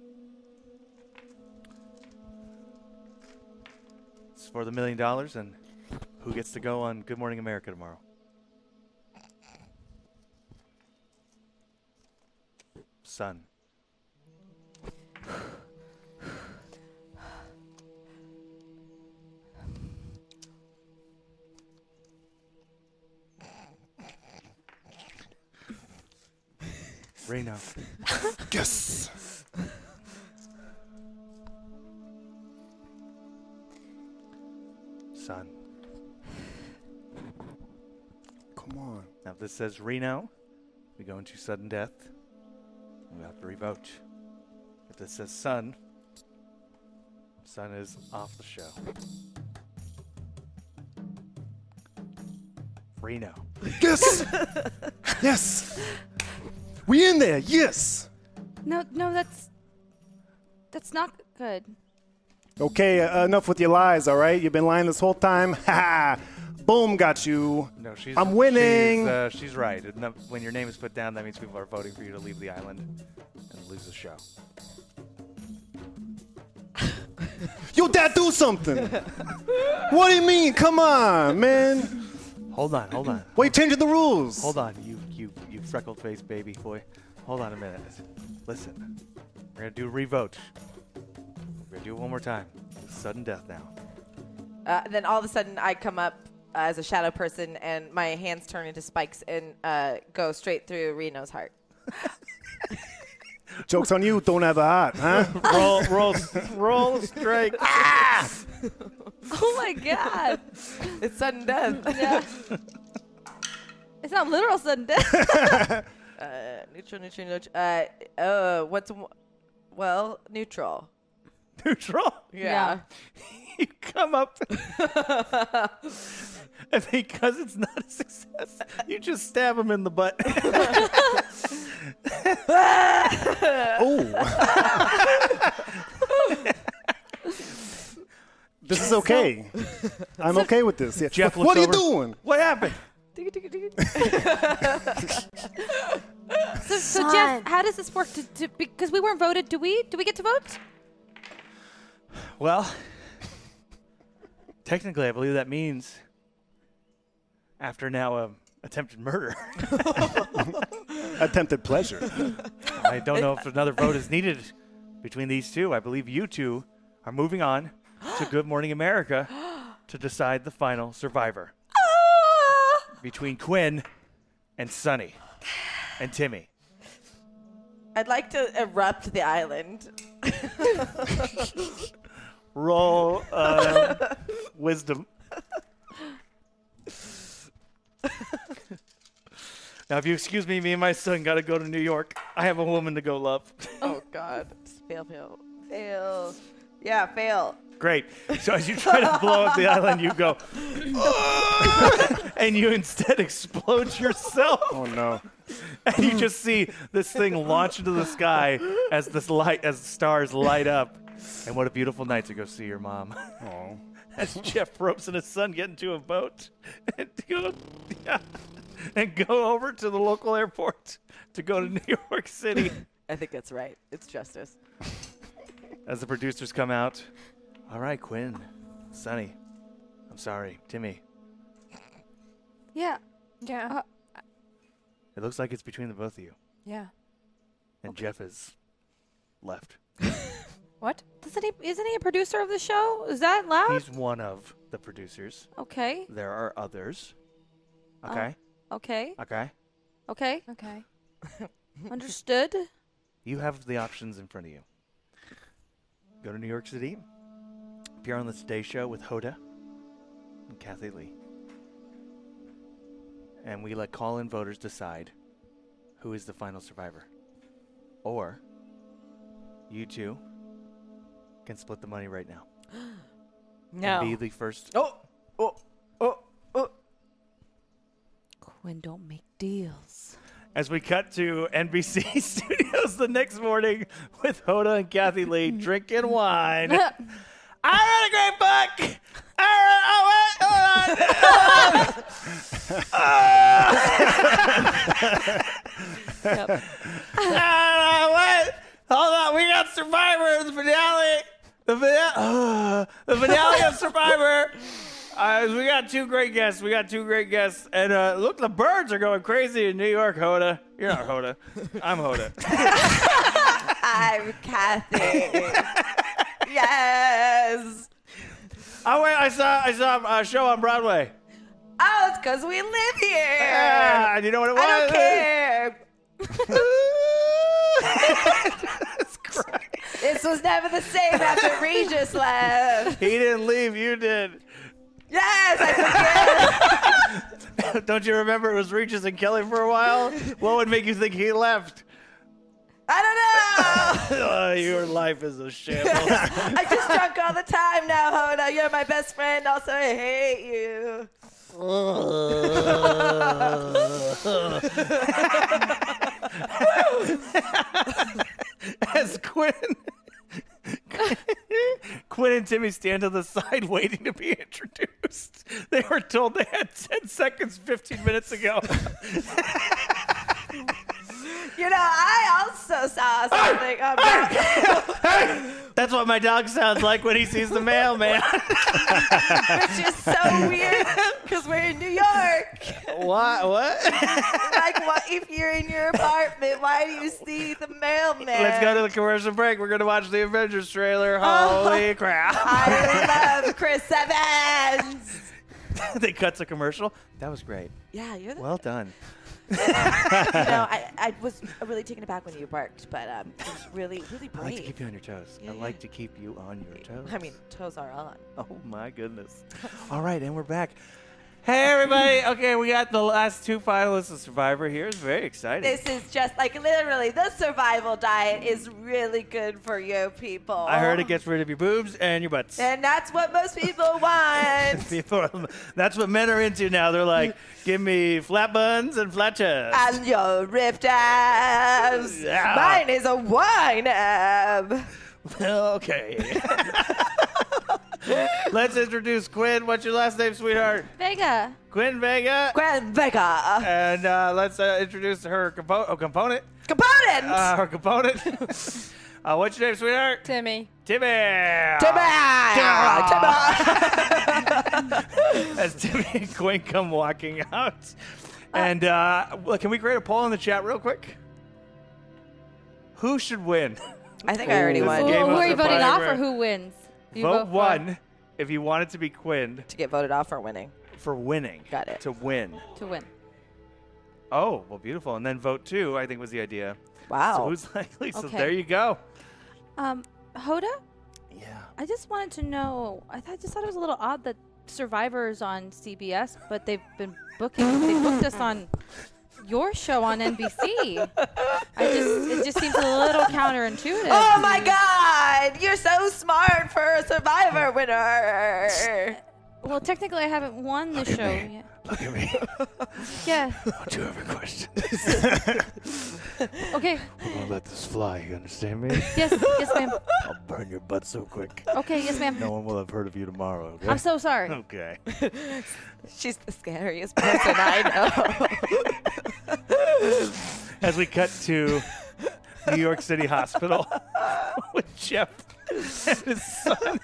It's for the million dollars, and who gets to go on Good Morning America tomorrow? Son. Reno. Yes. Son. Come on. Now, if this says Reno, we go into sudden death. We have to revote. If this says son, son is off the show. Reno. Yes. Yes. We in there. Yes. No, no, that's, that's not good. Okay, uh, enough with your lies, all right? You've been lying this whole time. Ha ha. Boom, got you. No, she's. I'm winning. She's, uh, she's right. It- no- When your name is put down, that means people are voting for you to leave the island and lose the show. Yo, Dad, do something. What do you mean? Come on, man. Hold on, hold on. Why you changing the rules? Hold on, you you you freckle-faced baby boy. Hold on a minute. Listen, we're gonna do a revote. We're gonna do it one more time. Sudden death now. Uh, then all of a sudden, I come up uh, as a shadow person, and my hands turn into spikes and uh, go straight through Reno's heart. Joke's on you. Don't have a heart, huh? roll, roll, roll strike. Ah! Oh my God. It's sudden death. Yeah. It's not literal sudden death. uh, neutral, neutral, neutral. Uh, uh, what's w- well neutral? Neutral. Yeah. You come up, and because it's not a success, you just stab him in the butt. Oh. This is okay. I'm okay with this. Yeah. Jeff what are looks you over. doing? What happened? So, so Jeff, how does this work? To, to, because we weren't voted, do we? Do we get to vote? Well, technically, I believe that means after now um, attempted murder. Attempted pleasure. I don't know if another vote is needed between these two. I believe you two are moving on to Good Morning America to decide the final survivor between Quinn and Sunny and Timmy. I'd like to erupt the island. Roll uh, wisdom. Now, if you excuse me, me and my son got to go to New York. I have a woman to go love. Oh, God. Just fail, fail. Fail. Yeah, fail. Great. So as you try to blow up the island, you go, and you instead explode yourself. Oh, no. And you just see this thing launch into the sky as this light, as the stars light up. And what a beautiful night to go see your mom. Oh. As Jeff Ropes and his son get into a boat and go, yeah, and go over to the local airport to go to New York City. I think that's right. It's justice. As the producers come out, all right, Quinn, Sonny, I'm sorry, Timmy. Yeah. Yeah. Uh, It looks like it's between the both of you. yeah. And Jeff is left. What? Doesn't he? Isn't he a producer of the show? Is that loud? He's one of the producers. Okay. There are others. Uh, Okay. Okay. Okay. Okay. Okay. Understood. You have the options in front of you. Go to New York City, appear on the Today Show with Hoda and Kathy Lee. And we let call-in voters decide who is the final survivor. Or you two can split the money right now. No. And be the first. Oh, oh, oh, oh. Quinn, don't make deals. As we cut to N B C Studios the next morning with Hoda and Kathy Lee drinking wine. I read a great book. I read, oh, wait, hold on. Yep. uh, wait, hold on. We got Survivor, the finale. The finale, uh, the finale of Survivor. Uh, we got two great guests. We got two great guests. And uh, look, the birds are going crazy in New York, Hoda. You're not Hoda. I'm Hoda. I'm Kathy. Yes. Oh, wait, I saw I saw a show on Broadway. Oh, it's because we live here. Yeah, and you know what it was? I don't care. That's great. This was never the same after Regis left. He didn't leave. You did. Yes, I forget. Don't you remember it was Regis and Kelly for a while? What would make you think he left? I don't know. Oh, your life is a shambles. I just drunk all the time now, Hoda. You're my best friend. Also, I hate you. As Quinn, Quinn and Timmy stand to the side waiting to be introduced. They were told they had ten seconds fifteen minutes ago. You know, I also saw something on my That's what my dog sounds like when he sees the mailman. which is so weird because we're in New York. What? What? Like, what if you're in your apartment? Why do you see the mailman? Let's go to the commercial break. We're going to watch the Avengers trailer. Holy crap. I love Chris Evans. They cut to commercial. That was great. Yeah, you're the Well done. you know, I, I was really taken aback when you barked, but um, it was really, really brave. I like to keep you on your toes. Yeah, I yeah. like to keep you on your toes. I mean, toes are on. Oh, my goodness. All right, and we're back. Hey, everybody. Okay, we got the last two finalists of Survivor here. It's very exciting. This is just like literally the survival diet is really good for you people. I heard it gets rid of your boobs and your butts. And that's what most people want. People are- that's what men are into now. They're like, give me flat buns and flat chest. And your ripped abs. Yeah. Mine is a wine ab. Okay. Let's introduce Quinn. What's your last name, sweetheart? Vega. Quinn Vega. Quinn Vega. And uh, let's uh, introduce her compo- oh, component. Component. Uh, her component. uh, what's your name, sweetheart? Timmy. Timmy. Timmy. As Timmy and Quinn come walking out. And uh, well, can we create a poll in the chat real quick? Who should win? I think I already This won. game Who of are you voting off Survivor. or who wins? You Vote for- one if you want it to be Quinn To get voted off for winning. for winning. Got it. To win. To win. Oh, well, beautiful. And then vote two, I think was the idea. Wow. So who's likely? So Okay. there you go. Um, Hoda, Yeah. I just wanted to know. I thought, just thought it was a little odd that Survivor's on C B S, but they've been booking. They booked us on your show on N B C. I just it just seems a little counterintuitive. Oh my God! You're so smart for a Survivor winner. Well, technically, I haven't won the Look show at me. yet. Look at me. Yeah. Don't you have a question? Okay. I'm gonna let this fly. You understand me? Yes, yes, ma'am. I'll burn your butt so quick. Okay, yes, ma'am. No one will have heard of you tomorrow. Okay? I'm so sorry. Okay. She's the scariest person I know. As we cut to New York City Hospital with Jeff and his son.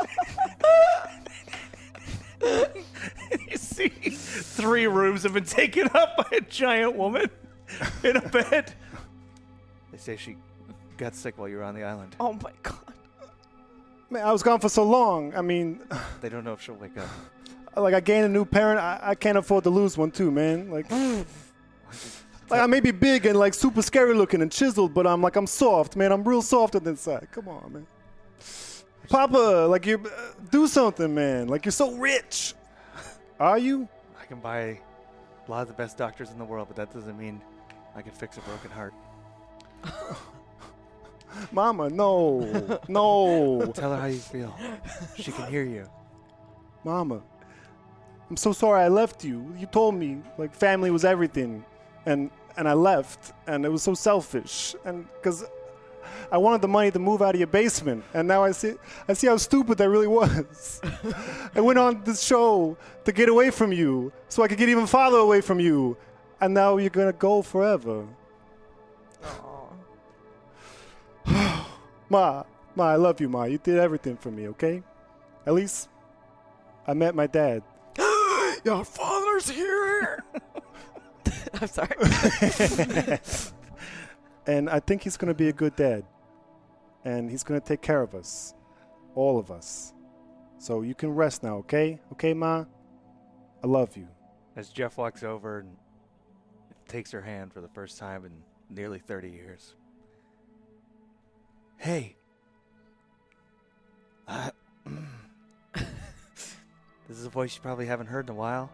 You see three rooms have been taken up by a giant woman in a bed. They say she got sick while you were on the island. Oh my God. Man, I was gone for so long. I mean, They don't know if she'll wake up. like I gained a new parent. I, I can't afford to lose one too, man. Like, like I may be big and like super scary looking and chiseled, but I'm like I'm soft, man. I'm real soft on the inside. Come on, man. Papa, like you, uh, do something, man. Like you're so rich. Are you? I can buy a lot of the best doctors in the world, but that doesn't mean I can fix a broken heart. Mama, no, no. Tell her how you feel. She can hear you. Mama, I'm so sorry I left you. You told me like family was everything, and and I left, and it was so selfish, and because I wanted the money to move out of your basement, and now I see I see how stupid that really was. I went on this show to get away from you, so I could get even farther away from you, and now you're gonna go forever. Ma, Ma, I love you, Ma. You did everything for me, okay? At least I met my dad. Your father's here. I'm sorry. And I think he's going to be a good dad. And he's going to take care of us. All of us. So you can rest now, okay? Okay, Ma? I love you. As Jeff walks over and takes her hand for the first time in nearly thirty years. Hey. Uh, this is a voice you probably haven't heard in a while.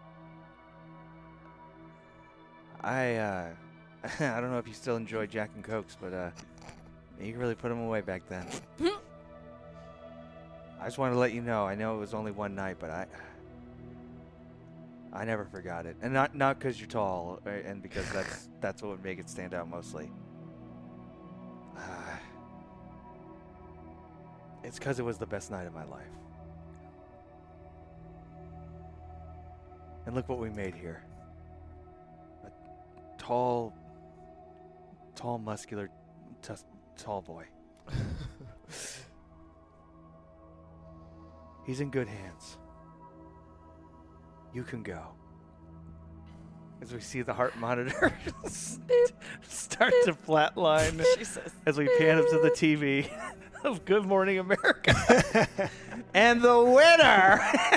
I, uh, I don't know if you still enjoy Jack and Cokes, but, uh, you really put them away back then. I just wanted to let you know, I know it was only one night, but I, I never forgot it. And not, not because you're tall, right? And because that's, that's what would make it stand out mostly. Uh, It's because it was the best night of my life. And look what we made here. A tall, tall, muscular, t- tall boy. He's in good hands. You can go. As we see the heart monitor start to flatline. Jesus. As we pan up to the T V. Of Good Morning America. And the winner,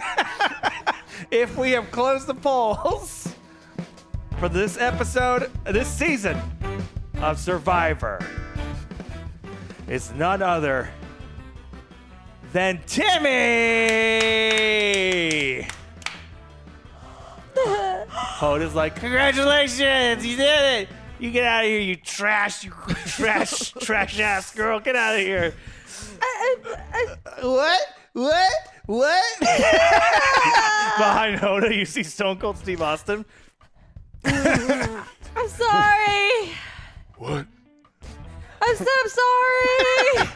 if we have closed the polls for this episode, this season of Survivor, is none other than Timmy. Hoda's like, congratulations, you did it. You get out of here, you trash, you trash, trash ass girl. Get out of here. What? What? What? Behind Hoda, you see Stone Cold Steve Austin. I'm sorry. What? I'm so sorry.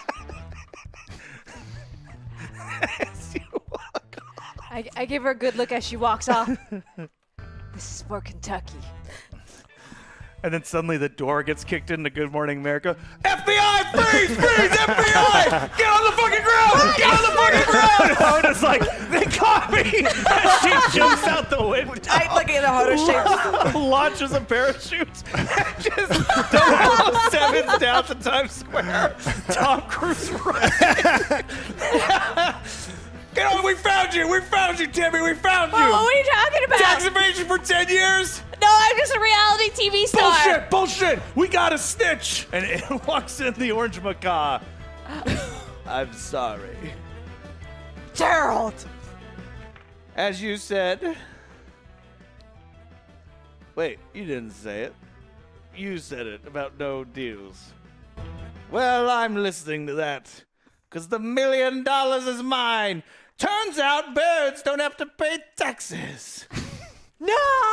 I, I give her a good look as she walks off. This is for Kentucky. And then suddenly the door gets kicked into Good Morning America. F B I, freeze, freeze, F B I! Get on the fucking ground! Get on the fucking ground! Hoda's like, they caught me! And she jumps out the window. I'm looking at a Hoda shape. Launches a parachute. And just double oh sevens down to Times Square. Tom Cruise running. Get on, we found you! We found you, Timmy! We found you! Oh, what are you talking about? Tax evasion for ten years? No, I'm just a reality T V star. Bullshit! Bullshit! We got a snitch! And it walks in the orange macaw. I'm sorry. Gerald! As you said, Wait, you didn't say it. You said it about no deals. Well, I'm listening to that. Because the million dollars is mine. Turns out birds don't have to pay taxes. No!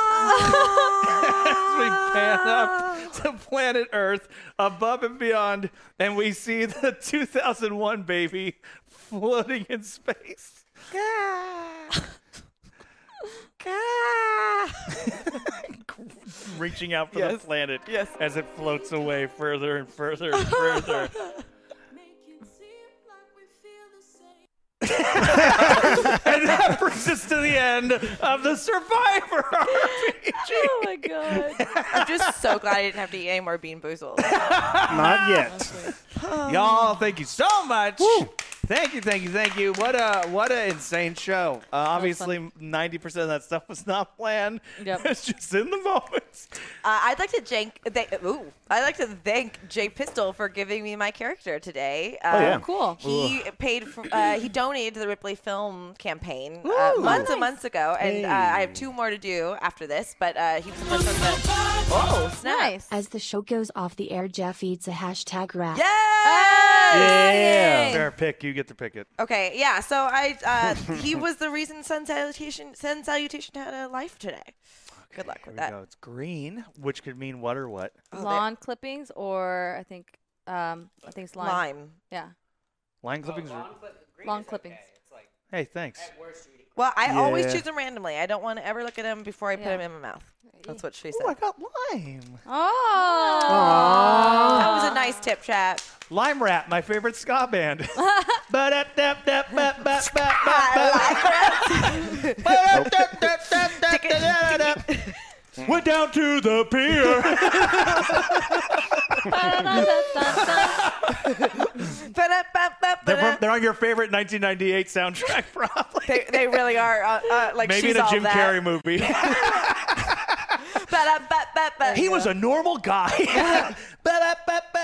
As we pan up to planet Earth, above and beyond, and we see the two thousand one baby floating in space. Reaching out for Yes. the planet Yes. as it floats away further and further and further. And that brings us to the end of the Survivor R P G. Oh my god. I'm just so glad I didn't have to eat any more Bean Boozled. Not yet. Y'all, thank you so much. Thank you, thank you, thank you. What a what an insane show. Uh, obviously, ninety percent of that stuff was not planned. Yep. It's just in the moment. Uh, I'd like to thank, thank ooh, I'd like to thank Jay Pistol for giving me my character today. Um, Oh, yeah. Cool. He paid for, uh, he donated to the Ripley Film Campaign uh, months and months ago, and uh, I have two more to do after this. But uh, he was the first one that. Oh, snap! Nice. As the show goes off the air, Jeff eats a hashtag rat. Yes! Yeah. Fair pick. You get to pick it. Okay, yeah. So I, uh, he was the reason Sun Salutation, Sun Salutation had a life today. Good luck Here with we that. go. It's green, which could mean what or what? Oh, Lawn clippings, or I think, um, I think it's lime. Lime. Yeah. Line clippings. are- Lawn clippings. Hey, thanks. Well, I always Yeah. choose them randomly. I don't want to ever look at them before I put Yeah. them in my mouth. That's what she Oh, said. I got lime. Oh. That was a nice tip, chat. Lime Rat, my favorite ska band. We're down to the pier. They're, from, they're on your favorite nineteen ninety-eight soundtrack, probably. They, they really are. Uh, uh, like Maybe she's in a all Jim that. Carrey movie. He was a normal guy.